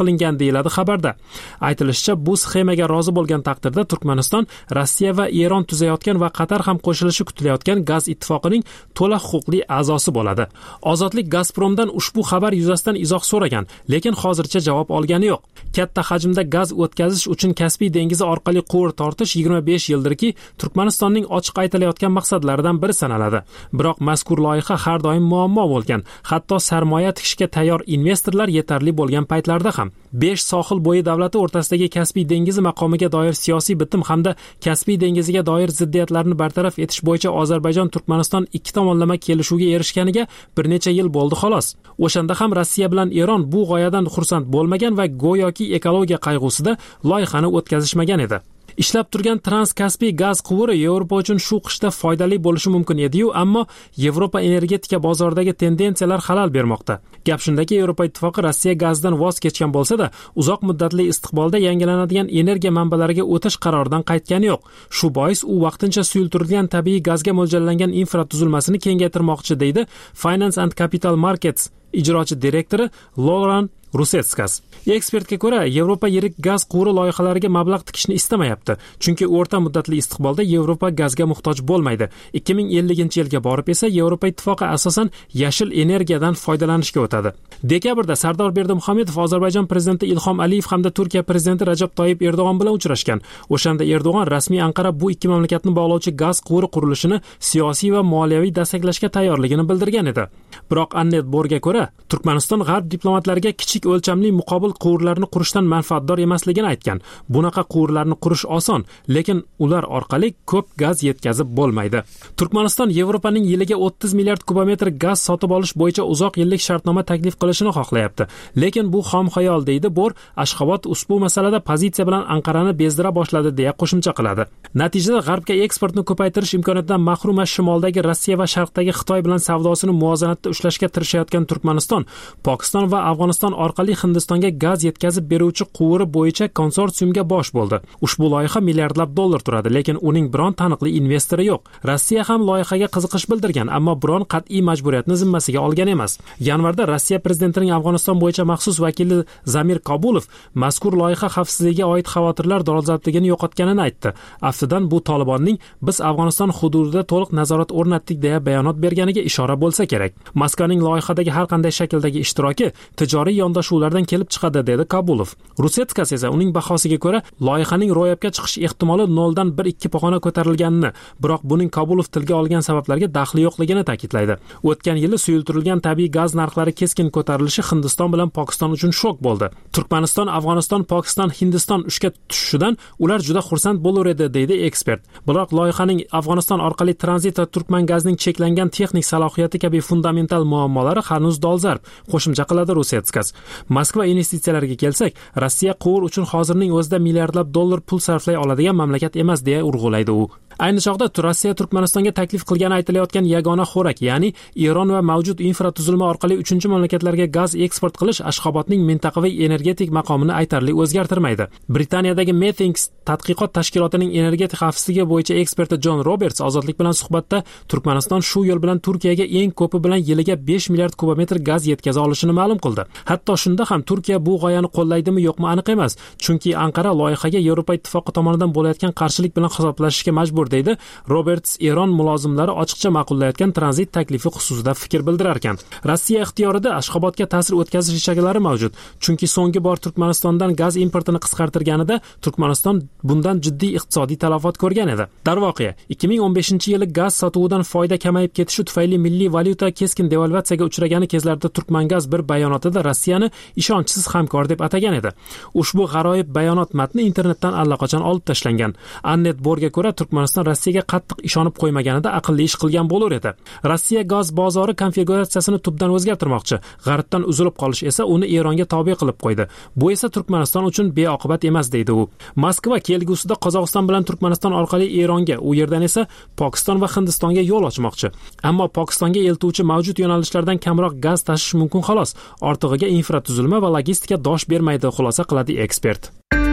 qilingan deyiladi xabarda. Aytilishicha, bu sxemaga rozi bo'lgan taqdirda Turkmaniston Rossiya va Eron tuzayotgan va Qatar ham qo'shilishi kutilayotgan gaz ittifoqining to'la huquqli a'zosi bo'ladi. Ozodlik Gazpromdan ushbu xabar yuzasidan izoh so'ragan, lekin hozircha javob olgani yo'q. Katta hajmda gaz o'tkazish uchun Kaspiy dengizi orqali quvur tortish yigirma besh yildirki Turkmanistonning ochiq aytilayotgan maqsadlaridan biri sanaladi. Biroq mazkur loyiha har doim muammo bo'lgan. Hatto sarmoya tikishga tayyor investorlar yetarli bo'lgan paytlarda ham. besh sohil bo'yi davlati o'rtasidagi Kaspiy dengizi maqomiga doir siyosiy bitim hamda Kaspiy dengiziga doir ziddiyatlarni bartaraf etish bo'yicha Ozarbayjon Turkmaniston ikki tomonlama kelishuvga erishganiga bir necha yil bo'ldi xolos. O'shanda ham Rossiya bilan Eron bu g'oyadan xursand bo'lmagan va go'yoki ekologiya qayg'usida loyihani o'tkazishmagan edi. Ishlab turgan Transkaspiy gaz quvuri Yevropa uchun shu qishda foydali bo'lishi mumkin edi-yu, ammo Yevropa energetika bozoridagi tendensiyalar xalal bermoqda. Gap shundaki, Yevropa ittifoqi Rossiya gazidan voz kechgan bo'lsa-da, uzoq muddatli istiqbolda yangilanadigan energiya manbalariga o'tish qaroridan qaytgani yo'q. Shu bois u vaqtincha suyultirilgan tabiiy gazga mo'ljallangan infratuzilmasini kengaytirmoqchi, deydi Finance and Capital Markets ijrochi direktori Laurent Rusetskas. Ekspertga ko'ra, Yevropa yirik gaz quvuri loyihalariga mablag' tikishni istamayapti, chunki o'rta muddatli istiqbolda Yevropa gazga muhtoj bo'lmaydi. ikki ming ellinchi yilga borib esa Yevropa ittifoqi asosan yashil energiyadan foydalanishga o'tadi. Dekabrda Sardor Berdimuhamedov Ozarbayjon prezidenti Ilhom Aliyev hamda Turkiya prezidenti Rajab Toyyib Erdo'g'on bilan uchrashgan. O'shanda Erdo'g'on rasmiy Anqara bu ikki mamlakatni bog'lovchi gaz quvuri qurilishini siyosiy va moliyaviy desteklashga tayyorligini bildirgan edi. Biroq Annet Borga ko'ra, Turkmaniston g'arb diplomatlariga kichik o'lchamli muqobil quvurlarni qurishdan manfaatdor emasligini aytgan. Bunaqa quvurlarni qurish oson, lekin ular orqali ko'p gaz yetkazib bo'lmaydi. Turkmaniston Yevropaning yiliga o'ttiz milliard kubometr gaz sotib olish bo'yicha uzoq yillik shartnoma taklif qilishini xohlayapti. Lekin bu xom xayol, deydi Bor. Ashxobod ushbu masalada pozitsiya bilan Anqarani bezdira boshladi deya qo'shimcha qiladi. Natijada g'arbga eksportni ko'paytirish imkoniyatidan mahrum shimoldagi Rossiya va sharqdagi Xitoy bilan savdosini muvozanatda ushlashga tirishayotgan Turkmaniston, Pokiston va Afg'oniston orqali Hindistonga gaz yetkazib beruvchi quvuri bo'yicha konsorsiumga bosh bo'ldi. Ushbu loyiha milliardlab dollar turadi, lekin uning biron taniqli investori yo'q. Rossiya ham loyihaga qiziqish bildirgan, ammo biron qat'iy majburiyatni zimmasiga olgan emas. Yanvarda Rossiya prezidentining Afg'oniston bo'yicha maxsus vakili Zamir Kabulov mazkur loyiha xavfsizligiga oid xavotirlar dolzarbligini yo'qotganini aytdi. Aftidan bu Tolibonning biz Afg'oniston hududida to'liq nazorat o'rnatdik deya bayonot berganiga ishora bo'lsa kerak. Moskvaning loyihadagi har qanday shakldagi ishtiroki tijoriy yondashuvlardan kelib chiqadi, dedi Kabulov. Rusetskas esa uning bahosiga ko'ra loyihaning ro'yobga chiqish ehtimoli noldan bir ikki pog'ona ko'tarilganini, biroq buning Kabulov tilga olgan sabablarga daxli yo'qligini ta'kidlaydi. O'tgan yili suyultirilgan tabiiy gaz narxlari keskin ko'tarilishi Hindiston bilan Pokiston uchun shok bo'ldi. Turkmaniston, Afg'oniston, Pokiston, Hindiston ishga tushishidan ular juda xursand bo'lar edi, deydi ekspert. Biroq loyihaning Afg'oniston orqali tranzit va turkman gazining cheklangan texnik salohiyati kabi fundamental muammolari hanuz dolzarb, qo'shimcha qiladi Rusetskas. Moskva investitsiyalarga kelsak, Rossiya quvur uchun hozirning o'zida milliardlab dollar pul sarflay oladigan mamlakat emas deya urg'ulaydi u. Ayni chog'da Rossiya Turkmanistonga taklif qilgani aytilayotgan yagona xo'rak, ya'ni Eron va mavjud infratuzilma orqali uchinchi mamlakatlarga gaz eksport qilish Ashxobodning mintaqaviy energetik maqomini aytarli o'zgartirmaydi. Britaniyadagi Methinks tadqiqot tashkilotining energetik xavfsizligi bo'yicha eksperti John Roberts ozodlik bilan suhbatda Turkmaniston shu yo'l bilan Turkiyaga eng ko'pi bilan yiliga besh milliard kubometr gaz yetkaza olishini ma'lum qildi. Hatto shunda ham Turkiya bu g'oyani qo'llaydimi yo'qmi aniq emas, chunki Anqara loyihaga Yevropa ittifoqi tomonidan bo'layotgan qarshilik bilan hisoblashishga majbur, deydi Roberts. Eron mulozimlari ochiqcha ma'qullayotgan tranzit taklifi xususida fikr bildirar ekan. Rossiya ixtiyorida Ashxobodga ta'sir o'tkazish ishaklari mavjud, chunki so'nggi bor Turkmanistondan gaz importini qisqartirganida Turkmaniston bundan jiddiy iqtisodiy talafot ko'rgan edi. Darvoqe, ikki ming o'n beshinchi yili gaz sotuvidan foyda kamayib ketishi tufayli milliy valyuta keskin devalvatsiyaga uchragani kezlarda Turkmangaz bir bayonotida Rossiyani ishonchsiz hamkor deb atagan edi. Ushbu g'aroyib bayonot matni internetdan allaqachon olib tashlangan. Annet Borga ko'ra, Turkmaniston Rossiyaga qattiq ishonib qo'ymaganida aqlli ish qilgan bo'lar edi. Rossiya gaz bozori konfiguratsiyasini tubdan o'zgartirmoqchi. G'arbdan uzilib qolish esa uni Eronga tobe qilib qo'ydi. Bu esa Turkmaniston uchun beoqibat emas, deydi u. Moskva kelgusida Qozog'iston bilan Turkmaniston orqali Eronga, u yerdan esa Pokiston va Hindistonga yo'l ochmoqchi. Ammo Pokistonga eltuvchi mavjud yo'nalishlardan kamroq gaz tashish mumkin xolos. Ortig'iga infratuzilma va logistika dosh bermaydi, xulosa qiladi ekspert.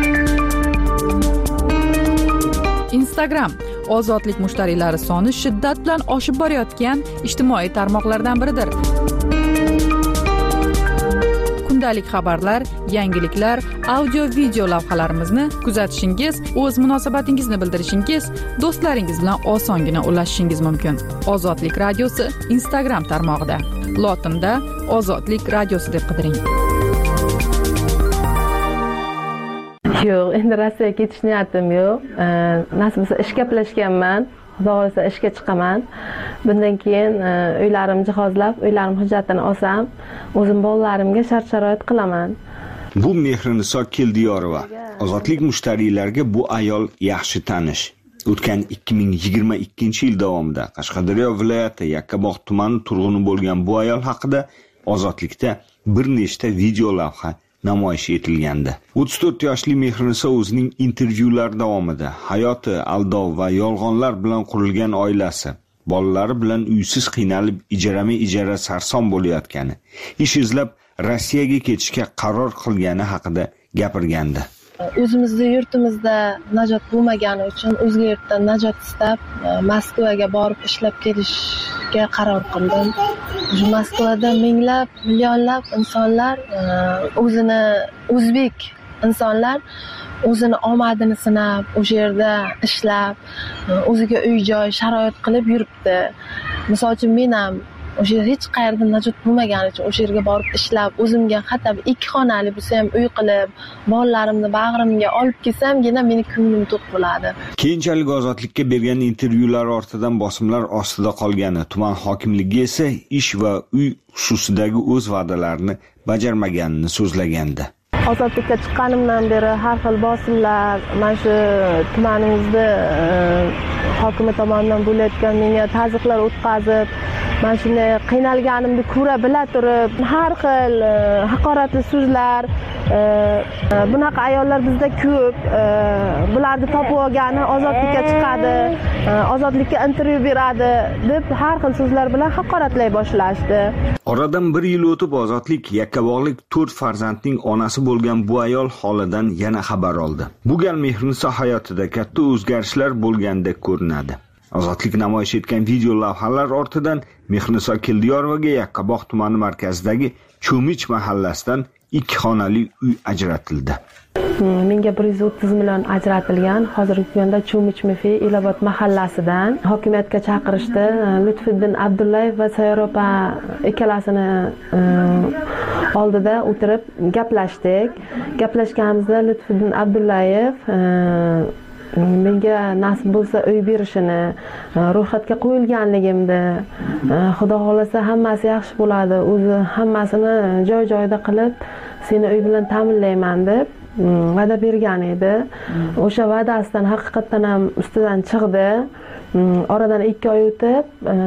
Instagram ozodlik mushtariylari soni shiddat bilan oshib borayotgan ijtimoiy tarmoqlardan biridir. kundalik xabarlar, yangiliklar, audio video lavhalarimizni kuzatishingiz, o'z munosabatingizni bildirishingiz, do'stlaringiz bilan osongina ulashishingiz mumkin. Ozodlik radiosi Instagram tarmog'ida lotinda Ozodlik radiosi deb qidiring. Yo'q, endi Rossiyaga ketish niyatim yo'q. Nasib bo'lsa ishga plashganman. Xudo xolasa ishga chiqaman. Bundan keyin uylarimni jihozlab, uylarim hujjatini olsam, o'zim bolalarimga shart-sharoit qilaman. Bu Mehriniso Keldiyorova. Ozodlik mushtariylarga bu ayol yaxshi tanish. O'tgan ikki ming yigirma ikkinchi yil davomida Qashqadaryo viloyati Yakkabog' tumani turg'uni bo'lgan bu ayol haqida Ozodlikda bir nechta video lavha namoyish etilgandi. o'ttiz to'rt yoshli Mehriniso o'zining intervyular davomida hayoti aldov va yolg'onlar bilan qurilgan oilasi, bolalari bilan uysiz qiynalib ijarama-ijara sarson bo'layotgani, ish izlab Rossiyaga ketishga qaror qilgani haqida gapirgandi. O'zimizda yurtimizda najot bo'lmagani uchun o'zga yurtdan najot istab Moskvaga borib ishlab kelishga qaror qildim. Shu Moskvada minglab, millionlab insonlar o'zini o'zbek insonlar o'zini omadini sinab, o'sha yerda ishlab, o'ziga uy-joy sharoit qilib yuribdi. Misol uchun men ham o'sha hech qayerda najot bo'lmagani uchun o'sha yerga borib ishlab, o'zimga hatto ikki xonali bo'lsa ham uy qilib, bolalarimni bag'rimga olib kelsamgina meni ko'nglim to'q bo'ladi. Keyinchalik Ozodlikka bergan intervyular ortidan bosimlar ostida qolgani, tuman hokimligi esa ish va uy xususidagi o'z va'dalarini bajarmaganini so'zlagandi. Ozodlikka chiqqanimdan beri har xil bosimlar, mana shu tumanimizda hokimiyat tomonidan bo'layotgan menga tazyiqlar o'tkazib, mana shunday qiynalganimni ko'ra bila turib, har xil haqoratli so'zlar, bunaqa ayollar bizda ko'p, bularni topib olgani ozodlikka chiqadi, ozodlikka intervyu beradi deb har xil so'zlar bilan haqoratlay boshlashdi. Oradan bir yil o'tib Ozodlik Yakkabog'lik to'rt farzandning onasi bo'lgan bu ayol holidan yana xabar oldi. Bu gal Mehriniso hayotida katta o'zgarishlar bo'lgandek ko'rinadi. Ozodlik namoyish etgan video lavhalar ortidan Mehriniso Keldiyorovaga Yakkabog' tumani markazidagi Cho'mich mahallasidan ikki xonali uy ajratildi. Menga bir yuz o'ttiz million ajratilgan. Hozirgi kunda Cho'mich Mefi Elobod mahallasidan hokimiyatga chaqirishdi. Lutfiddin Abdullayev va Sayyoropa ikkalasini oldida o'tirib gaplashdik. Gaplashganimizda Lutfiddin Abdullayev menga nasib bo'lsa uy berishini, ro'yxatga qo'yilganligimni, Xudo xolasa hammasi yaxshi bo'ladi, o'zi hammasini joy-joyida qilib, seni uy bilan ta'minlayman deb va'da bergan edi. O'sha va'dasidan haqiqatan ham ustidan chiqdi. Oradan ikki oy o'tib,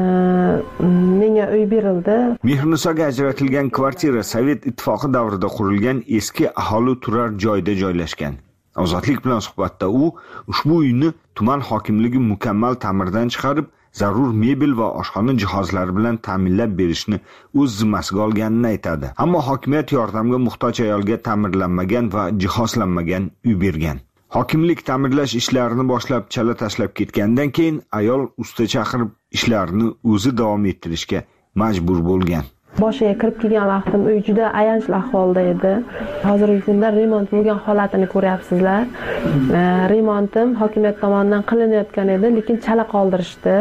menga uy berildi. Mehrinisoga ajratilgan kvartira Sovet ittifoqi davrida qurilgan eski aholi turar joyda joylashgan. Ozodlik bilan suhbatda u ushbu uyni tuman hokimligi mukammal ta'mirdan chiqarib, zarur mebel va oshxona jihozlari bilan ta'minlab berishni o'z zimmasiga olganini aytadi. Ammo hokimiyat yordamga muhtoj ayolga ta'mirlanmagan va jihozlanmagan uy bergan. Hokimlik ta'mirlash ishlarini boshlab chala tashlab ketgandan keyin ayol usta chaqirib ishlarini o'zi davom ettirishga majbur bo'lgan. Boshiga kirib kelgan vaqtim uy juda ayanchli ahvolda edi. Hozirgi kunda remont bo'lgan holatini ko'ryapsizlar. Remontim hokimiyat tomonidan qilinayotgan edi, lekin chala qoldirishdi.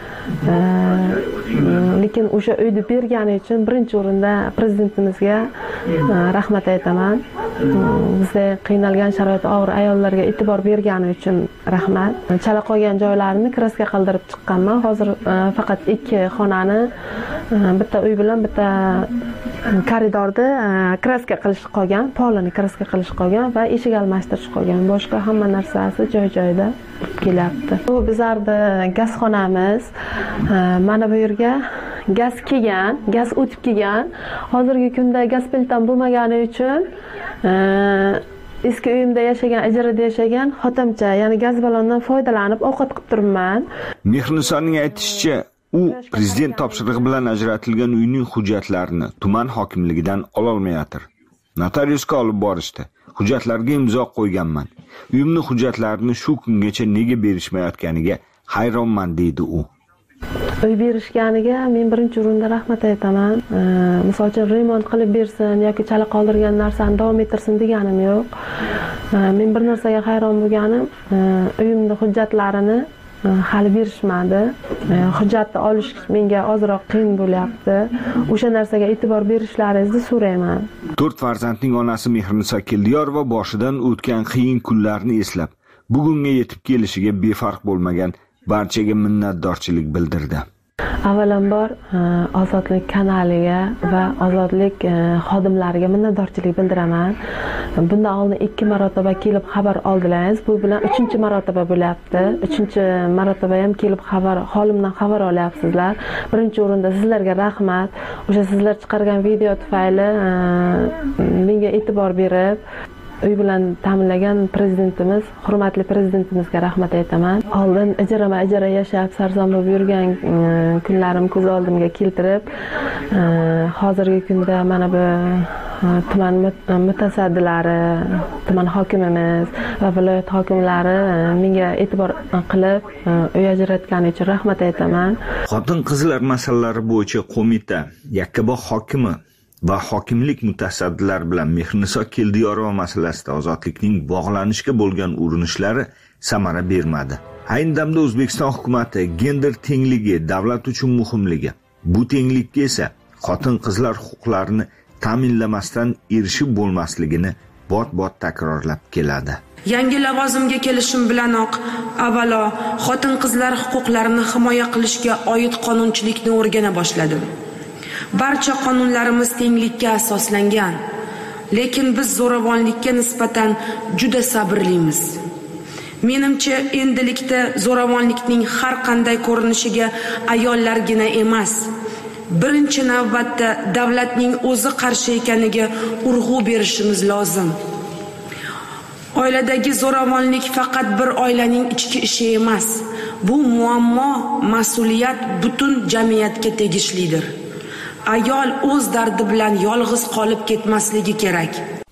Lekin o'sha uyni bergani uchun birinchi o'rinda prezidentimizga rahmat aytaman. Bizda qiynalgan sharoiti og'ir ayollarga e'tibor bergani uchun rahmat. Chala qolgan joylarini kraska qildirib chiqqanman. Hozir faqat ikki xonani, bitta uy bilan bitta koridorda kraska qilish qolgan, polini kraska qilish qolgan va eshik almashtirish qolgan. Boshqa hamma narsasi joy-joyida kelyapti. Bu bizarda gazxonamiz. Mana bu yerga gaz kelgan, gaz o'tib kelgan. Hozirgi kunda gaz plittam bo'lmagani uchun eski uyimda yashagan, ijarada yashagan xotimcha, ya'ni gaz ballondan foydalanib ovqat qilib turibman. Mehrinisoning aytishicha, u prezident topshirig'i bilan ajratilgan uyning hujjatlarini tuman hokimligidan ola olmayotir. Notariusga olib borishdi. Hujjatlarga imzo qo'yganman. Uyimning hujjatlarini shu kungacha nega berishmayotganiga hayronman deydi u. Uy berishganiga men birinchi o'rinda rahmat aytaman. Misol uchun remont qilib bersin yoki chala qoldirgan narsani davom ettirsin deganim yo'q. Men bir narsaga hayron bo'lganim, uyimni hujjatlarini hali berishmadi. Hujjatni olish menga ozroq qiyin bo'lyapti. O'sha narsaga e'tibor berishlaringizni so'rayman. To'rt farzandning onasi Mehriniso Keldiyorova boshidan o'tgan qiyin kunlarni eslab, bugunga yetib kelishiga befarq bo'lmagan barchaga minnatdorchilik bildirdi. Avvalambor Ozodlik kanaliga va Ozodlik xodimlariga minnatdorchilik bildiraman. Bundan oldin ikki marotaba kelib xabar oldilaringiz. Bu bilan uchinchi marotaba bo'lyapti. uchinchi marotaba ham kelib xabar, holimdan xabar olyapsizlar. Birinchi o'rinda sizlarga rahmat. O'sha sizlar chiqargan video tufayli menga e'tibor berib, uy bilan ta'minlagan prezidentimiz, hurmatli prezidentimizga rahmat aytaman. Oldin ijarama ijara yashab sarzon bo'lib yurgan kunlarim ko'z oldimga keltirib, hozirgi kunda mana bu tuman mutasaddilari, tuman hokimimiz va viloyat hokimlari menga e'tibor qilib, uy ajratgani uchun rahmat aytaman. Xotin-qizlar masalalari bo'yicha qo'mita Yakkabog' hokimi va hokimlik mutasaddilari bilan Mehriniso Keldiyorova masalasida Ozodlikning bog'lanishga bo'lgan urinishlari samara bermadi. Ayni damda O'zbekiston hukumatı gender tengligi davlat uchun muhimligi, bu tenglikka esa xotin-qizlar huquqlarini ta'minlamasdan erishib bo'lmasligini bot-bot takrorlab keladi. Yangi lavozimga kelishim bilanoq avvalo xotin-qizlar huquqlarini himoya qilishga oid qonunchilikni o'rgana boshladim. Barcha qonunlarimiz tenglikka asoslangan, lekin biz zo'ravonlikka nisbatan juda sabrlimiz. Menimcha, endilikda zo'ravonlikning har qanday ko'rinishiga ayollargina emas, birinchi navbatda davlatning o'zi qarshi ekaniga urg'u berishimiz lozim. Oiladagi zo'ravonlik faqat bir oilaning ichki ishi emas. Bu muammo, mas'uliyat butun jamiyatga tegishlidir. Ayol o'z dardi bilan yolg'iz qolib ketmasligi kerak.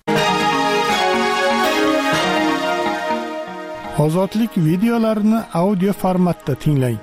Ozodlik videolarini audio formatda tinglang.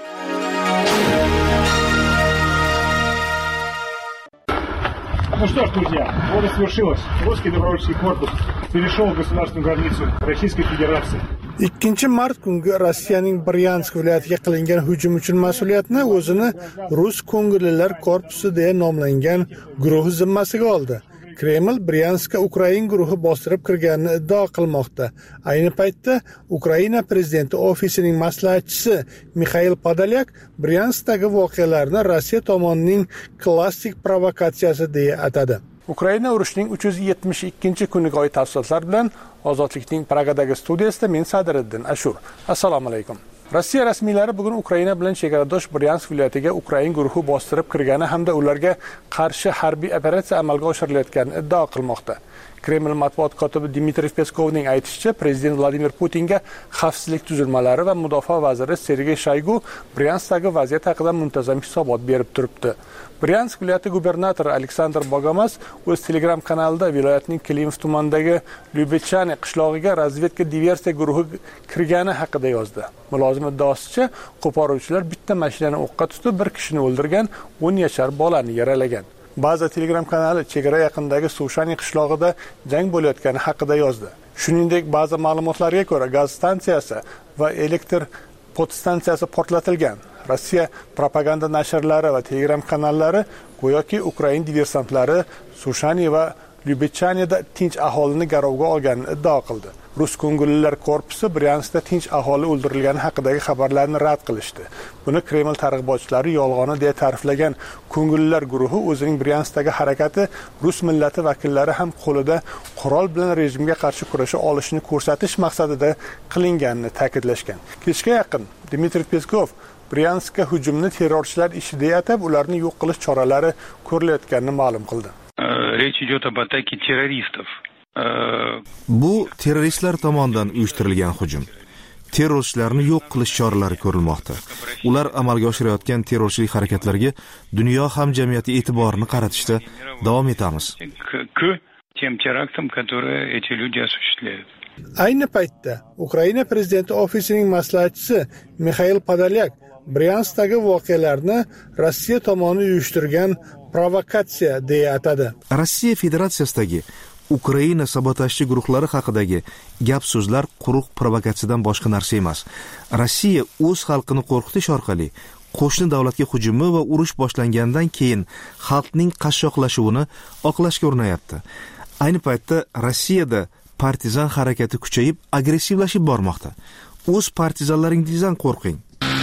Ну что ж, друзья, вот и свершилось. Русский добровольческий корпус перешел государственную границу Российской Федерации. ikkinchi mart kungi Rossiyaning Bryansk viloyatiga qilingan hujum uchun mas'uliyatni o'zini Rus ko'ngillilar korpusi deya nomlangan guruh zimmasiga oldi. Kreml Bryanskka Ukraina guruhi bostirib kirganini iddao qilmoqda. Ayni paytda Ukraina prezidenti ofisining maslahatchisi Mixail Podolyak Bryanskdagi voqealarni Rossiya tomonining klassik provokatsiyasi deya atadi. Ukraina urushining uch yuz yetmish ikkinchi kuniga oid tafsilotlar bilan Ozodlikning Pragadagi studiyasida men Sadiriddin Ashur. Assalomu alaykum. Rossiya rasmiylari bugun Ukraina bilan chegaradosh Bryansk viloyatiga Ukraina guruhi bostirib kirgani hamda ularga qarshi harbiy operatsiya amalga oshirilayotganini iddao qilmoqda. Kreml matbuot kotibi Dmitriy Peskovning aytishicha, prezident Vladimir Putinga xavfsizlik tuzilmalari va mudofaa vaziri Sergey Shoygu Bryanskdagi vaziyat haqida muntazam hisobot berib turibdi. Bryansk viloyati gubernatori Aleksandr Bogomas o'z Telegram kanalida viloyatning Klimov tumanidagi Lyubechane qishlog'iga razvedka diversiya guruhi kirgani haqida yozdi. Mulozim iddaosicha, qo'poruvchilar bitta mashinani o'qqa tutib bir kishini o'ldirgan, o'n yashar bolani yaralagan. Ba'zi Telegram kanali chegara yaqinidagi Sushani qishlog'ida jang bo'layotgani haqida yozdi. Shuningdek, ba'zi ma'lumotlarga ko'ra gaz stansiyasi va elektr podstansiyasi portlatilgan. Rossiya propaganda nashrlari va Telegram kanallari go'yoki Ukraina diversantlari Sushani va Lyubechaneda tinch aholini garovga olganini iddao qildi. Rus ko'ngillilar korpusi Bryanskda tinch aholi o'ldirilgani haqidagi xabarlarni rad qilishdi. Buni Kreml targ'ibotchilari yolg'oni deya ta'riflagan ko'ngillilar guruhi o'zining Bryanskdagi harakati Rus millati vakillari ham qo'lida qurol bilan rejimga qarshi kurasha olishini ko'rsatish maqsadida qilinganini ta'kidlashgan. Kechga yaqin Dmitriy Peskov Bryanskka hujumni terrorchilar ishi deya atab, ularni yo'q qilish choralari ko'rilayotganini ma'lum qildi. Rечь идет об атаке террористов. Bu terroristlar tomonidan uyushtirilgan hujum. Terrorchilarni yo'q qilish choralari ko'rilmoqda. Ular amalga oshirayotgan terrorchilik harakatlariga dunyo hamjamiyati e'tiborini qaratishda davom etamiz. К тем терактам, которые эти люди осуществляют. Ayni paytda Ukraina prezidenti ofisining maslahatchisi Mixail Podolyak Bryanskdagi voqealarni Rossiya tomoni uyushtirgan provokatsiya deya atadi. Rossiya Federatsiyasidagi Ukraina sabotajchi guruhlari haqidagi gap so'zlar quruq provokatsiyadan boshqa narsa emas. Rossiya o'z xalqini qo'rqitish orqali qo'shni davlatga hujumi va urush boshlangandan keyin xalqning qashshoqlashuvini oqlashga urinayapti. Ayni paytda Rossiyada partizan harakati kuchayib, agressivlashib bormoqda. O'z partizanlaringizdan qo'rqing.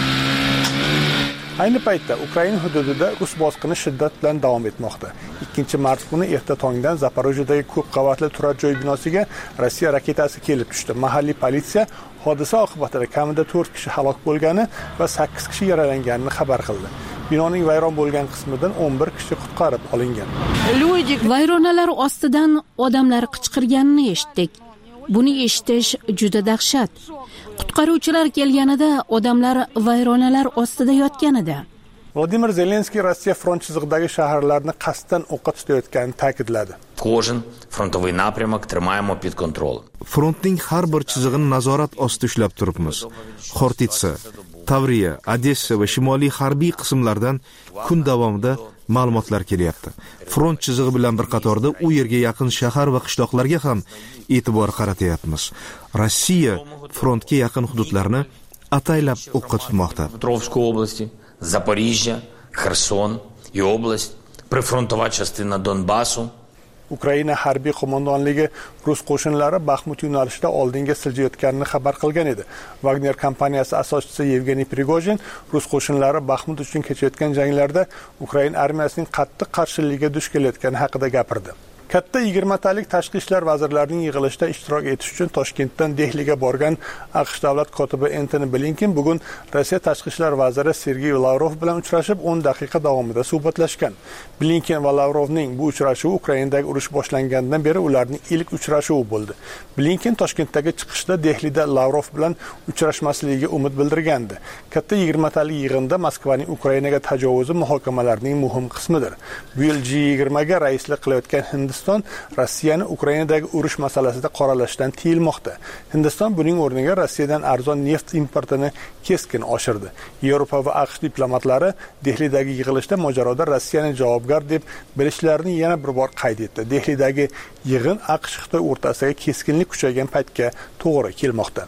Ayni paytda Ukraina hududida rus bosqini shiddat bilan davom etmoqda. ikkinchi mart kuni erta tongdan Zaporojyedagi ko'p qavatli turar joy binosiga Rossiya raketasi kelib tushdi. Mahalliy politsiya hodisa oqibatida kamida to'rt kishi halok bo'lgani va sakkiz kishi yaralanganini xabar qildi. Binoning vayron bo'lgan qismidan o'n bir kishi qutqarib olingan. Vayronalar ostidan odamlar qichqirganini eshitdik. Buni eshitish juda dahshat. Qutqaruvchilar kelganida odamlar vayronalar ostida yotgan edi. Vladimir Zelenskiy Rossiya front chizig'idagi shaharlarni qasddan o'qqa tutayotganini ta'kidladi. Кожен фронтовий напрямок тримаємо під контролем. Frontning har bir chizig'ini nazorat ostida ushlab turibmiz. Xortitsa, Tavriya, Odessa va shimoliy harbiy qismlardan kun davomida ma'lumotlar kelyapti. Front chizig'i bilan bir qatorda u yerga yaqin shahar va qishloqlarga ham e'tibor qaratyapmiz. Rossiya frontga yaqin hududlarni ataylab o'qqa tutmoqda. Dnipropetrovskая области, Запоріжжя, Херсон і область, прифронтова частина Донбасу. Ukraina harbiy qo'mondonligi rus qo'shinlari Baxmut yo'nalishida oldinga siljayotganini xabar qilgan edi. Wagner kompaniyasi asoschisi Yevgeniy Prigozhin rus qo'shinlari Baxmut uchun kechayotgan janglarda Ukraina armiyasining qattiq qarshiligiga duch kelayotgani haqida gapirdi. Katta yigirmatalik tashqi ishlar vazirlarining yig'ilishida ishtirok etish uchun Toshkentdan Dehliga borgan AQSh davlat kotibi Antony Blinken bugun Rossiya tashqi ishlar vaziri Sergey Lavrov bilan uchrashib o'n daqiqa davomida suhbatlashgan. Blinken va Lavrovning bu uchrashuvi Ukrainadagi urush boshlangandan beri ularning ilk uchrashuvi bo'ldi. Blinken Toshkentdagi chiqishda Dehlida Lavrov bilan uchrashmasligiga umid bildirgandi. Katta yigirmatalik yig'inda Moskvaning Ukrainaga tajovuzi muhokamalarining muhim qismidir. Bu yil G yigirma ga raislik qilayotgan Hindiston Rossiyani Ukrainadagi urush masalasida qoralashdan tiyilmoqda. Hindiston buning o'rniga Rossiyadan arzon neft importini keskin oshirdi. Yevropa va AQSh diplomatlari Dehlidagi yig'ilishda mojaroda Rossiyani javobgar deb bilishlarini yana bir bor qayd etdi. Dehlidagi yig'in AQSh Xitoy o'rtasidagi keskinlik kuchaygan paytga to'g'ri kelmoqda.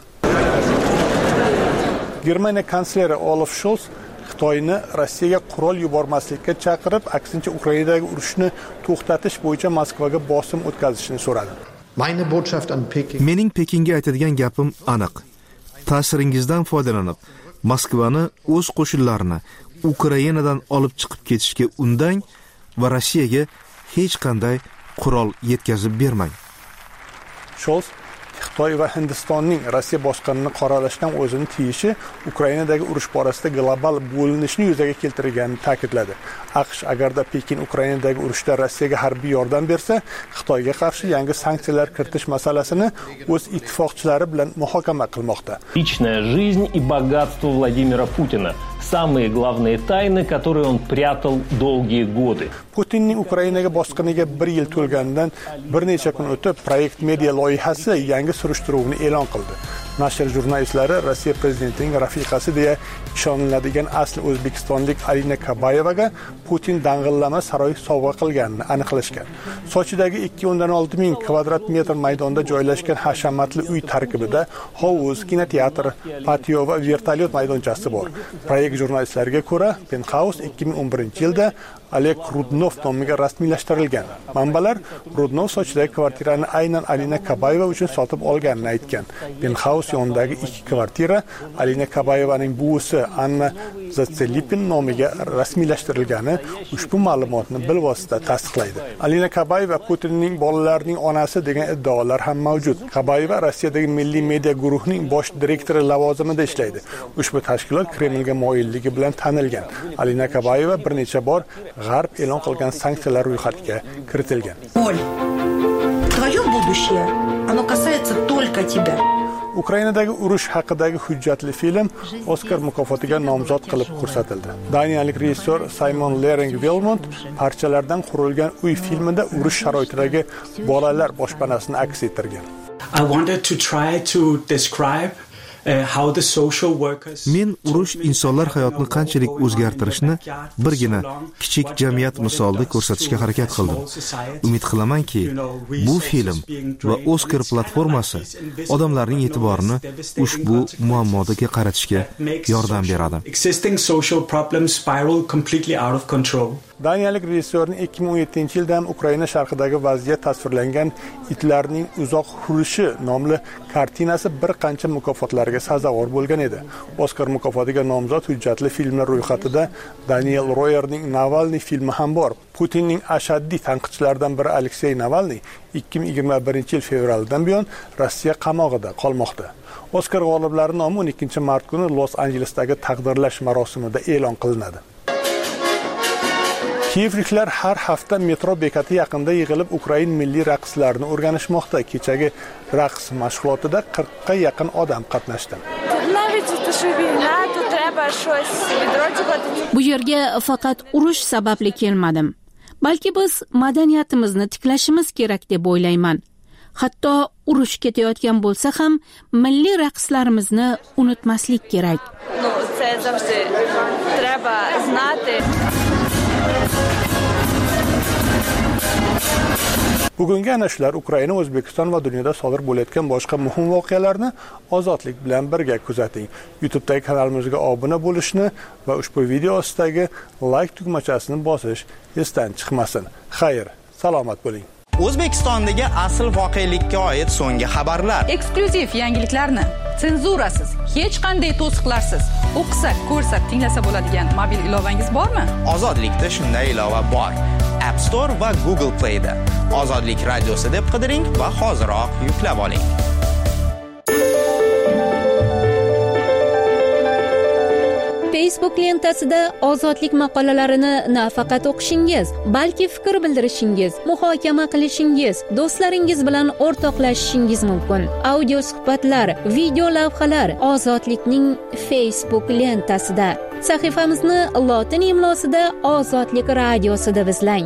Germaniya kansleri Olaf Scholz Xitoyni Rossiyaga qurol yubormaslikka chaqirib, aksincha Ukrainadagi urushni to'xtatish bo'yicha Moskvaga bosim o'tkazishni so'radi. Mening Pekinga aytadigan gapim aniq. Ta'siringizdan foydalanib, Moskvani o'z qo'shinlarini Ukrainadan olib chiqib ketishga undang va Rossiyaga hech qanday qurol yetkazib bermang. Scholz Xitoy va Hindistonning Rossiya boshqonini qoralashdan o'zini tiyishi Ukrainadagi urush borasida global bo'linishni yuzaga keltirganini ta'kidladi. AQSh agarda Pekin Ukrainadagi urushda Rossiyaga harbiy yordam bersa, Xitoyga qarshi yangi sanksiyalar kiritish masalasini o'z ittifoqchilari bilan muhokama qilmoqda. Личная жизнь и богатство Владимира Путина – самые главные тайны, которые он прятал долгие годы. Putinning Ukrainaga bosqiniga bir yil to'lganidan bir necha kun o'tib, Proyekt Media loyihasi yangi surishtiruvni e'lon qildi. Nashr jurnalistlari Rossiya prezidentining rafiqasi deya ishoniladigan asli o'zbekistonlik Alina Kabayevaga Putin dang'illama saroy sovg'a qilganini aniqlashgan. Sochidagi ikki o'ndan olti ming kvadrat metr maydonda joylashgan hashamatli uy tarkibida hovuz, kinoteatr, patio va vertolyot maydonchasi bor. Proyekt jurnalistlariga ko'ra, Penthouse ikki ming o'n birinchi yilda Oleg Rudnov nomiga rasmiylashtirilgan. Manbalar Rudnov Sochidagi kvartirani aynan Alina Kabayeva uchun sotib olganini aytgan. Penthouse yonidagi ikki kvartira Alina Kabayevaning buvisi Anna Zatselipin nomiga rasmiylashtirilgani ushbu ma'lumotni bilvosita tasdiqlaydi. Alina Kabayeva Putinning bolalarining onasi degan iddaolar ham mavjud. Kabayeva Rossiyadagi Milliy media guruhining bosh direktori lavozimida ishlaydi. Ushbu tashkilot Kremlga moyilligi bilan tanilgan. Alina Kabayeva bir necha bor G'arb e'lon qilgan sanksiyalar ro'yxatiga kiritilgan. Твое будущее, оно касается только тебя. Ukrainadagi urush haqidagi hujjatli film Oskar mukofotiga nomzod qilib ko'rsatildi. Daniyalik rejissyor Simon Lering-Vilmont parchalardan qurilgan uy filmida urush sharoitidagi bolalar boshpanasini aks ettirgan. I wanted to try to describe men urush insonlar hayotini qanchalik o'zgartirishni birgina kichik jamiyat misolida ko'rsatishga harakat qildim. Umid qilamanki, bu film va Oscar platformasi odamlarning e'tiborini ushbu muammoga qaratishga yordam beradi. Daniyalik rejissyorning ikki ming o'n yettinchi yilda ham Ukraina sharqidagi vaziyat tasvirlangan Itlarning uzoq hurishi nomli kartinasi bir qancha mukofotlarga sazovor bo'lgan edi. Oskar mukofotiga nomzod hujjatli filmlar ro'yxatida Daniel Royerning Navalniy filmi ham bor. Putinning ashaddiy tanqidchilaridan biri Aleksey Navalniy ikki ming yigirma birinchi yil fevraldan buyon Rossiya qamog'ida qolmoqda. Oskar g'oliblari nomi o'n ikkinchi mart kuni Los-Anjelesdagi taqdirlash marosimida e'lon qilinadi. Kiyevliklar har hafta metro bekati yaqinida yig'ilib Ukrain milliy raqslarini o'rganishmoqda. Kechagi raqs mashg'ulotida qirqqa yaqin odam qatnashdi. Bu yerga faqat urush sababli kelmadim. Balki biz madaniyatimizni tiklashimiz kerak deb o'ylayman. Hatto urush ketayotgan bo'lsa ham milliy raqslarimizni unutmaslik kerak. Ну, це завжди треба знати. Bugungi ana shular Ukraina, O'zbekiston va dunyoda sodir bo'layotgan boshqa muhim voqealarni ozodlik bilan birga kuzating. YouTube'dagi kanalimizga obuna bo'lishni va ushbu video ostidagi like tugmachasini bosish esdan chiqmasin. Xayr, salomat bo'ling. O'zbekistondagi asl voqelikka oid so'nggi xabarlar. Eksklyuziv yangiliklarni senzurasiz, hech qanday to'siqlarsiz o'qisak, ko'rsak, tinglasa bo'ladigan mobil ilovangiz bormi? Ozodlikda shunday ilova bor. App Store va Google Play'da Ozodlik radiosi deb qidiring va hoziroq yuklab oling. Facebook lentasida ozodlik maqolalarini nafaqat o'qishingiz, balki fikr bildirishingiz, muhokama qilishingiz, do'stlaringiz bilan o'rtoqlashishingiz mumkin. Audio suhbatlar, video lavhalar Ozodlikning Facebook lentasida. Sahifamizni lotin imlosida Ozodlik radiosi deb izlang.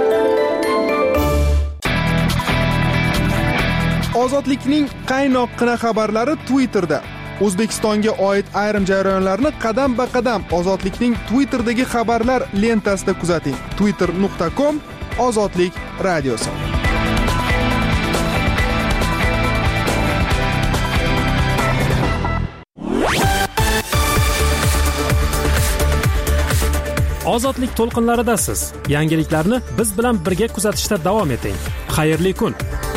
Ozodlikning qaynoqqina xabarlari Twitterda. O'zbekistonga oid ayrim jarayonlarni qadam-ba-qadam Ozodlikning Twitter'dagi xabarlar lentasida kuzating. twitter nuqta com Ozodlik radiosi. Ozodlik to'lqinlaridasiz. Yangiliklarni biz bilan birga kuzatishda davom eting. Xayrli kun.